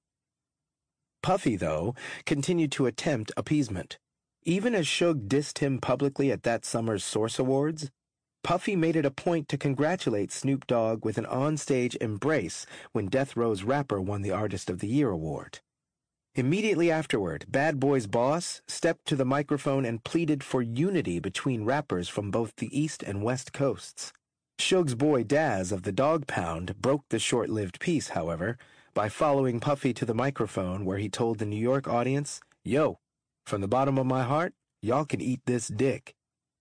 Puffy, though, continued to attempt appeasement. Even as Suge dissed him publicly at that summer's Source Awards, Puffy made it a point to congratulate Snoop Dogg with an onstage embrace when Death Row's rapper won the Artist of the Year award. Immediately afterward, Bad Boy's boss stepped to the microphone and pleaded for unity between rappers from both the East and West Coasts. Suge's boy Daz of the Dog Pound broke the short-lived peace, however, by following Puffy to the microphone where he told the New York audience, "Yo, from the bottom of my heart, y'all can eat this dick."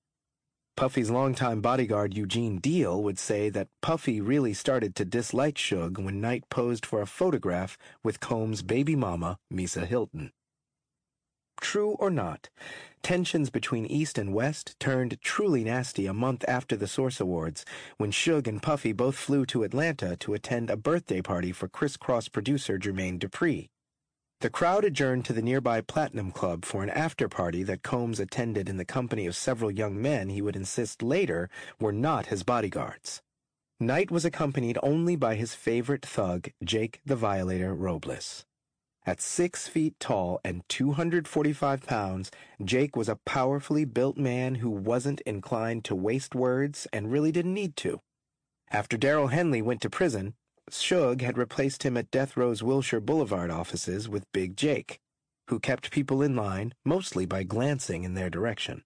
Puffy's longtime bodyguard Eugene Deal would say that Puffy really started to dislike Suge when Knight posed for a photograph with Combs' baby mama, Misa Hilton. True or not, tensions between East and West turned truly nasty a month after the Source Awards, when Suge and Puffy both flew to Atlanta to attend a birthday party for Criss Cross producer Jermaine Dupri. The crowd adjourned to the nearby Platinum Club for an after-party that Combs attended in the company of several young men he would insist later were not his bodyguards. Knight was accompanied only by his favorite thug, Jake the Violator Robles. At 6 feet tall and 245 pounds, Jake was a powerfully built man who wasn't inclined to waste words and really didn't need to. After Darrell Henley went to prison, Suge had replaced him at Death Row's Wilshire Boulevard offices with Big Jake, who kept people in line mostly by glancing in their direction.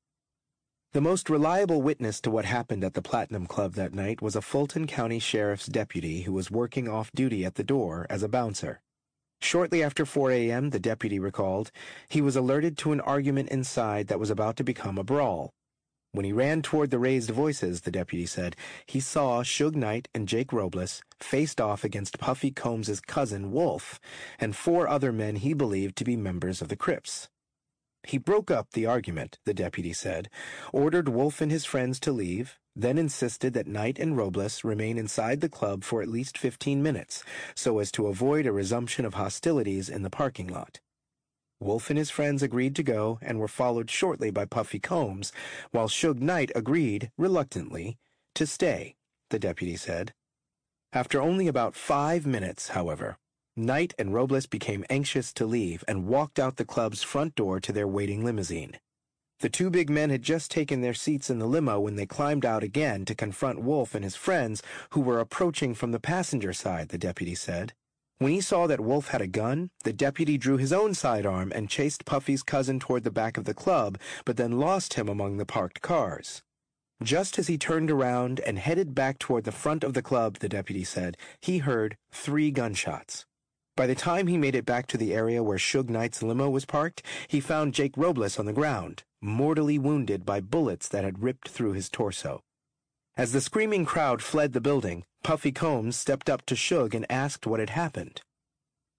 The most reliable witness to what happened at the Platinum Club that night was a Fulton County Sheriff's deputy who was working off duty at the door as a bouncer. Shortly after 4 a.m., the deputy recalled, he was alerted to an argument inside that was about to become a brawl. When he ran toward the raised voices, the deputy said, he saw Suge Knight and Jake Robles faced off against Puffy Combs' cousin, Wolf, and 4 other men he believed to be members of the Crips. He broke up the argument, the deputy said, ordered Wolf and his friends to leave, then insisted that Knight and Robles remain inside the club for at least 15 minutes, so as to avoid a resumption of hostilities in the parking lot. Wolf and his friends agreed to go and were followed shortly by Puffy Combs, while Suge Knight agreed, reluctantly, to stay, the deputy said. After only about 5 minutes, however, Knight and Robles became anxious to leave and walked out the club's front door to their waiting limousine. The 2 big men had just taken their seats in the limo when they climbed out again to confront Wolf and his friends, who were approaching from the passenger side, the deputy said. When he saw that Wolf had a gun, the deputy drew his own sidearm and chased Puffy's cousin toward the back of the club, but then lost him among the parked cars. Just as he turned around and headed back toward the front of the club, the deputy said, he heard 3 gunshots. By the time he made it back to the area where Suge Knight's limo was parked, he found Jake Robles on the ground, mortally wounded by bullets that had ripped through his torso. As the screaming crowd fled the building, Puffy Combs stepped up to Suge and asked what had happened.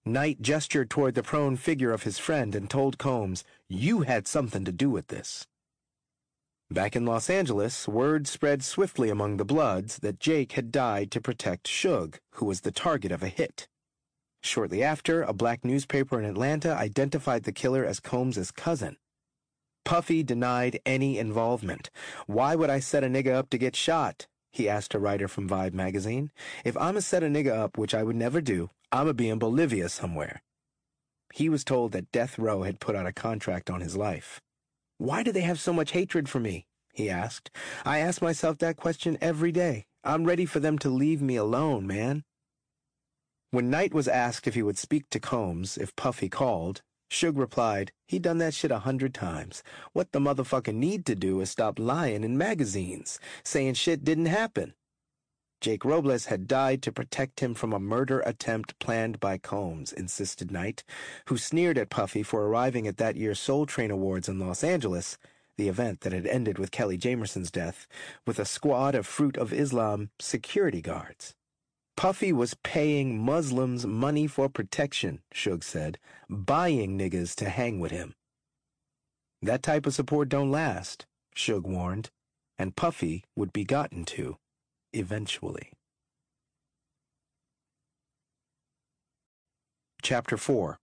Knight gestured toward the prone figure of his friend and told Combs, "You had something to do with this." Back in Los Angeles, word spread swiftly among the Bloods that Jake had died to protect Suge, who was the target of a hit. Shortly after, a black newspaper in Atlanta identified the killer as Combs' cousin. Puffy denied any involvement. "Why would I set a nigga up to get shot?" he asked a writer from Vibe magazine. "If I'ma set a nigga up, which I would never do, I'ma be in Bolivia somewhere." He was told that Death Row had put out a contract on his life. "Why do they have so much hatred for me?" he asked. "I ask myself that question every day. I'm ready for them to leave me alone, man." When Knight was asked if he would speak to Combs if Puffy called, Suge replied, "He done that shit 100 times. What the motherfucker need to do is stop lying in magazines, saying shit didn't happen." Jake Robles had died to protect him from a murder attempt planned by Combs, insisted Knight, who sneered at Puffy for arriving at that year's Soul Train Awards in Los Angeles, the event that had ended with Kelly Jamerson's death, with a squad of Fruit of Islam security guards. Puffy was paying Muslims money for protection, Suge said, buying niggas to hang with him. That type of support don't last, Suge warned, and Puffy would be gotten to. Eventually. Chapter 4.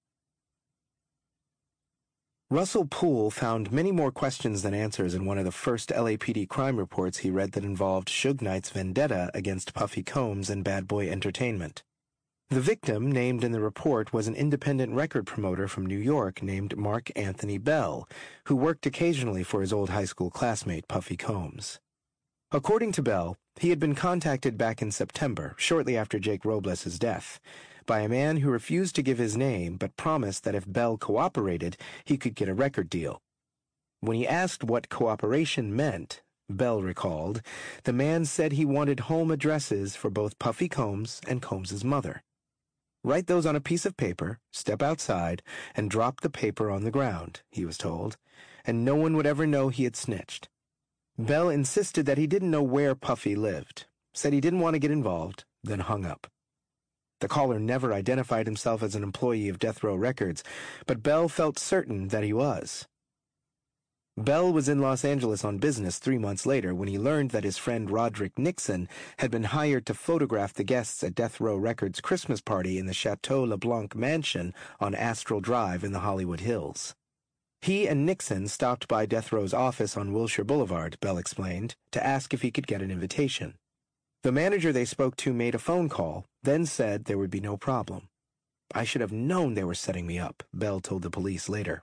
Russell Poole found many more questions than answers in one of the first LAPD crime reports he read that involved Suge Knight's vendetta against Puffy Combs and Bad Boy Entertainment. The victim named in the report was an independent record promoter from New York named Mark Anthony Bell, who worked occasionally for his old high school classmate Puffy Combs. According to Bell, he had been contacted back in September, shortly after Jake Robles' death, by a man who refused to give his name but promised that if Bell cooperated, he could get a record deal. When he asked what cooperation meant, Bell recalled, the man said he wanted home addresses for both Puffy Combs and Combs' mother. Write those on a piece of paper, step outside, and drop the paper on the ground, he was told, and no one would ever know he had snitched. Bell insisted that he didn't know where Puffy lived, said he didn't want to get involved, then hung up. The caller never identified himself as an employee of Death Row Records, but Bell felt certain that he was. Bell was in Los Angeles on business 3 months later when he learned that his friend Roderick Nixon had been hired to photograph the guests at Death Row Records' Christmas party in the Chateau LeBlanc mansion on Astral Drive in the Hollywood Hills. He and Nixon stopped by Death Row's office on Wilshire Boulevard, Bell explained, to ask if he could get an invitation. The manager they spoke to made a phone call, then said there would be no problem. "I should have known they were setting me up," Bell told the police later.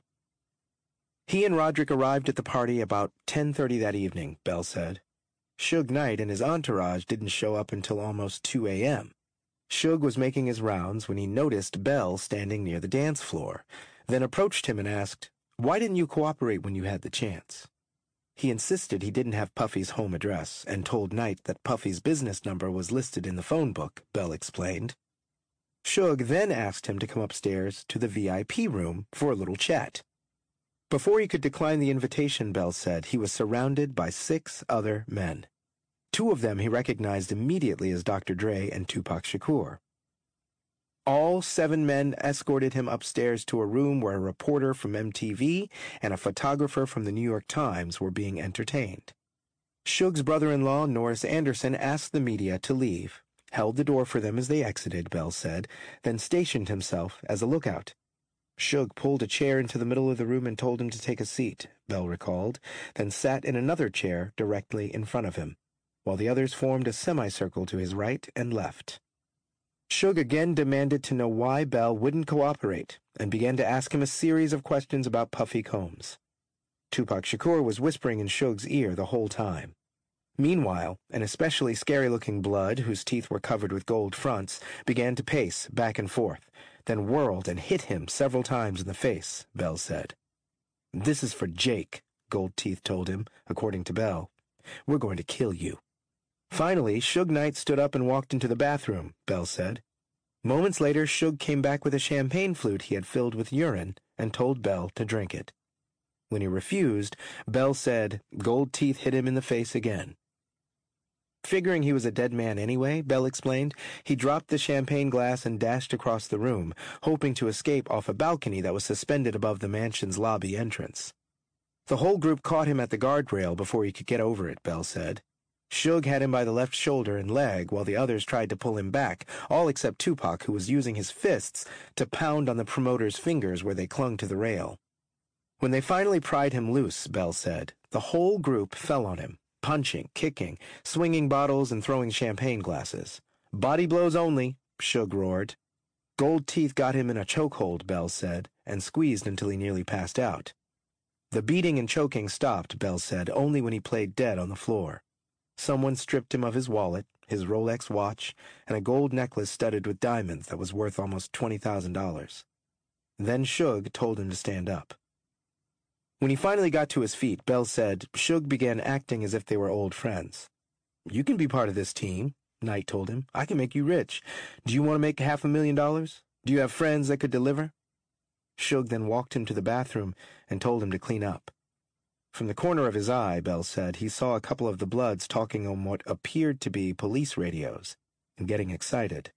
He and Roderick arrived at the party about 10:30 that evening, Bell said. Suge Knight and his entourage didn't show up until almost 2 a.m. Suge was making his rounds when he noticed Bell standing near the dance floor, then approached him and asked, "Why didn't you cooperate when you had the chance?" He insisted he didn't have Puffy's home address and told Knight that Puffy's business number was listed in the phone book, Bell explained. Suge then asked him to come upstairs to the VIP room for a little chat. Before he could decline the invitation, Bell said, he was surrounded by 6 other men. 2 of them he recognized immediately as Dr. Dre and Tupac Shakur. All 7 men escorted him upstairs to a room where a reporter from MTV and a photographer from the New York Times were being entertained. Suge's brother-in-law, Norris Anderson, asked the media to leave, held the door for them as they exited, Bell said, then stationed himself as a lookout. Suge pulled a chair into the middle of the room and told him to take a seat, Bell recalled, then sat in another chair directly in front of him, while the others formed a semicircle to his right and left. Suge again demanded to know why Bell wouldn't cooperate and began to ask him a series of questions about Puffy Combs. Tupac Shakur was whispering in Suge's ear the whole time. Meanwhile, an especially scary-looking Blood, whose teeth were covered with gold fronts, began to pace back and forth, then whirled and hit him several times in the face, Bell said. "This is for Jake," Gold Teeth told him, according to Bell. "We're going to kill you." Finally, Suge Knight stood up and walked into the bathroom, Bell said. Moments later, Suge came back with a champagne flute he had filled with urine and told Bell to drink it. When he refused, Bell said Gold Teeth hit him in the face again. Figuring he was a dead man anyway, Bell explained, he dropped the champagne glass and dashed across the room, hoping to escape off a balcony that was suspended above the mansion's lobby entrance. The whole group caught him at the guardrail before he could get over it, Bell said. Shug had him by the left shoulder and leg while the others tried to pull him back, all except Tupac, who was using his fists to pound on the promoter's fingers where they clung to the rail. When they finally pried him loose, Bell said, the whole group fell on him, punching, kicking, swinging bottles and throwing champagne glasses. Body blows only, Shug roared. Gold Teeth got him in a chokehold, Bell said, and squeezed until he nearly passed out. The beating and choking stopped, Bell said, only when he played dead on the floor. Someone stripped him of his wallet, his Rolex watch, and a gold necklace studded with diamonds that was worth almost $20,000. Then Shug told him to stand up. When he finally got to his feet, Bell said, Shug began acting as if they were old friends. You can be part of this team, Knight told him. I can make you rich. Do you want to make $500,000? Do you have friends that could deliver? Shug then walked him to the bathroom and told him to clean up. From the corner of his eye, Bell said, he saw a couple of the Bloods talking on what appeared to be police radios and getting excited.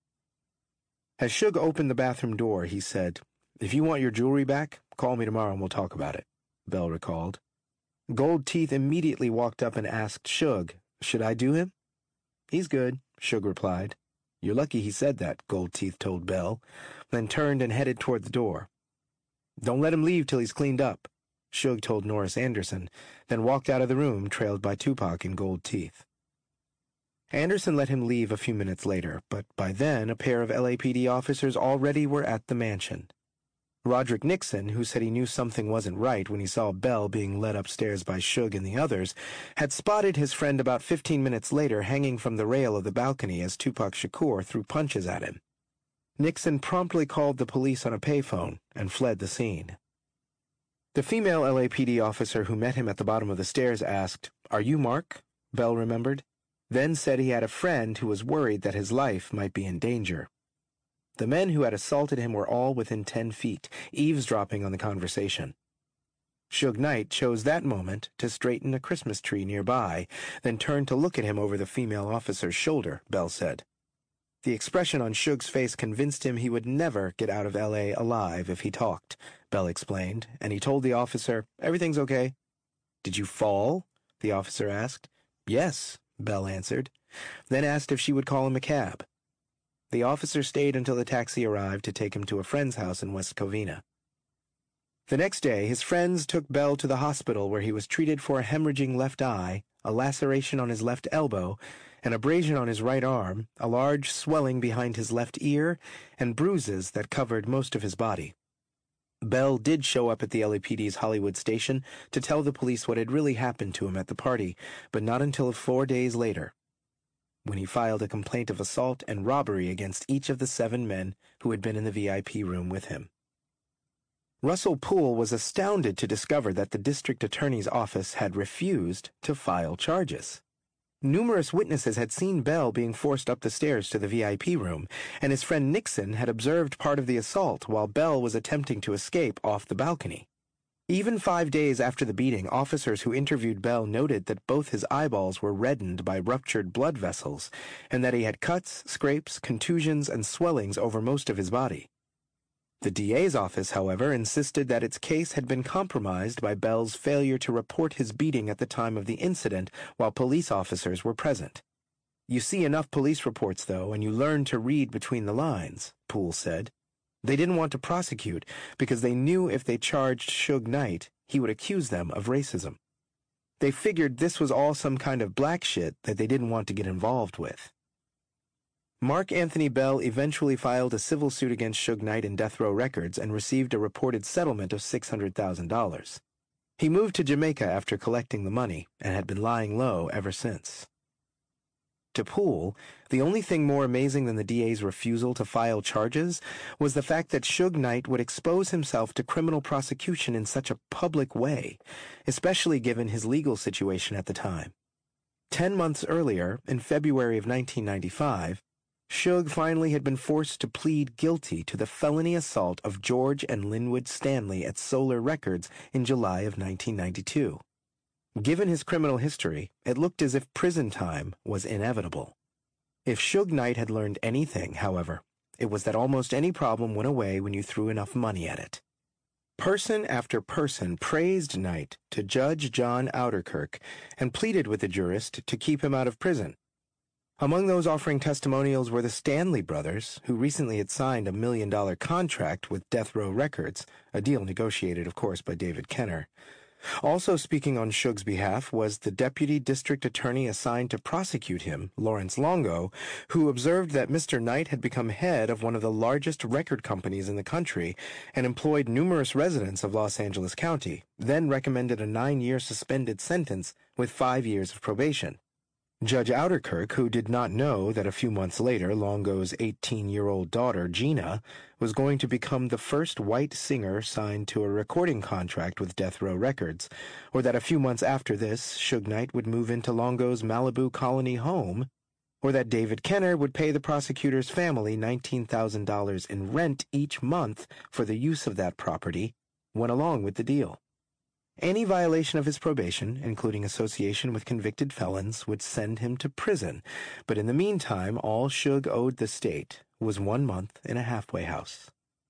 As Shug opened the bathroom door, he said, If you want your jewelry back, call me tomorrow and we'll talk about it, Bell recalled. Gold Teeth immediately walked up and asked Shug, Should I do him? He's good, Shug replied. You're lucky he said that, Gold Teeth told Bell, then turned and headed toward the door. Don't let him leave till he's cleaned up, Shug told Norris Anderson, then walked out of the room, trailed by Tupac and Gold Teeth. Anderson let him leave a few minutes later, but by then a pair of LAPD officers already were at the mansion. Roderick Nixon, who said he knew something wasn't right when he saw Bell being led upstairs by Shug and the others, had spotted his friend about 15 minutes later hanging from the rail of the balcony as Tupac Shakur threw punches at him. Nixon promptly called the police on a payphone and fled the scene. The female LAPD officer who met him at the bottom of the stairs asked, Are you Mark? Bell remembered, then said he had a friend who was worried that his life might be in danger. The men who had assaulted him were all within 10 feet, eavesdropping on the conversation. Shug Knight chose that moment to straighten a Christmas tree nearby, then turned to look at him over the female officer's shoulder, Bell said. The expression on Shug's face convinced him he would never get out of L.A. alive if he talked, Bell explained, and he told the officer, Everything's okay. Did you fall? The officer asked. Yes, Bell answered, then asked if she would call him a cab. The officer stayed until the taxi arrived to take him to a friend's house in West Covina. The next day, his friends took Bell to the hospital where he was treated for a hemorrhaging left eye, a laceration on his left elbow, an abrasion on his right arm, a large swelling behind his left ear, and bruises that covered most of his body. Bell did show up at the LAPD's Hollywood station to tell the police what had really happened to him at the party, but not until 4 days later, when he filed a complaint of assault and robbery against each of the 7 men who had been in the VIP room with him. Russell Poole was astounded to discover that the district attorney's office had refused to file charges. Numerous witnesses had seen Bell being forced up the stairs to the VIP room, and his friend Nixon had observed part of the assault while Bell was attempting to escape off the balcony. Even 5 days after the beating, officers who interviewed Bell noted that both his eyeballs were reddened by ruptured blood vessels, and that he had cuts, scrapes, contusions, and swellings over most of his body. The DA's office, however, insisted that its case had been compromised by Bell's failure to report his beating at the time of the incident while police officers were present. You see enough police reports, though, and you learn to read between the lines, Poole said. They didn't want to prosecute because they knew if they charged Shug Knight, he would accuse them of racism. They figured this was all some kind of black shit that they didn't want to get involved with. Mark Anthony Bell eventually filed a civil suit against Shug Knight and Death Row Records and received a reported settlement of $600,000. He moved to Jamaica after collecting the money and had been lying low ever since. To Poole, the only thing more amazing than the DA's refusal to file charges was the fact that Shug Knight would expose himself to criminal prosecution in such a public way, especially given his legal situation at the time. 10 months earlier, in February of 1995, Shug finally had been forced to plead guilty to the felony assault of George and Linwood Stanley at Solar Records in July of 1992. Given his criminal history, it looked as if prison time was inevitable. If Suge Knight had learned anything, however, it was that almost any problem went away when you threw enough money at it. Person after person praised Knight to Judge John Ouderkirk and pleaded with the jurist to keep him out of prison. Among those offering testimonials were the Stanley brothers, who recently had signed a $1 million contract with Death Row Records, a deal negotiated, of course, by David Kenner. Also speaking on Suge's behalf was the deputy district attorney assigned to prosecute him, Lawrence Longo, who observed that Mr. Knight had become head of one of the largest record companies in the country and employed numerous residents of Los Angeles County, then recommended a 9-year suspended sentence with 5 years of probation. Judge Ouderkirk, who did not know that a few months later Longo's 18-year-old daughter, Gina, was going to become the first white singer signed to a recording contract with Death Row Records, or that a few months after this, Suge Knight would move into Longo's Malibu colony home, or that David Kenner would pay the prosecutor's family $19,000 in rent each month for the use of that property, went along with the deal. Any violation of his probation, including association with convicted felons, would send him to prison, but in the meantime, all Suge owed the state was 1 month in a halfway house.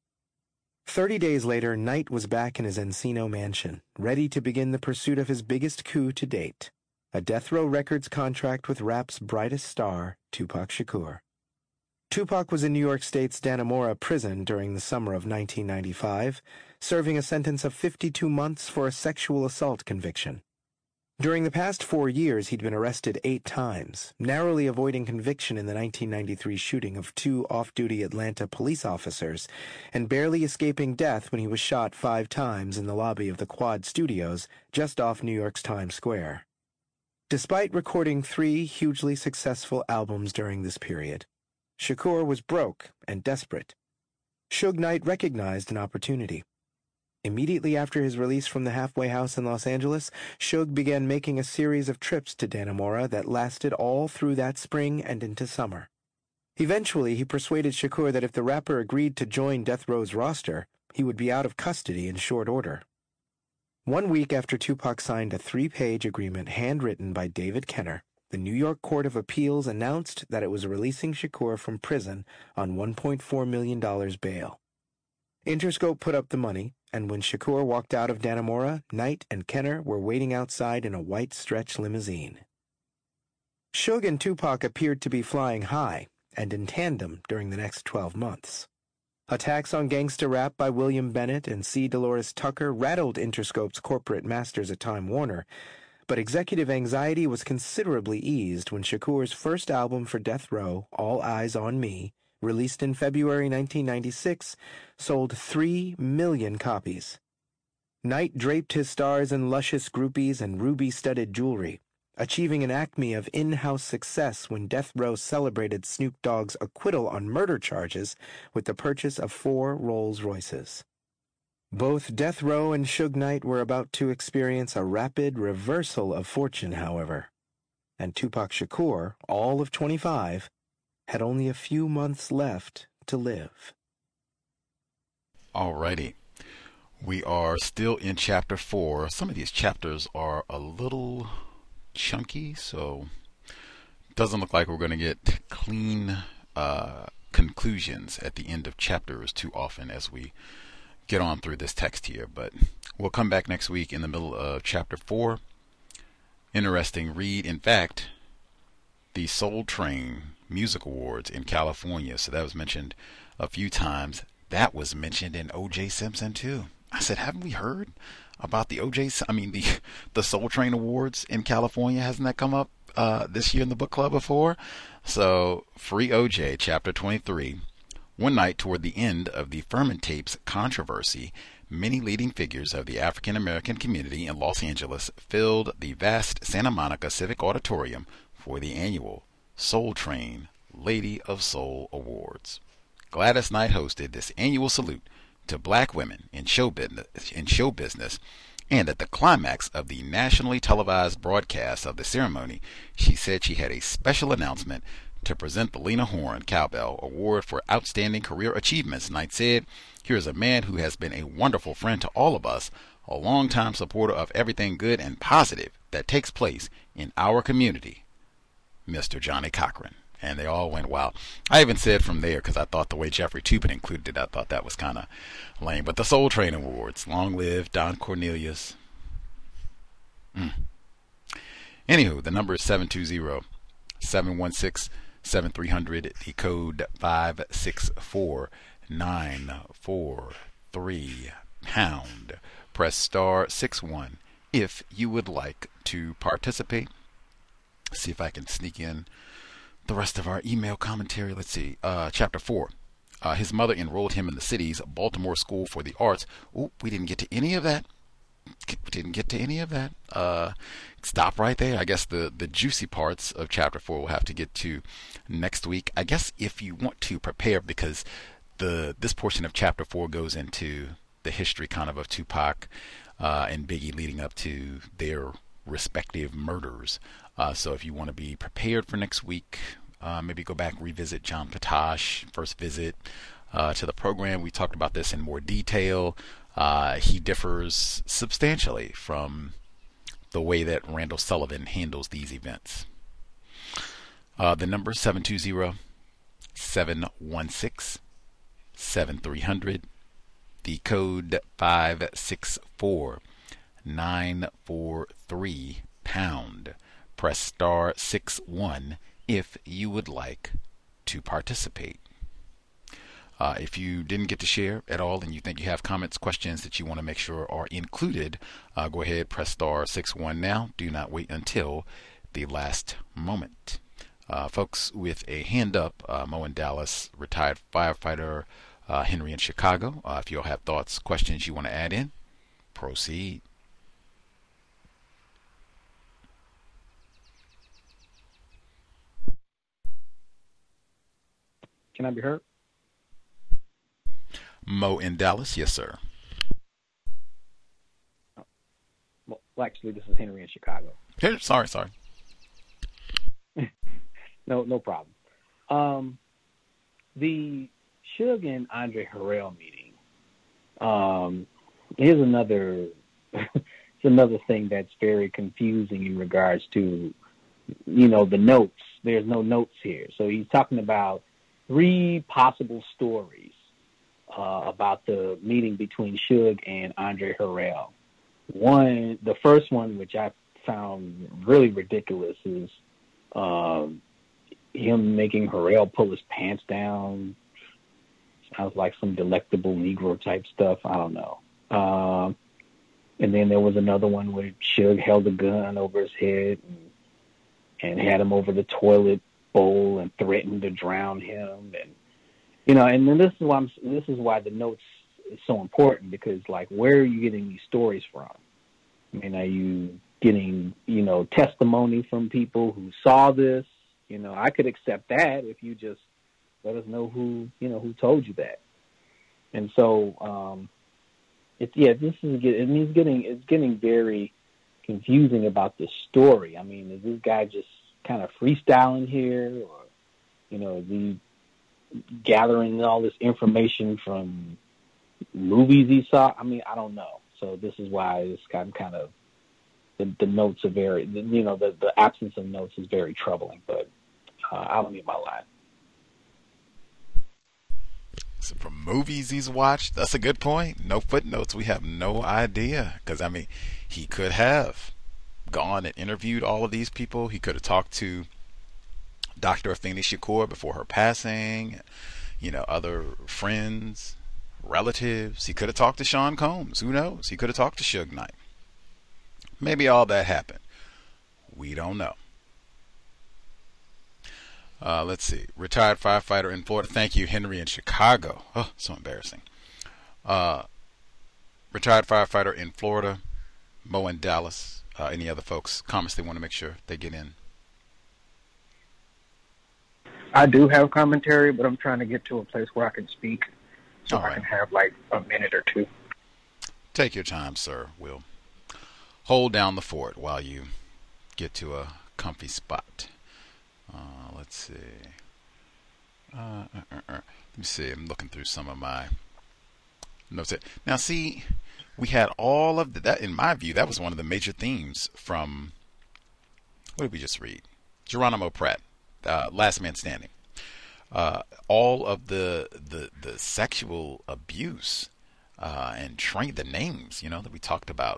30 days later, Knight was back in his Encino mansion, ready to begin the pursuit of his biggest coup to date, a Death Row Records contract with rap's brightest star, Tupac Shakur. Tupac was in New York State's Dannemora prison during the summer of 1995, serving a sentence of 52 months for a sexual assault conviction. During the past 4 years, he'd been arrested 8 times, narrowly avoiding conviction in the 1993 shooting of 2 off-duty Atlanta police officers, and barely escaping death when he was shot 5 times in the lobby of the Quad Studios just off New York's Times Square. Despite recording 3 hugely successful albums during this period, Shakur was broke and desperate. Suge Knight recognized an opportunity. Immediately after his release from the halfway house in Los Angeles, Suge began making a series of trips to Dannemora that lasted all through that spring and into summer. Eventually, he persuaded Shakur that if the rapper agreed to join Death Row's roster, he would be out of custody in short order. 1 week after Tupac signed a 3-page agreement handwritten by David Kenner, the New York Court of Appeals announced that it was releasing Shakur from prison on $1.4 million bail. Interscope put up the money, and when Shakur walked out of Dannemora, Knight and Kenner were waiting outside in a white stretch limousine. Suge and Tupac appeared to be flying high and in tandem during the next 12 months. Attacks on gangsta rap by William Bennett and C. Dolores Tucker rattled Interscope's corporate masters at Time Warner, but executive anxiety was considerably eased when Shakur's first album for Death Row, All Eyes on Me, released in February 1996, sold 3 million copies. Knight draped his stars in luscious groupies and ruby-studded jewelry, achieving an acme of in-house success when Death Row celebrated Snoop Dogg's acquittal on murder charges with the purchase of 4 Rolls-Royces. Both Death Row and Suge Knight were about to experience a rapid reversal of fortune, however, and Tupac Shakur, all of 25, had only a few months left to live. Alrighty. We are still in Chapter 4. Some of these chapters are a little chunky, so it doesn't look like we're going to get clean conclusions at the end of chapters too often as we get on through this text here, but we'll come back next week in the middle of Chapter 4. Interesting read. In fact, the Soul Train Music Awards in California, so that was mentioned a few times. That was mentioned in O.J. Simpson too. I said, haven't we heard about the the Soul Train Awards in California? Hasn't that come up this year in the book club before? So, Free O.J., Chapter 23. One night toward the end of the Furman tapes controversy, many leading figures of the African American community in Los Angeles filled the vast Santa Monica Civic Auditorium for the annual Soul Train Lady of Soul Awards. Gladys Knight hosted this annual salute to black women in show business, and at the climax of the nationally televised broadcast of the ceremony, she said she had a special announcement to present the Lena Horne Cowbell Award for Outstanding Career Achievements. Knight said, "Here's a man who has been a wonderful friend to all of us, a longtime supporter of everything good and positive that takes place in our community, Mr. Johnny Cochran. And they all went, wow. I even said from there, because I thought the way Jeffrey Toobin included it, I thought that was kind of lame. But the Soul Train Awards, long live Don Cornelius. Anywho, the number is 720-716-7300, the code 564-943 pound. Press star 61 if you would like to participate. See if I can sneak in the rest of our email commentary. Let's see. Chapter 4. His mother enrolled him in the city's Baltimore School for the Arts. Oh, we didn't get to any of that. Stop right there. I guess the juicy parts of chapter 4 we'll have to get to next week. I guess if you want to prepare, because this portion of chapter 4 goes into the history kind of Tupac and Biggie leading up to their respective murders. So if you want to be prepared for next week, maybe go back and revisit John Patash, first visit to the program. We talked about this in more detail. He differs substantially from the way that Randall Sullivan handles these events. The number is 720-716-7300. The code 564-943 pound. Press star 61 if you would like to participate. If you didn't get to share at all and you think you have comments, questions that you want to make sure are included, go ahead, press star 61 now. Do not wait until the last moment. Folks with a hand up, Mo in Dallas, retired firefighter Henry in Chicago. If you all have thoughts, questions you want to add in, proceed. Can I be heard? Mo in Dallas, yes, sir. Well, actually, this is Henry in Chicago. Sorry. No problem. The Suge and Andre Harrell meeting. Here's another thing that's very confusing in regards to, the notes. There's no notes here. So he's talking about 3 possible stories about the meeting between Suge and Andre Harrell. The first one, which I found really ridiculous, is him making Harrell pull his pants down. Sounds like some Delectable Negro type stuff. I don't know. And then there was another one where Suge held a gun over his head and had him over the toilet bowl and threatened to drown him. And and then this is why the notes is so important, because where are you getting these stories from? I mean, are you getting testimony from people who saw this? I could accept that if you just let us know who told you that. And so it's getting very confusing about the story. I mean, is this guy just kind of freestyling here, or is he gathering all this information from movies he saw? I mean, I don't know. So this is why it's kind of the notes are very, the absence of notes is very troubling. But I'll mute my line. So from movies he's watched, that's a good point. No footnotes. We have no idea, because I mean, he could have gone and interviewed all of these people. He could have talked to Dr. Afeni Shakur before her passing, other friends, relatives. He could have talked to Sean Combs. Who knows? He could have talked to Suge Knight. Maybe all that happened. We don't know. Let's see. Retired firefighter in Florida. Thank you, Henry in Chicago. Oh, so embarrassing. Retired firefighter in Florida. Mo in Dallas. Any other folks? Comments they want to make sure they get in? I do have commentary, but I'm trying to get to a place where I can speak, so I can have a minute or two. Take your time, sir. We'll hold down the fort while you get to a comfy spot. Let's see. Let me see. I'm looking through some of my notes. Now, see, we had all of that. In my view, that was one of the major themes from What did we just read? Geronimo Pratt, Last Man Standing. All of the sexual abuse and the names, that we talked about.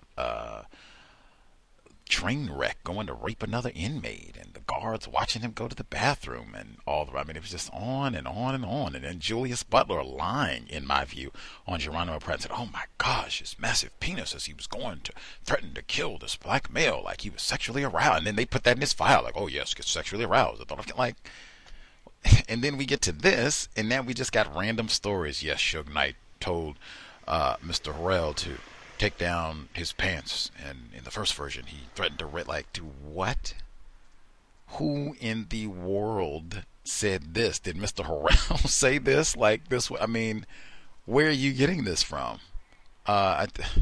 Train wreck, going to rape another inmate, and the guards watching him go to the bathroom, and it was just on and on and on. And then Julius Butler lying, in my view, on Geronimo Pratt, said, "Oh my gosh, his massive penis, as he was going to threaten to kill this black male, like he was sexually aroused." And then they put that in his file, like, "Oh yes, get sexually aroused." I thought, like, and then we get to this, and now we just got random stories. Yes, Suge Knight told Mr. Harrell to take down his pants, and in the first version he threatened to do what? Who in the world said this? Did Mr. Harrell say this? Like this? I mean, where are you getting this from? I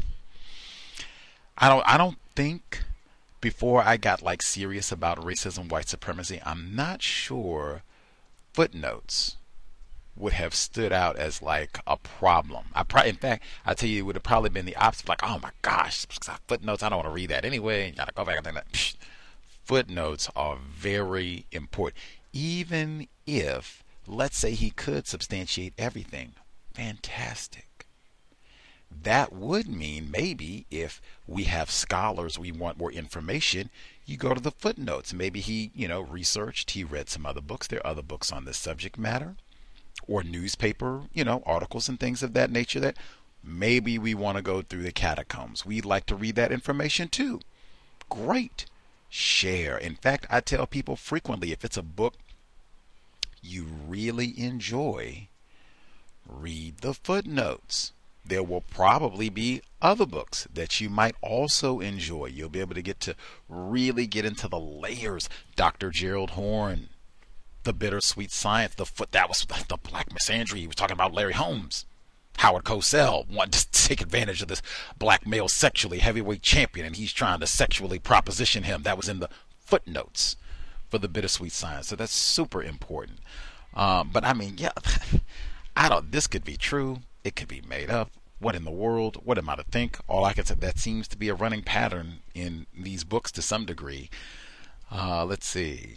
don't think, before I got like serious about racism, white supremacy, I'm not sure footnotes would have stood out as like a problem. In fact, I tell you, it would have probably been the opposite. Like, oh my gosh, footnotes, I don't want to read that anyway. You gotta go back and think that. Psh, footnotes are very important. Even if, let's say, he could substantiate everything, fantastic. That would mean maybe if we have scholars, we want more information, you go to the footnotes. Maybe he, researched, he read some other books. There are other books on this subject matter, or newspaper, articles and things of that nature, that maybe we want to go through the catacombs. We'd like to read that information too. Great. Share. In fact, I tell people frequently, if it's a book you really enjoy, read the footnotes. There will probably be other books that you might also enjoy. You'll be able to really get into the layers. Dr. Gerald Horne, The Bittersweet Science, that was the Black Misandry. He was talking about Larry Holmes. Howard Cosell wanted to take advantage of this black male sexually heavyweight champion, and he's trying to sexually proposition him. That was in the footnotes for The Bittersweet Science. So that's super important. But I mean, yeah, this could be true. It could be made up. What in the world? What am I to think? All I can say, that seems to be a running pattern in these books to some degree. Let's see.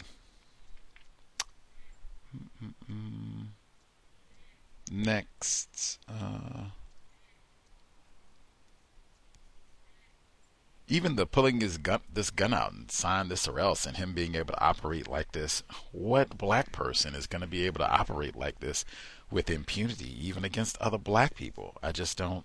Next, even the pulling this gun out and sign this or else, and him being able to operate like this. What black person is going to be able to operate like this with impunity, even against other black people? I just don't.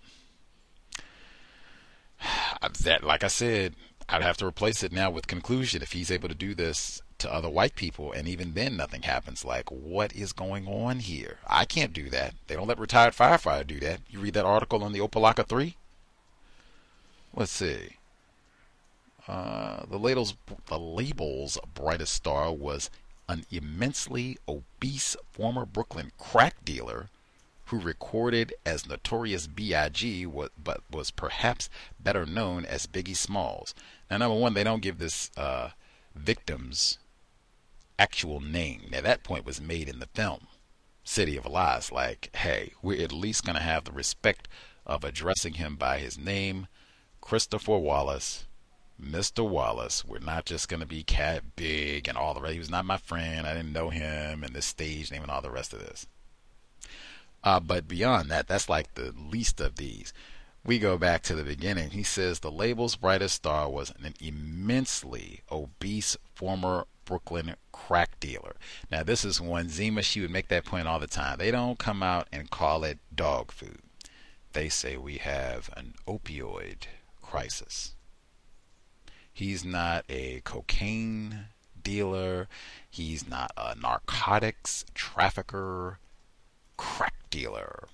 That, like I said, I'd have to replace it now with conclusion. If he's able to do this to other white people, and even then nothing happens, like, what is going on here? I can't do that. They don't let retired firefighter do that. You read that article on the Opalaka 3? Let's see. The label's brightest star was an immensely obese former Brooklyn crack dealer who recorded as Notorious B.I.G. but was perhaps better known as Biggie Smalls. Now, number one, they don't give this victim's actual name. Now, that point was made in the film City of Lies. Like, hey, we're at least going to have the respect of addressing him by his name, Christopher Wallace, Mr. Wallace. We're not just going to be Cat Big and all the rest. He was not my friend. I didn't know him, and this stage name and all the rest of this. But beyond that, that's like the least of these. We go back to the beginning. He says the label's brightest star was an immensely obese former Brooklyn crack dealer. Now, this is one Zima, she would make that point all the time. They don't come out and call it dog food. They say we have an opioid crisis. He's not a cocaine dealer. He's not a narcotics trafficker. Crack dealer.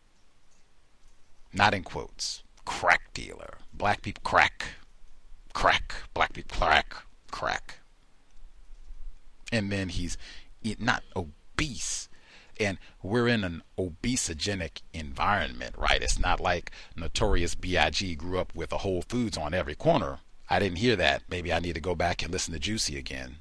Not in quotes. Crack dealer. Black people crack. Crack. Black people crack. And then he's not obese. And we're in an obesogenic environment, right? It's not like Notorious B.I.G. grew up with a Whole Foods on every corner. I didn't hear that. Maybe I need to go back and listen to Juicy again.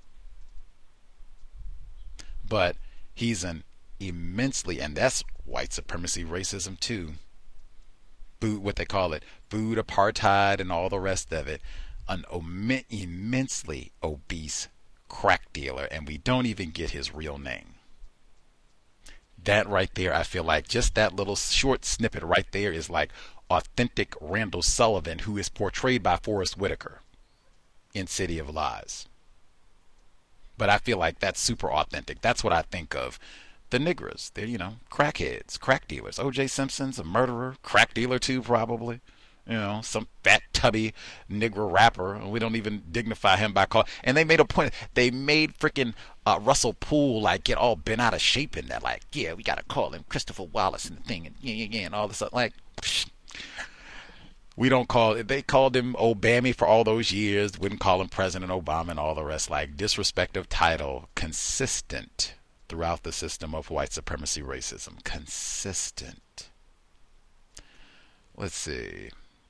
But he's an immensely, and that's white supremacy racism too. Food, what they call it, food apartheid and all the rest of it. an immensely obese crack dealer, and we don't even get his real name. That right there, I feel like just that little short snippet right there is like authentic Randall Sullivan, who is portrayed by Forrest Whitaker in City of Lies. But I feel like that's super authentic. That's what I think of. The niggers, they're, crackheads, crack dealers. O.J. Simpson's a murderer, crack dealer too, probably. Some fat, tubby nigger rapper. And we don't even dignify him by calling. And they made a point. They made freaking Russell Poole like get all bent out of shape in that. Like, yeah, we got to call him Christopher Wallace and the thing. And yeah, and all this stuff. Like, psh, we don't call it. They called him Obama for all those years. Wouldn't call him President Obama and all the rest. Like, disrespect of title. Consistent throughout the system of white supremacy racism. Consistent. Let's see.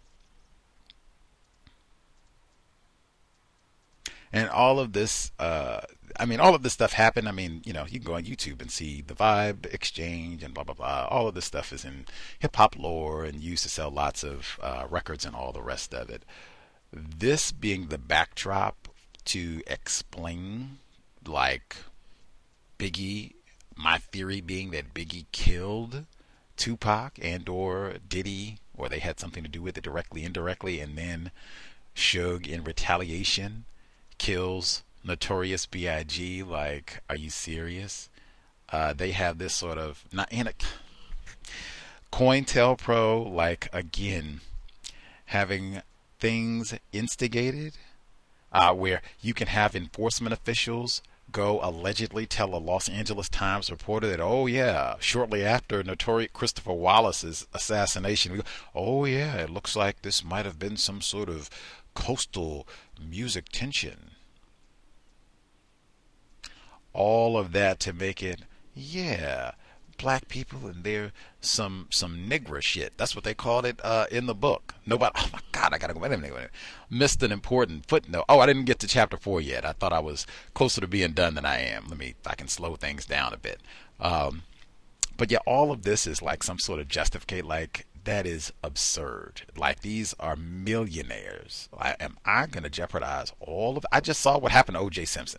And all of this, all of this stuff happened. You can go on YouTube and see the Vibe Exchange and blah, blah, blah. All of this stuff is in hip-hop lore and used to sell lots of records and all the rest of it. This being the backdrop to explain, like, Biggie, my theory being that Biggie killed Tupac and or Diddy, or they had something to do with it directly, indirectly, and then Suge in retaliation kills Notorious B.I.G. Like, are you serious? They have this sort of COINTELPRO, like, again, having things instigated where you can have enforcement officials go allegedly tell a Los Angeles Times reporter that, oh yeah, shortly after notorious Christopher Wallace's assassination, oh yeah, it looks like this might have been some sort of coastal music tension. All of that to make it, yeah, black people and they're some nigger shit. That's what they called it in the book. Nobody, oh my God, I gotta go. Wait a minute. Missed an important footnote. Oh, I didn't get to chapter 4 yet. I thought I was closer to being done than I am. I can slow things down a bit. But yeah, all of this is like some sort of justificate. Like, that is absurd. Like, these are millionaires. Am I gonna jeopardize all of? I just saw what happened to O.J. Simpson.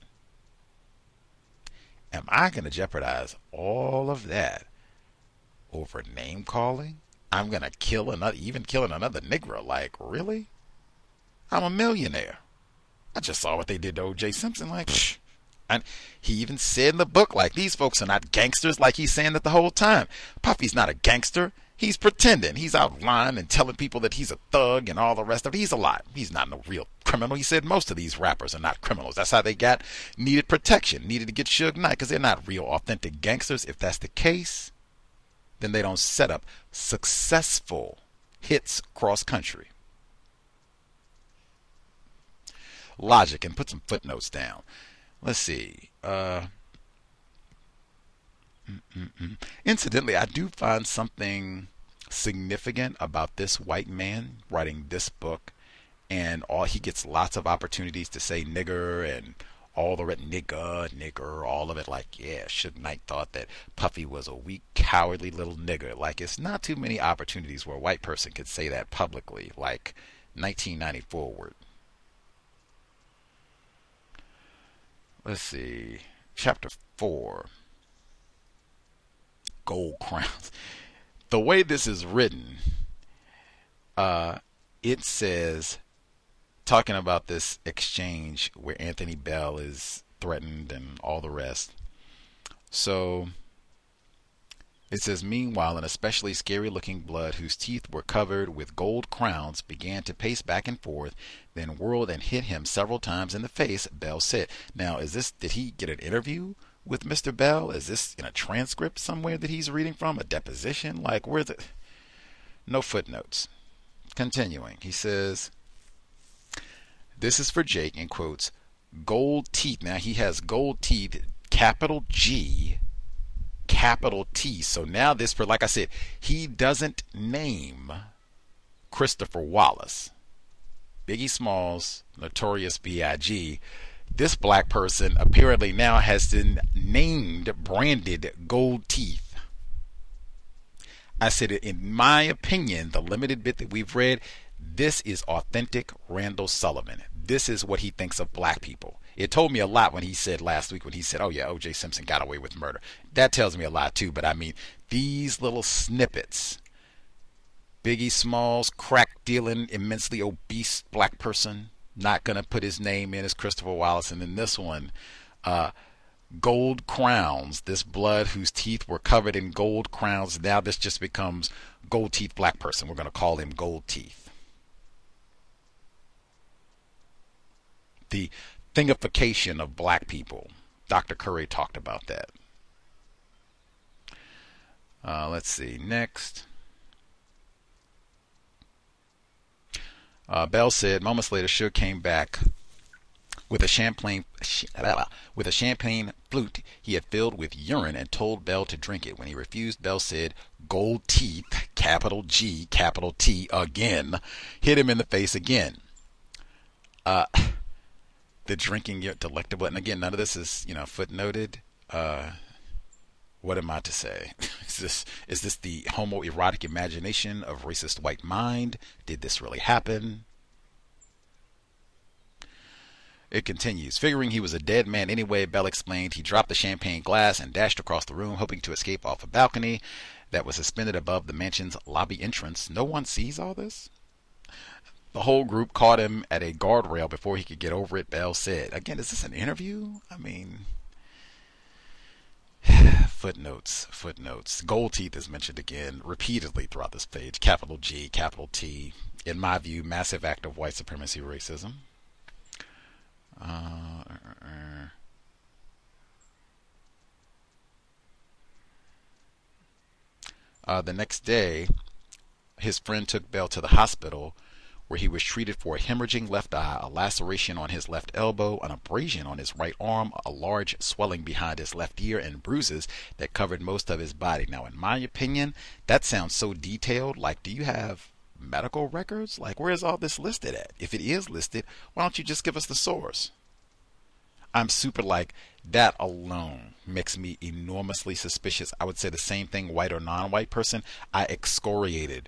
Am I going to jeopardize all of that over name calling? I'm going to kill another Negro. Like, really? I'm a millionaire. I just saw what they did to O.J. Simpson. Like, psh. And he even said in the book, like, these folks are not gangsters, like he's saying that the whole time. Puffy's not a gangster. He's pretending. He's out lying and telling people that he's a thug and all the rest of it. He's a lie. He's not no real criminal. He said most of these rappers are not criminals. That's how they needed protection, needed to get Suge Knight, because they're not real authentic gangsters. If that's the case, then they don't set up successful hits cross country. Logic, and put some footnotes down. Let's see. Incidentally, I do find something significant about this white man writing this book, and he gets lots of opportunities to say nigger and all the nigger, all of it. Like, yeah, Suge Knight thought that Puffy was a weak, cowardly little nigger. Like, it's not too many opportunities where a white person could say that publicly, like 1990 forward. Let's see, chapter 4. Gold crowns. The way this is written, it says, talking about this exchange where Anthony Bell is threatened and all the rest. So it says, meanwhile, an especially scary looking blood whose teeth were covered with gold crowns began to pace back and forth, then whirled and hit him several times in the face, Bell said. Now, did he get an interview with Mr. Bell? Is this in a transcript somewhere that he's reading from? A deposition? Like, where's it? No footnotes. Continuing, he says, this is for Jake, in quotes, gold teeth. Now, he has gold teeth, capital G, capital T. So now this, like I said, he doesn't name Christopher Wallace. Biggie Smalls, Notorious B.I.G., this black person apparently now has been named, branded gold teeth. I said, in my opinion, the limited bit that we've read, This is authentic Randall Sullivan. This is what he thinks of black people. It told me a lot when he said last week, when he said, oh yeah, O.J. Simpson got away with murder. That tells me a lot too, but I mean, these little snippets. Biggie Smalls, crack dealing, immensely obese black person, not going to put his name in as Christopher Wallace. And then this one, gold crowns, this blood whose teeth were covered in gold crowns. Now this just becomes gold teeth black person. We're going to call him Gold Teeth. The thingification of black people. Dr. Curry talked about that. Let's see. Next. Bell said moments later, Suge came back with a champagne flute he had filled with urine and told Bell to drink it. When he refused, Bell said, "Gold teeth, capital G, capital T, again," hit him in the face again. The drinking your delectable, and again, none of this is, footnoted. What am I to say? Is this the homoerotic imagination of racist white mind? Did this really happen? It continues. Figuring he was a dead man anyway, Bell explained he dropped the champagne glass and dashed across the room, hoping to escape off a balcony that was suspended above the mansion's lobby entrance. No one sees all this? The whole group caught him at a guardrail before he could get over it, Bell said. Again, is this an interview? I mean, footnotes. Gold teeth is mentioned again repeatedly throughout this page. Capital G, capital T. In my view, massive act of white supremacy racism. The next day, his friend took Bell to the hospital, where he was treated for a hemorrhaging left eye, a laceration on his left elbow, an abrasion on his right arm, a large swelling behind his left ear, and bruises that covered most of his body. Now, in my opinion, that sounds so detailed. Like, do you have medical records? Like, where is all this listed at? If it is listed, why don't you just give us the source? I'm super like, that alone makes me enormously suspicious. I would say the same thing, white or non-white person. I excoriated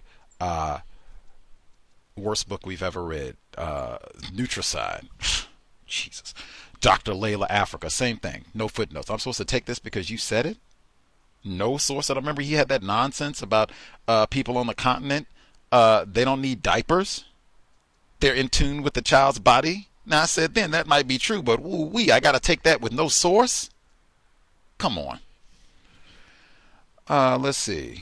worst book we've ever read, Nutricide. Jesus. Dr. Layla Africa, same thing. No footnotes. I'm supposed to take this because you said it? No source. I don't remember he had that nonsense about people on the continent. They don't need diapers. They're in tune with the child's body. Now, I said then that might be true, but I got to take that with no source? Come on. Let's see.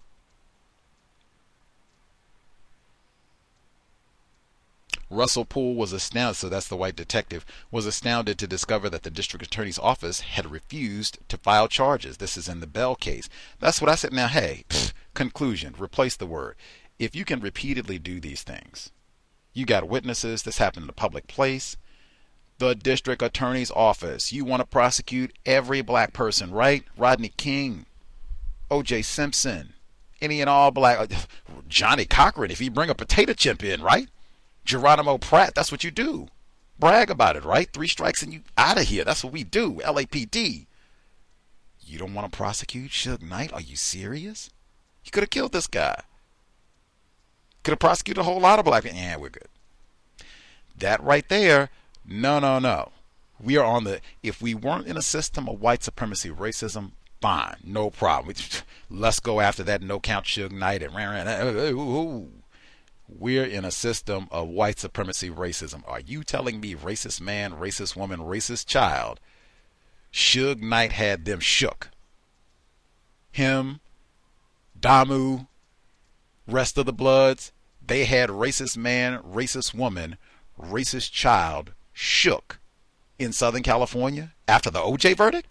Russell Poole was astounded, so that's the white detective, was astounded to discover that the district attorney's office had refused to file charges. This is in the Bell case. That's what I said. Now, hey, conclusion, replace the word. If you can repeatedly do these things, you got witnesses, this happened in a public place, the district attorney's office, you want to prosecute every black person, right? Rodney King, O.J. Simpson, any and all black, Johnny Cochran, if you bring a potato chip in, right? Geronimo Pratt, that's what you do. Brag about it, right? 3 strikes and you out of here. That's what we do. LAPD. You don't want to prosecute Suge Knight? Are you serious? You could have killed this guy. Could have prosecuted a whole lot of black people. Yeah, we're good. That right there, no. We are on the, if we weren't in a system of white supremacy racism, fine, no problem. Let's go after that no count Suge Knight and we're in a system of white supremacy racism. Are you telling me racist man, racist woman, racist child, Suge Knight had them shook? Him, Damu, rest of the Bloods, they had racist man, racist woman, racist child shook in Southern California after the OJ verdict?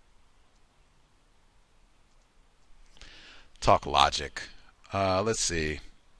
Talk logic. Let's see.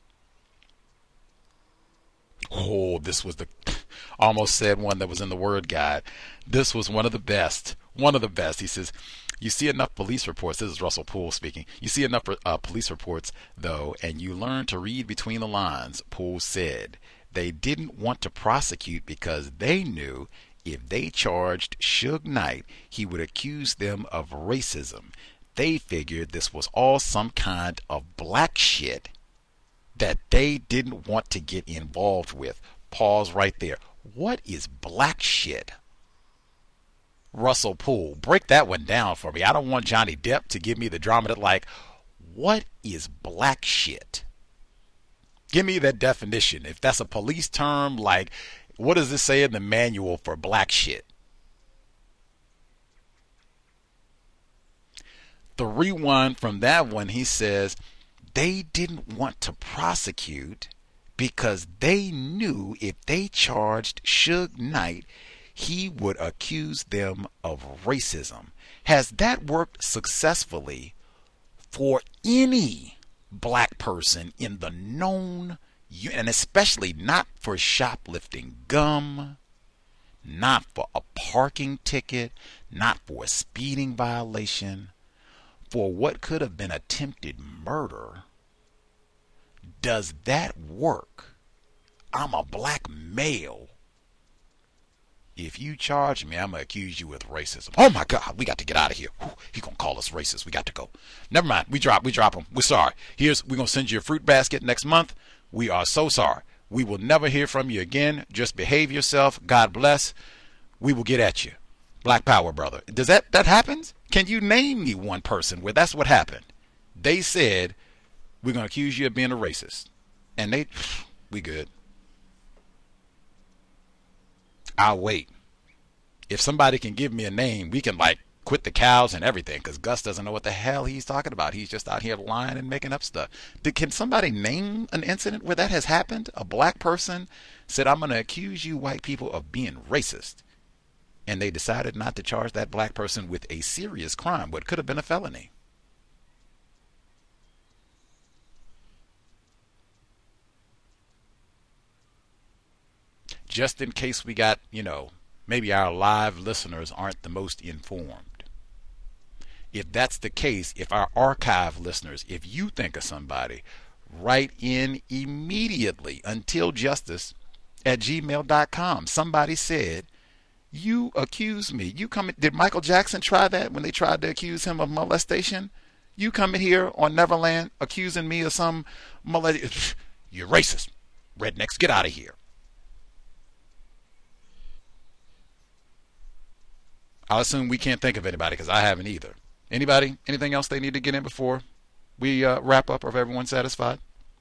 Oh, this was the, almost said one that was in the word guide. This was one of the best. One of the best. He says, you see enough police reports. This is Russell Poole speaking. You see enough police reports, though, and you learn to read between the lines, Poole said. They didn't want to prosecute because they knew if they charged Suge Knight, he would accuse them of racism. They figured this was all some kind of black shit that they didn't want to get involved with. Pause right there. What is black shit? Russell Poole, break that one down for me. I don't want Johnny Depp to give me the drama that, like, what is black shit? Give me that definition. If that's a police term, like, what does it say in the manual for black shit? The rewind from that one, he says, they didn't want to prosecute because they knew if they charged Suge Knight, he would accuse them of racism. Has that worked successfully for any black person in the known, and especially not for shoplifting gum, not for a parking ticket, not for a speeding violation, for what could have been attempted murder? Does that work? I'm a black male. If you charge me, I'm going to accuse you with racism. Oh my God, we got to get out of here. He's going to call us racist. We got to go. Never mind. We drop him. We're sorry. We're going to send you a fruit basket next month. We are so sorry. We will never hear from you again. Just behave yourself. God bless. We will get at you. Black power, brother. Does that happens? Can you name me one person where that's what happened? They said, we're going to accuse you of being a racist. And we good. I'll wait. If somebody can give me a name, we can like quit the cows and everything, because Gus doesn't know what the hell he's talking about. He's just out here lying and making up stuff. Can somebody name an incident where that has happened? A black person said, I'm going to accuse you white people of being racist. And they decided not to charge that black person with a serious crime, what could have been a felony. Just in case we got, maybe our live listeners aren't the most informed. If that's the case, if our archive listeners, if you think of somebody, write in immediately untiljustice@gmail.com. Somebody said, you accuse me. Did Michael Jackson try that when they tried to accuse him of molestation? You coming here on Neverland accusing me of some molestation? You're racist. Rednecks, get out of here. I'll assume we can't think of anybody because I haven't either. Anybody? Anything else they need to get in before we wrap up? Or if everyone's satisfied?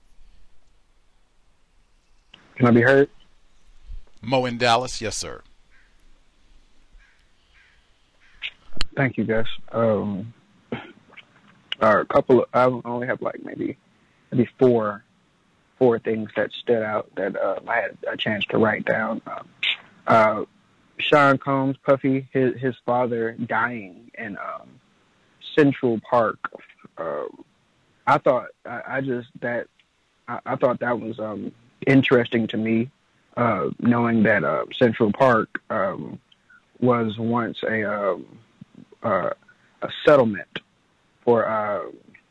Can I be heard? Mo in Dallas, yes, sir. Thank you, guys. A couple. I only have like maybe four things that stood out that I had a chance to write down. Sean Combs, Puffy, his father dying in Central Park. I thought that was interesting to me, knowing that Central Park was once a settlement for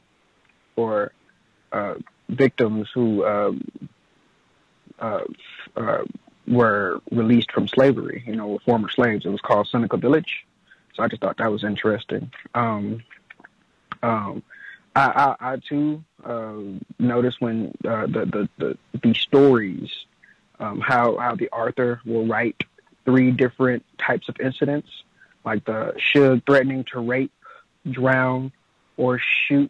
victims who were released from slavery, former slaves. It was called Seneca Village. So I just thought that was interesting. I too noticed when the stories, how the author will write 3 different types of incidents, like the Suge threatening to rape, drown, or shoot.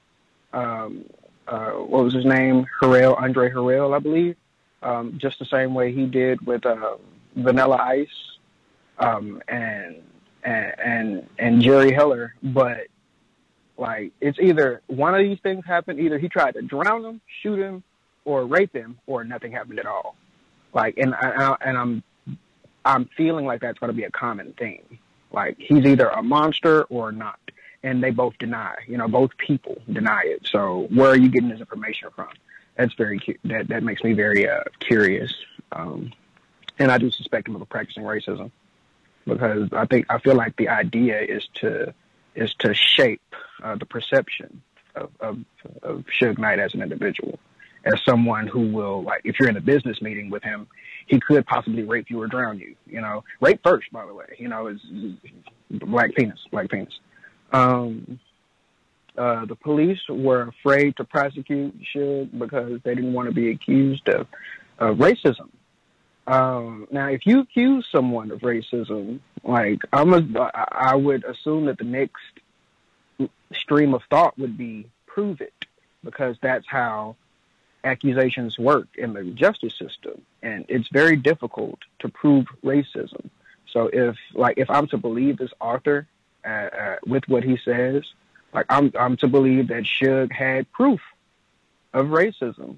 What was his name? Andre Harrell, I believe. Just the same way he did with Vanilla Ice and Jerry Heller, but like it's either one of these things happened. Either he tried to drown him, shoot him, or rape him, or nothing happened at all. Like, and I'm feeling like that's going to be a common theme. Like he's either a monster or not, and they both deny. Both people deny it. So where are you getting this information from? That's very that makes me very curious, and I do suspect him of practicing racism, because I feel like the idea is to shape the perception of Suge Knight as an individual, as someone who will, like, if you're in a business meeting with him, he could possibly rape you or drown you. Rape first, by the way. Is black penis. the police were afraid to prosecute Suge because they didn't want to be accused of racism. Now, if you accuse someone of racism, like I would assume that the next stream of thought would be prove it, because that's how accusations work in the justice system, and it's very difficult to prove racism. So if I'm to believe this author with what he says, like I'm to believe that Suge had proof of racism,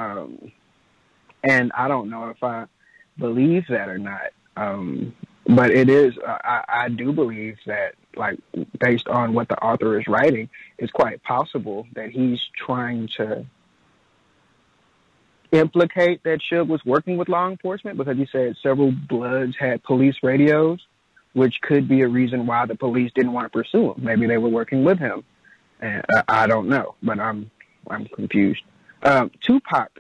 and I don't know if I believe that or not. But it is, I do believe that, like, based on what the author is writing, it's quite possible that he's trying to implicate that Suge was working with law enforcement, because he said several Bloods had police radios, which could be a reason why the police didn't want to pursue him. Maybe they were working with him. And I don't know, but I'm confused. Tupac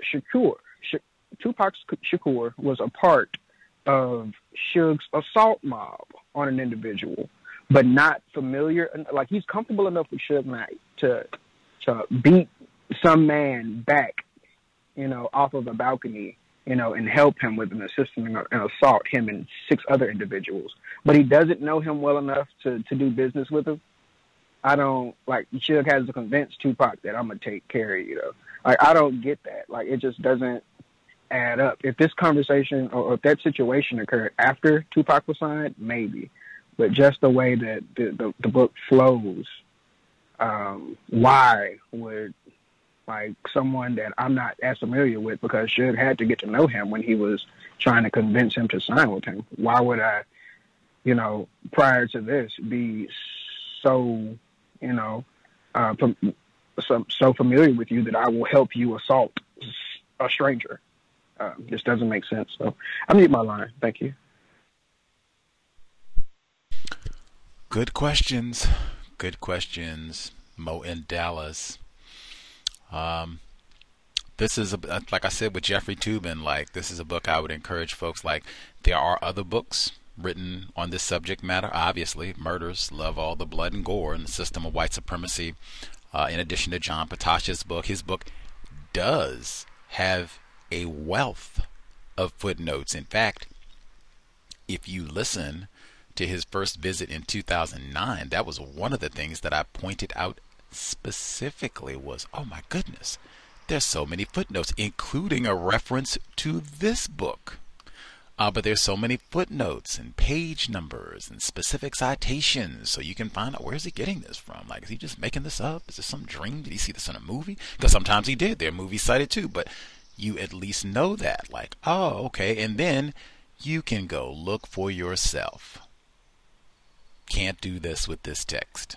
Shakur was a part of Suge's assault mob on an individual, but not familiar. Like, he's comfortable enough with Suge Knight to beat some man back, off of a balcony, and help him with assist him and assault him and 6 other individuals. But he doesn't know him well enough to do business with him. I don't, like, Suge has to convince Tupac that I'm going to take care of you, though. Like, I don't get that. Like, it just doesn't add up. If this conversation or if that situation occurred after Tupac was signed, maybe. But just the way that the book flows, why would, like, someone that I'm not as familiar with, because Suge had to get to know him when he was trying to convince him to sign with him, why would I, prior to this, be so, so familiar with you that I will help you assault a stranger? This doesn't make sense. So I'm mute my line. Thank you. Good questions. Good questions. Mo in Dallas. This is, like I said with Jeffrey Toobin, like, this is a book I would encourage folks. Like, there are other books written on this subject matter. Obviously, Murders, Love All the Blood and Gore, and the System of White Supremacy. In addition to John Patash's book, his book does have a wealth of footnotes. In fact, if you listen to his first visit in 2009, that was one of the things that I pointed out specifically was, oh my goodness, there's so many footnotes, including a reference to this book. But there's so many footnotes and page numbers and specific citations, so you can find out, where is he getting this from? Like, is he just making this up? Is this some dream? Did he see this in a movie? Because sometimes he did. There are movies cited too, but you at least know that. Like, oh, okay. And then you can go look for yourself. Can't do this with this text.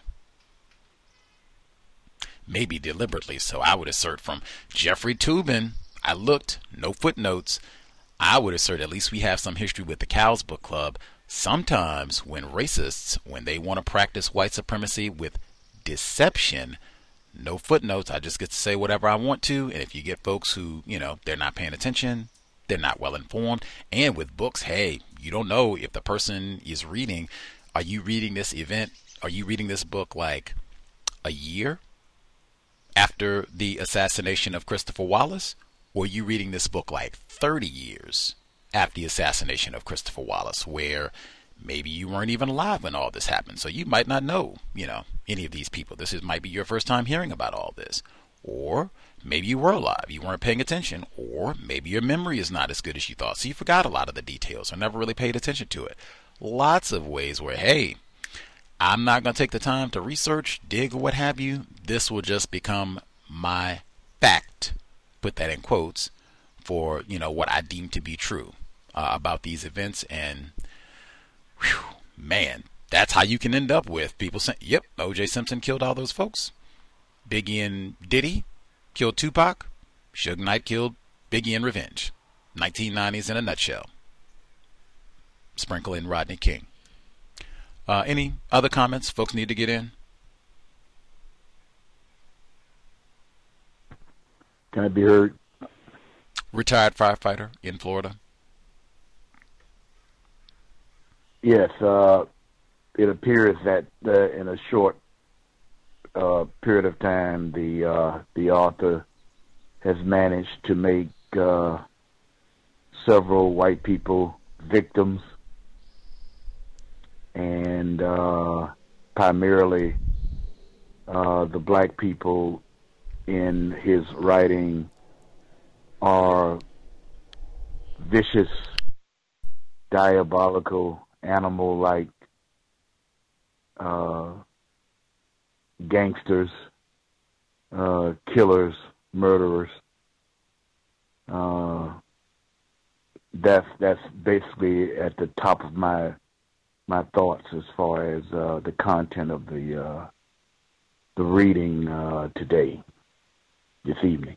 Maybe deliberately so. I would assert from Jeffrey Toobin, I looked, no footnotes. I would assert at least we have some history with the Cows Book Club. Sometimes when racists, when they want to practice white supremacy with deception, no footnotes, I just get to say whatever I want to. And if you get folks who, they're not paying attention, they're not well informed. And with books, hey, you don't know if the person is reading, are you reading this book like a year after the assassination of Christopher Wallace? Or are you reading this book like 30 years after the assassination of Christopher Wallace, where maybe you weren't even alive when all this happened, so you might not know, any of these people. Might be your first time hearing about all this. Or maybe you were alive, you weren't paying attention, or maybe your memory is not as good as you thought, so you forgot a lot of the details or never really paid attention to it. Lots of ways where, hey, I'm not going to take the time to research, dig, or what have you. This will just become my fact. Put that in quotes for, what I deem to be true about these events. And whew, man, that's how you can end up with people saying, yep, O.J. Simpson killed all those folks. Biggie and Diddy killed Tupac. Suge Knight killed Biggie in revenge. 1990s in a nutshell. Sprinkle in Rodney King. Any other comments folks need to get in? Can I be heard? Retired firefighter in Florida. Yes, it appears that in a short period of time, the author has managed to make several white people victims, and primarily the black people in his writing are vicious, diabolical, animal-like gangsters, killers, murderers. That's basically at the top of my thoughts as far as the content of the reading today, this evening.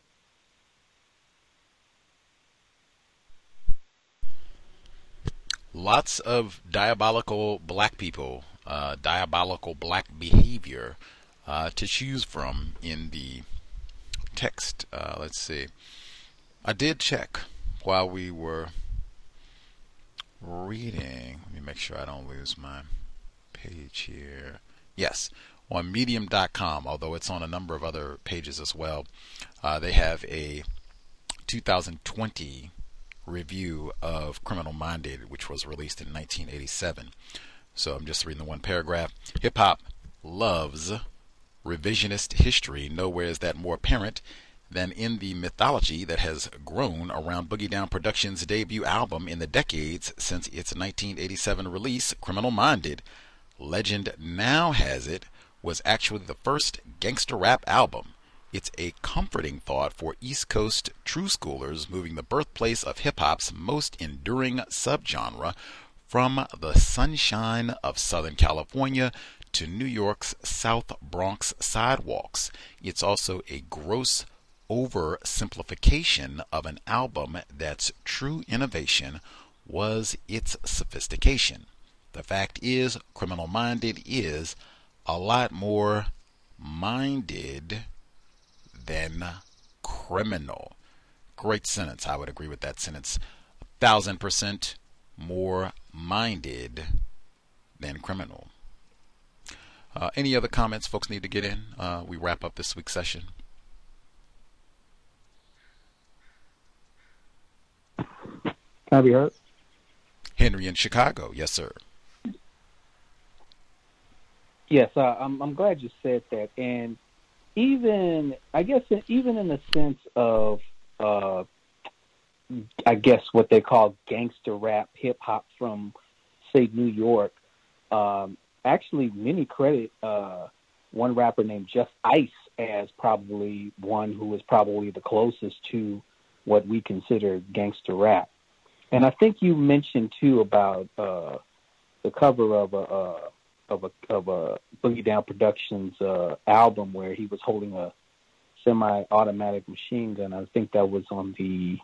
Lots of diabolical black people, diabolical black behavior to choose from in the text. Let's see. I did check while we were reading. Let me make sure I don't lose my page here. Yes, on medium.com, although it's on a number of other pages as well. They have a 2020 review of Criminal Minded, which was released in 1987. So I'm just reading the one paragraph. Hip hop loves revisionist history. Nowhere is that more apparent than in the mythology that has grown around Boogie Down Productions' debut album in the decades since its 1987 release, Criminal Minded. Legend now has it was actually the first gangster rap album. It's a comforting thought for East Coast true schoolers, moving the birthplace of hip-hop's most enduring subgenre from the sunshine of Southern California to New York's South Bronx sidewalks. It's also a gross oversimplification of an album that's true innovation was its sophistication. The fact is, Criminal Minded is a lot more minded than criminal. Great sentence. I would agree with that sentence. 1,000% more minded than criminal. Any other comments folks need to get in? We wrap up this week's session. Can I be heard? Henry in Chicago. Yes, sir. Yes, I'm glad you said that. And even in the sense of, I guess what they call gangster rap, hip hop from, say, New York. Actually, many credit one rapper named Just Ice as probably one who is probably the closest to what we consider gangster rap. And I think you mentioned too about the cover of a Boogie Down Productions album where he was holding a semi-automatic machine gun. I think that was on the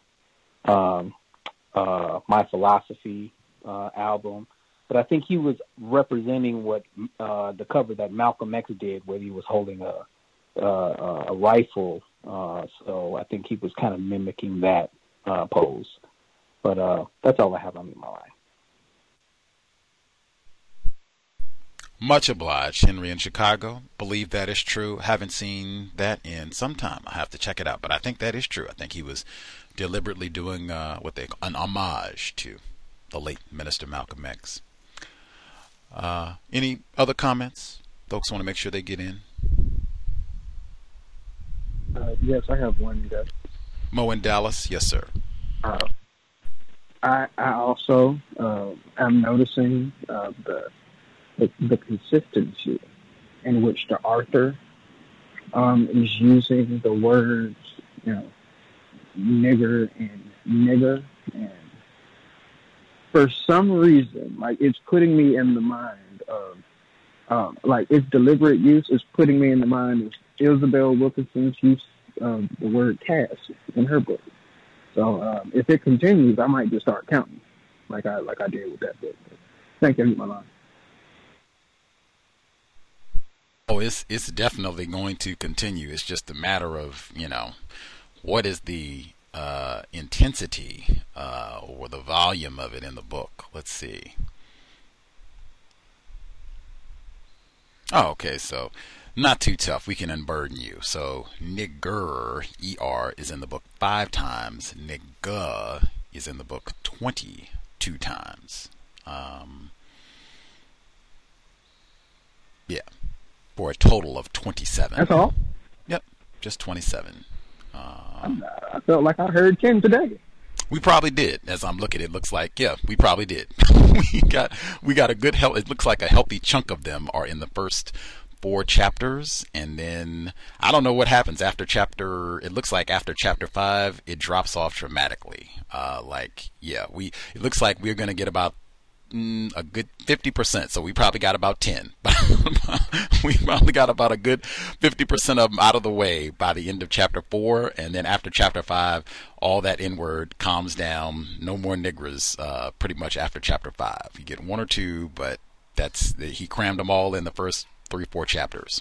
My Philosophy album. But I think he was representing what the cover that Malcolm X did, where he was holding a rifle. So I think he was kind of mimicking that pose. But that's all I have on my line. Much obliged, Henry in Chicago. Believe that is true. Haven't seen that in some time. I have to check it out, but I think that is true. I think he was deliberately doing what they call an homage to the late Minister Malcolm X. Any other comments? Folks want to make sure they get in. Yes, I have one. Mo in Dallas. Yes, sir. I also am noticing the consistency in which the author is using the words, nigger and nigger, and for some reason, like, it's putting me in the mind of, like, its deliberate use is putting me in the mind of Isabel Wilkinson's use of the word cash in her book. So if it continues, I might just start counting, like I did with that book. Thank you, my line. Oh, it's definitely going to continue. It's just a matter of, what is the intensity or the volume of it in the book. Let's see. Oh, okay. So Not too tough. We can unburden you. So nigger, E-R, is in the book 5 times. Nigga is in the book 22 times. Yeah. For a total of 27. That's all? Yep. Just 27. I felt like I heard 10 today. We probably did. As I'm looking, it looks like, yeah, we probably did. we got a good help. It looks like a healthy chunk of them are in the first 4 chapters, and then I don't know what happens after chapter. It looks like after chapter 5, it drops off dramatically. It looks like we're going to get about a good 50%. So we probably got about 10. We probably got about a good 50% of them out of the way by the end of chapter 4, and then after chapter 5, all that N-word calms down. No more niggers. Pretty much after chapter 5, you get 1 or 2, but he crammed them all in the first 3-4 chapters.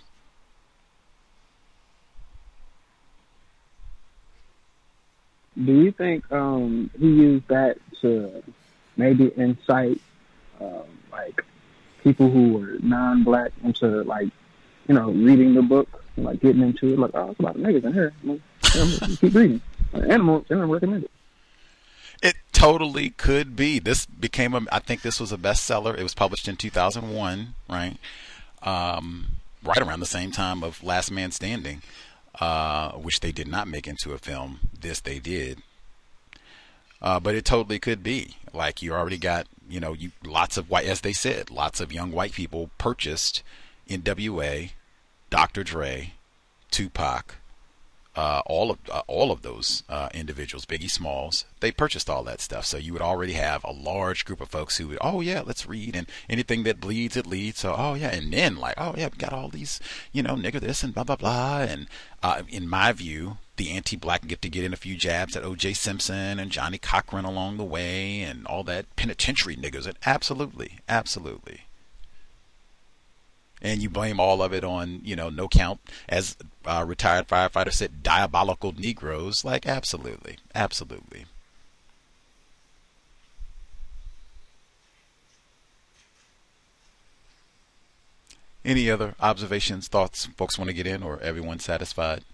Do you think he used that to maybe incite like people who were non-black into reading the book, like getting into it, like, oh, it's about niggas in here. Keep reading. Animal recommended. It totally could be. This became I think this was a bestseller. It was published in 2001, right? Right around the same time of Last Man Standing, which they did not make into a film. This they did. But it totally could be. Like, you already got, lots of white, as they said, lots of young white people purchased NWA, Dr. Dre, Tupac, all of those individuals, Biggie Smalls. They purchased all that stuff. So you would already have a large group of folks who would, oh yeah, let's read, and anything that bleeds, it leads. So, oh yeah, and then like, oh yeah, we got all these, nigger this and blah blah blah. And in my view, the anti-black get to get in a few jabs at O.J. Simpson and Johnny Cochran along the way, and all that penitentiary niggers. And absolutely. And you blame all of it on, no count, as a retired firefighter said, diabolical Negroes. Like, absolutely. Any other observations, thoughts folks want to get in, or everyone satisfied?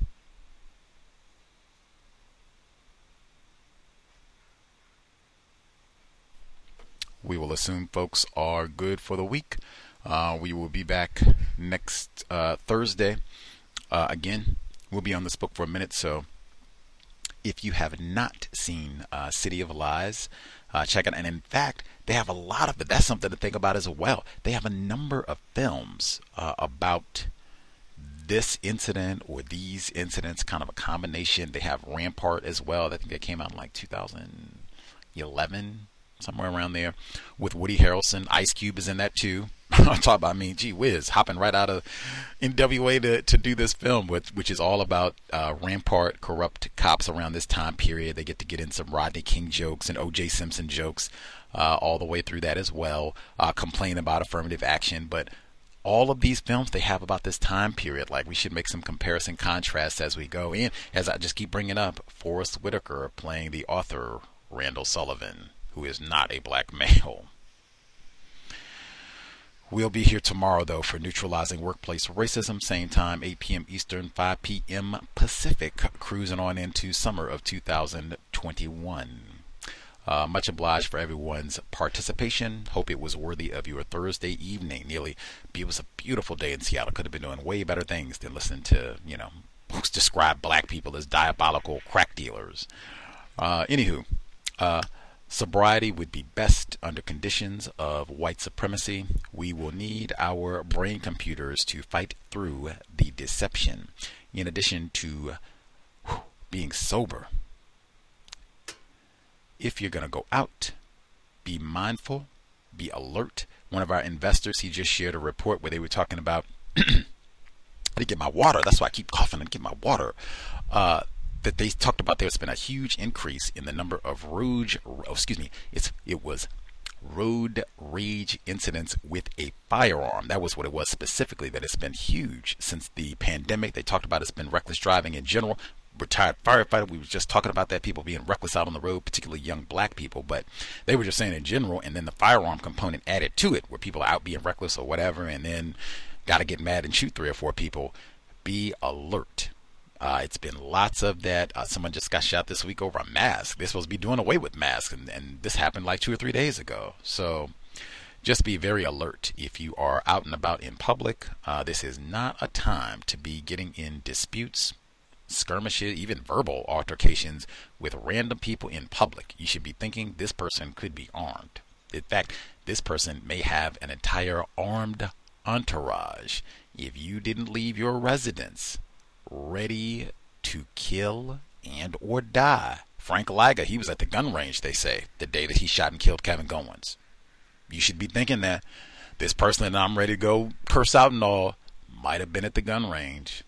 We will assume folks are good for the week. We will be back next Thursday. Again, we'll be on this book for a minute, so if you have not seen City of Lies, check it out. And in fact, they have a lot of it. That's something to think about as well. They have a number of films about this incident or these incidents, kind of a combination. They have Rampart as well. I think that came out in like 2011, somewhere around there, with Woody Harrelson. Ice Cube is in that too. Gee whiz, hopping right out of NWA to do this film, which is all about Rampart, corrupt cops around this time period. They get in some Rodney King jokes and O.J. Simpson jokes all the way through that as well. Complain about affirmative action, but all of these films they have about this time period. Like, we should make some comparison contrasts as we go in. As I just keep bringing up, Forrest Whitaker playing the author Randall Sullivan, who is not a black male. We'll be here tomorrow, though, for Neutralizing Workplace Racism. Same time, 8 p.m. Eastern, 5 p.m. Pacific. Cruising on into summer of 2021. Much obliged for everyone's participation. Hope it was worthy of your Thursday evening. It was a beautiful day in Seattle. Could have been doing way better things than listening to, folks describe black people as diabolical crack dealers. Anywho, sobriety would be best under conditions of white supremacy. We will need our brain computers to fight through the deception. In addition to being sober, if you're going to go out, be mindful, be alert. One of our investors, he just shared a report where they were talking about, I didn't get my water. That's why I keep coughing and get my water. That they talked about there's been a huge increase in the number of road rage incidents with a firearm. That was what it was specifically, that it's been huge since the pandemic. They talked about it's been reckless driving in general. Retired firefighter, we were just talking about that, people being reckless out on the road, particularly young black people, but they were just saying in general, and then the firearm component added to it, where people are out being reckless or whatever, and then got to get mad and shoot 3 or 4 people. Be alert. It's been lots of that. Someone just got shot this week over a mask. They're supposed to be doing away with masks, and this happened like 2 or 3 days ago. So just be very alert if you are out and about in public. This is not a time to be getting in disputes, skirmishes, even verbal altercations with random people in public. You should be thinking this person could be armed. In fact, this person may have an entire armed entourage. If you didn't leave your residence ready to kill and or die. Frank Liga, he was at the gun range, they say, the day that he shot and killed Kevin Goins. You should be thinking that this person that I'm ready to go curse out and all might have been at the gun range.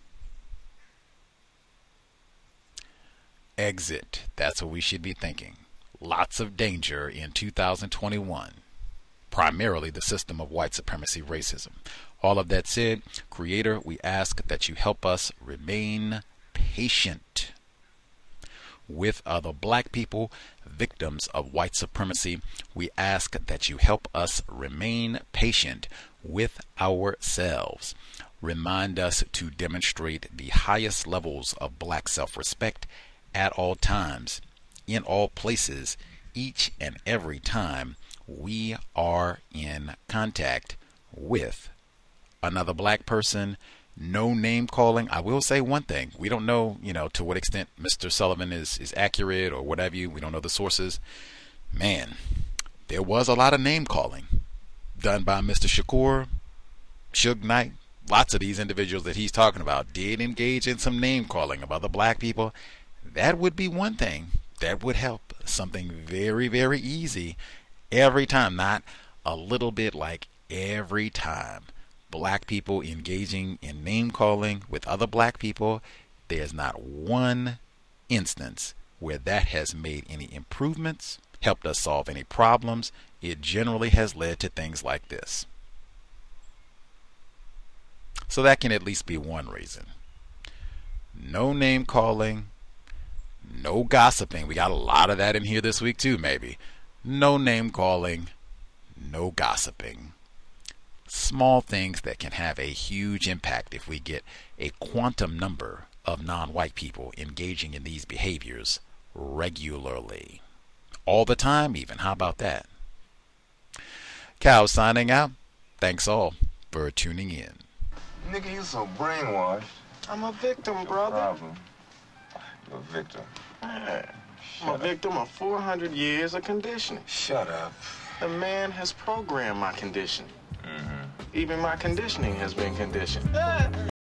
Exit. That's what we should be thinking. Lots of danger in 2021. Primarily the system of white supremacy racism. All of that said, Creator, we ask that you help us remain patient with other black people, victims of white supremacy. We ask that you help us remain patient with ourselves. Remind us to demonstrate the highest levels of black self-respect at all times, in all places, each and every time we are in contact with another black person. No name calling. I will say one thing. We don't know, to what extent Mr. Sullivan is accurate or whatever. We don't know the sources. Man, there was a lot of name calling done by Mr. Shakur, Suge Knight. Lots of these individuals that he's talking about did engage in some name calling of other black people. That would be one thing that would help. Something very, very easy every time. Not a little bit, like every time. Black people engaging in name calling with other black people, there's not one instance where that has made any improvements, helped us solve any problems. It generally has led to things like this. So that can at least be one reason. No name calling, no gossiping. We got a lot of that in here this week too, maybe. No name calling, no gossiping. Small things that can have a huge impact if we get a quantum number of non-white people engaging in these behaviors regularly. All the time even. How about that? Cal signing out. Thanks all for tuning in. Nigga, you so brainwashed. I'm a victim, brother. Problem. You're a victim. I'm a victim of 400 years of conditioning. Shut up. The man has programmed my conditioning. Even my conditioning has been conditioned.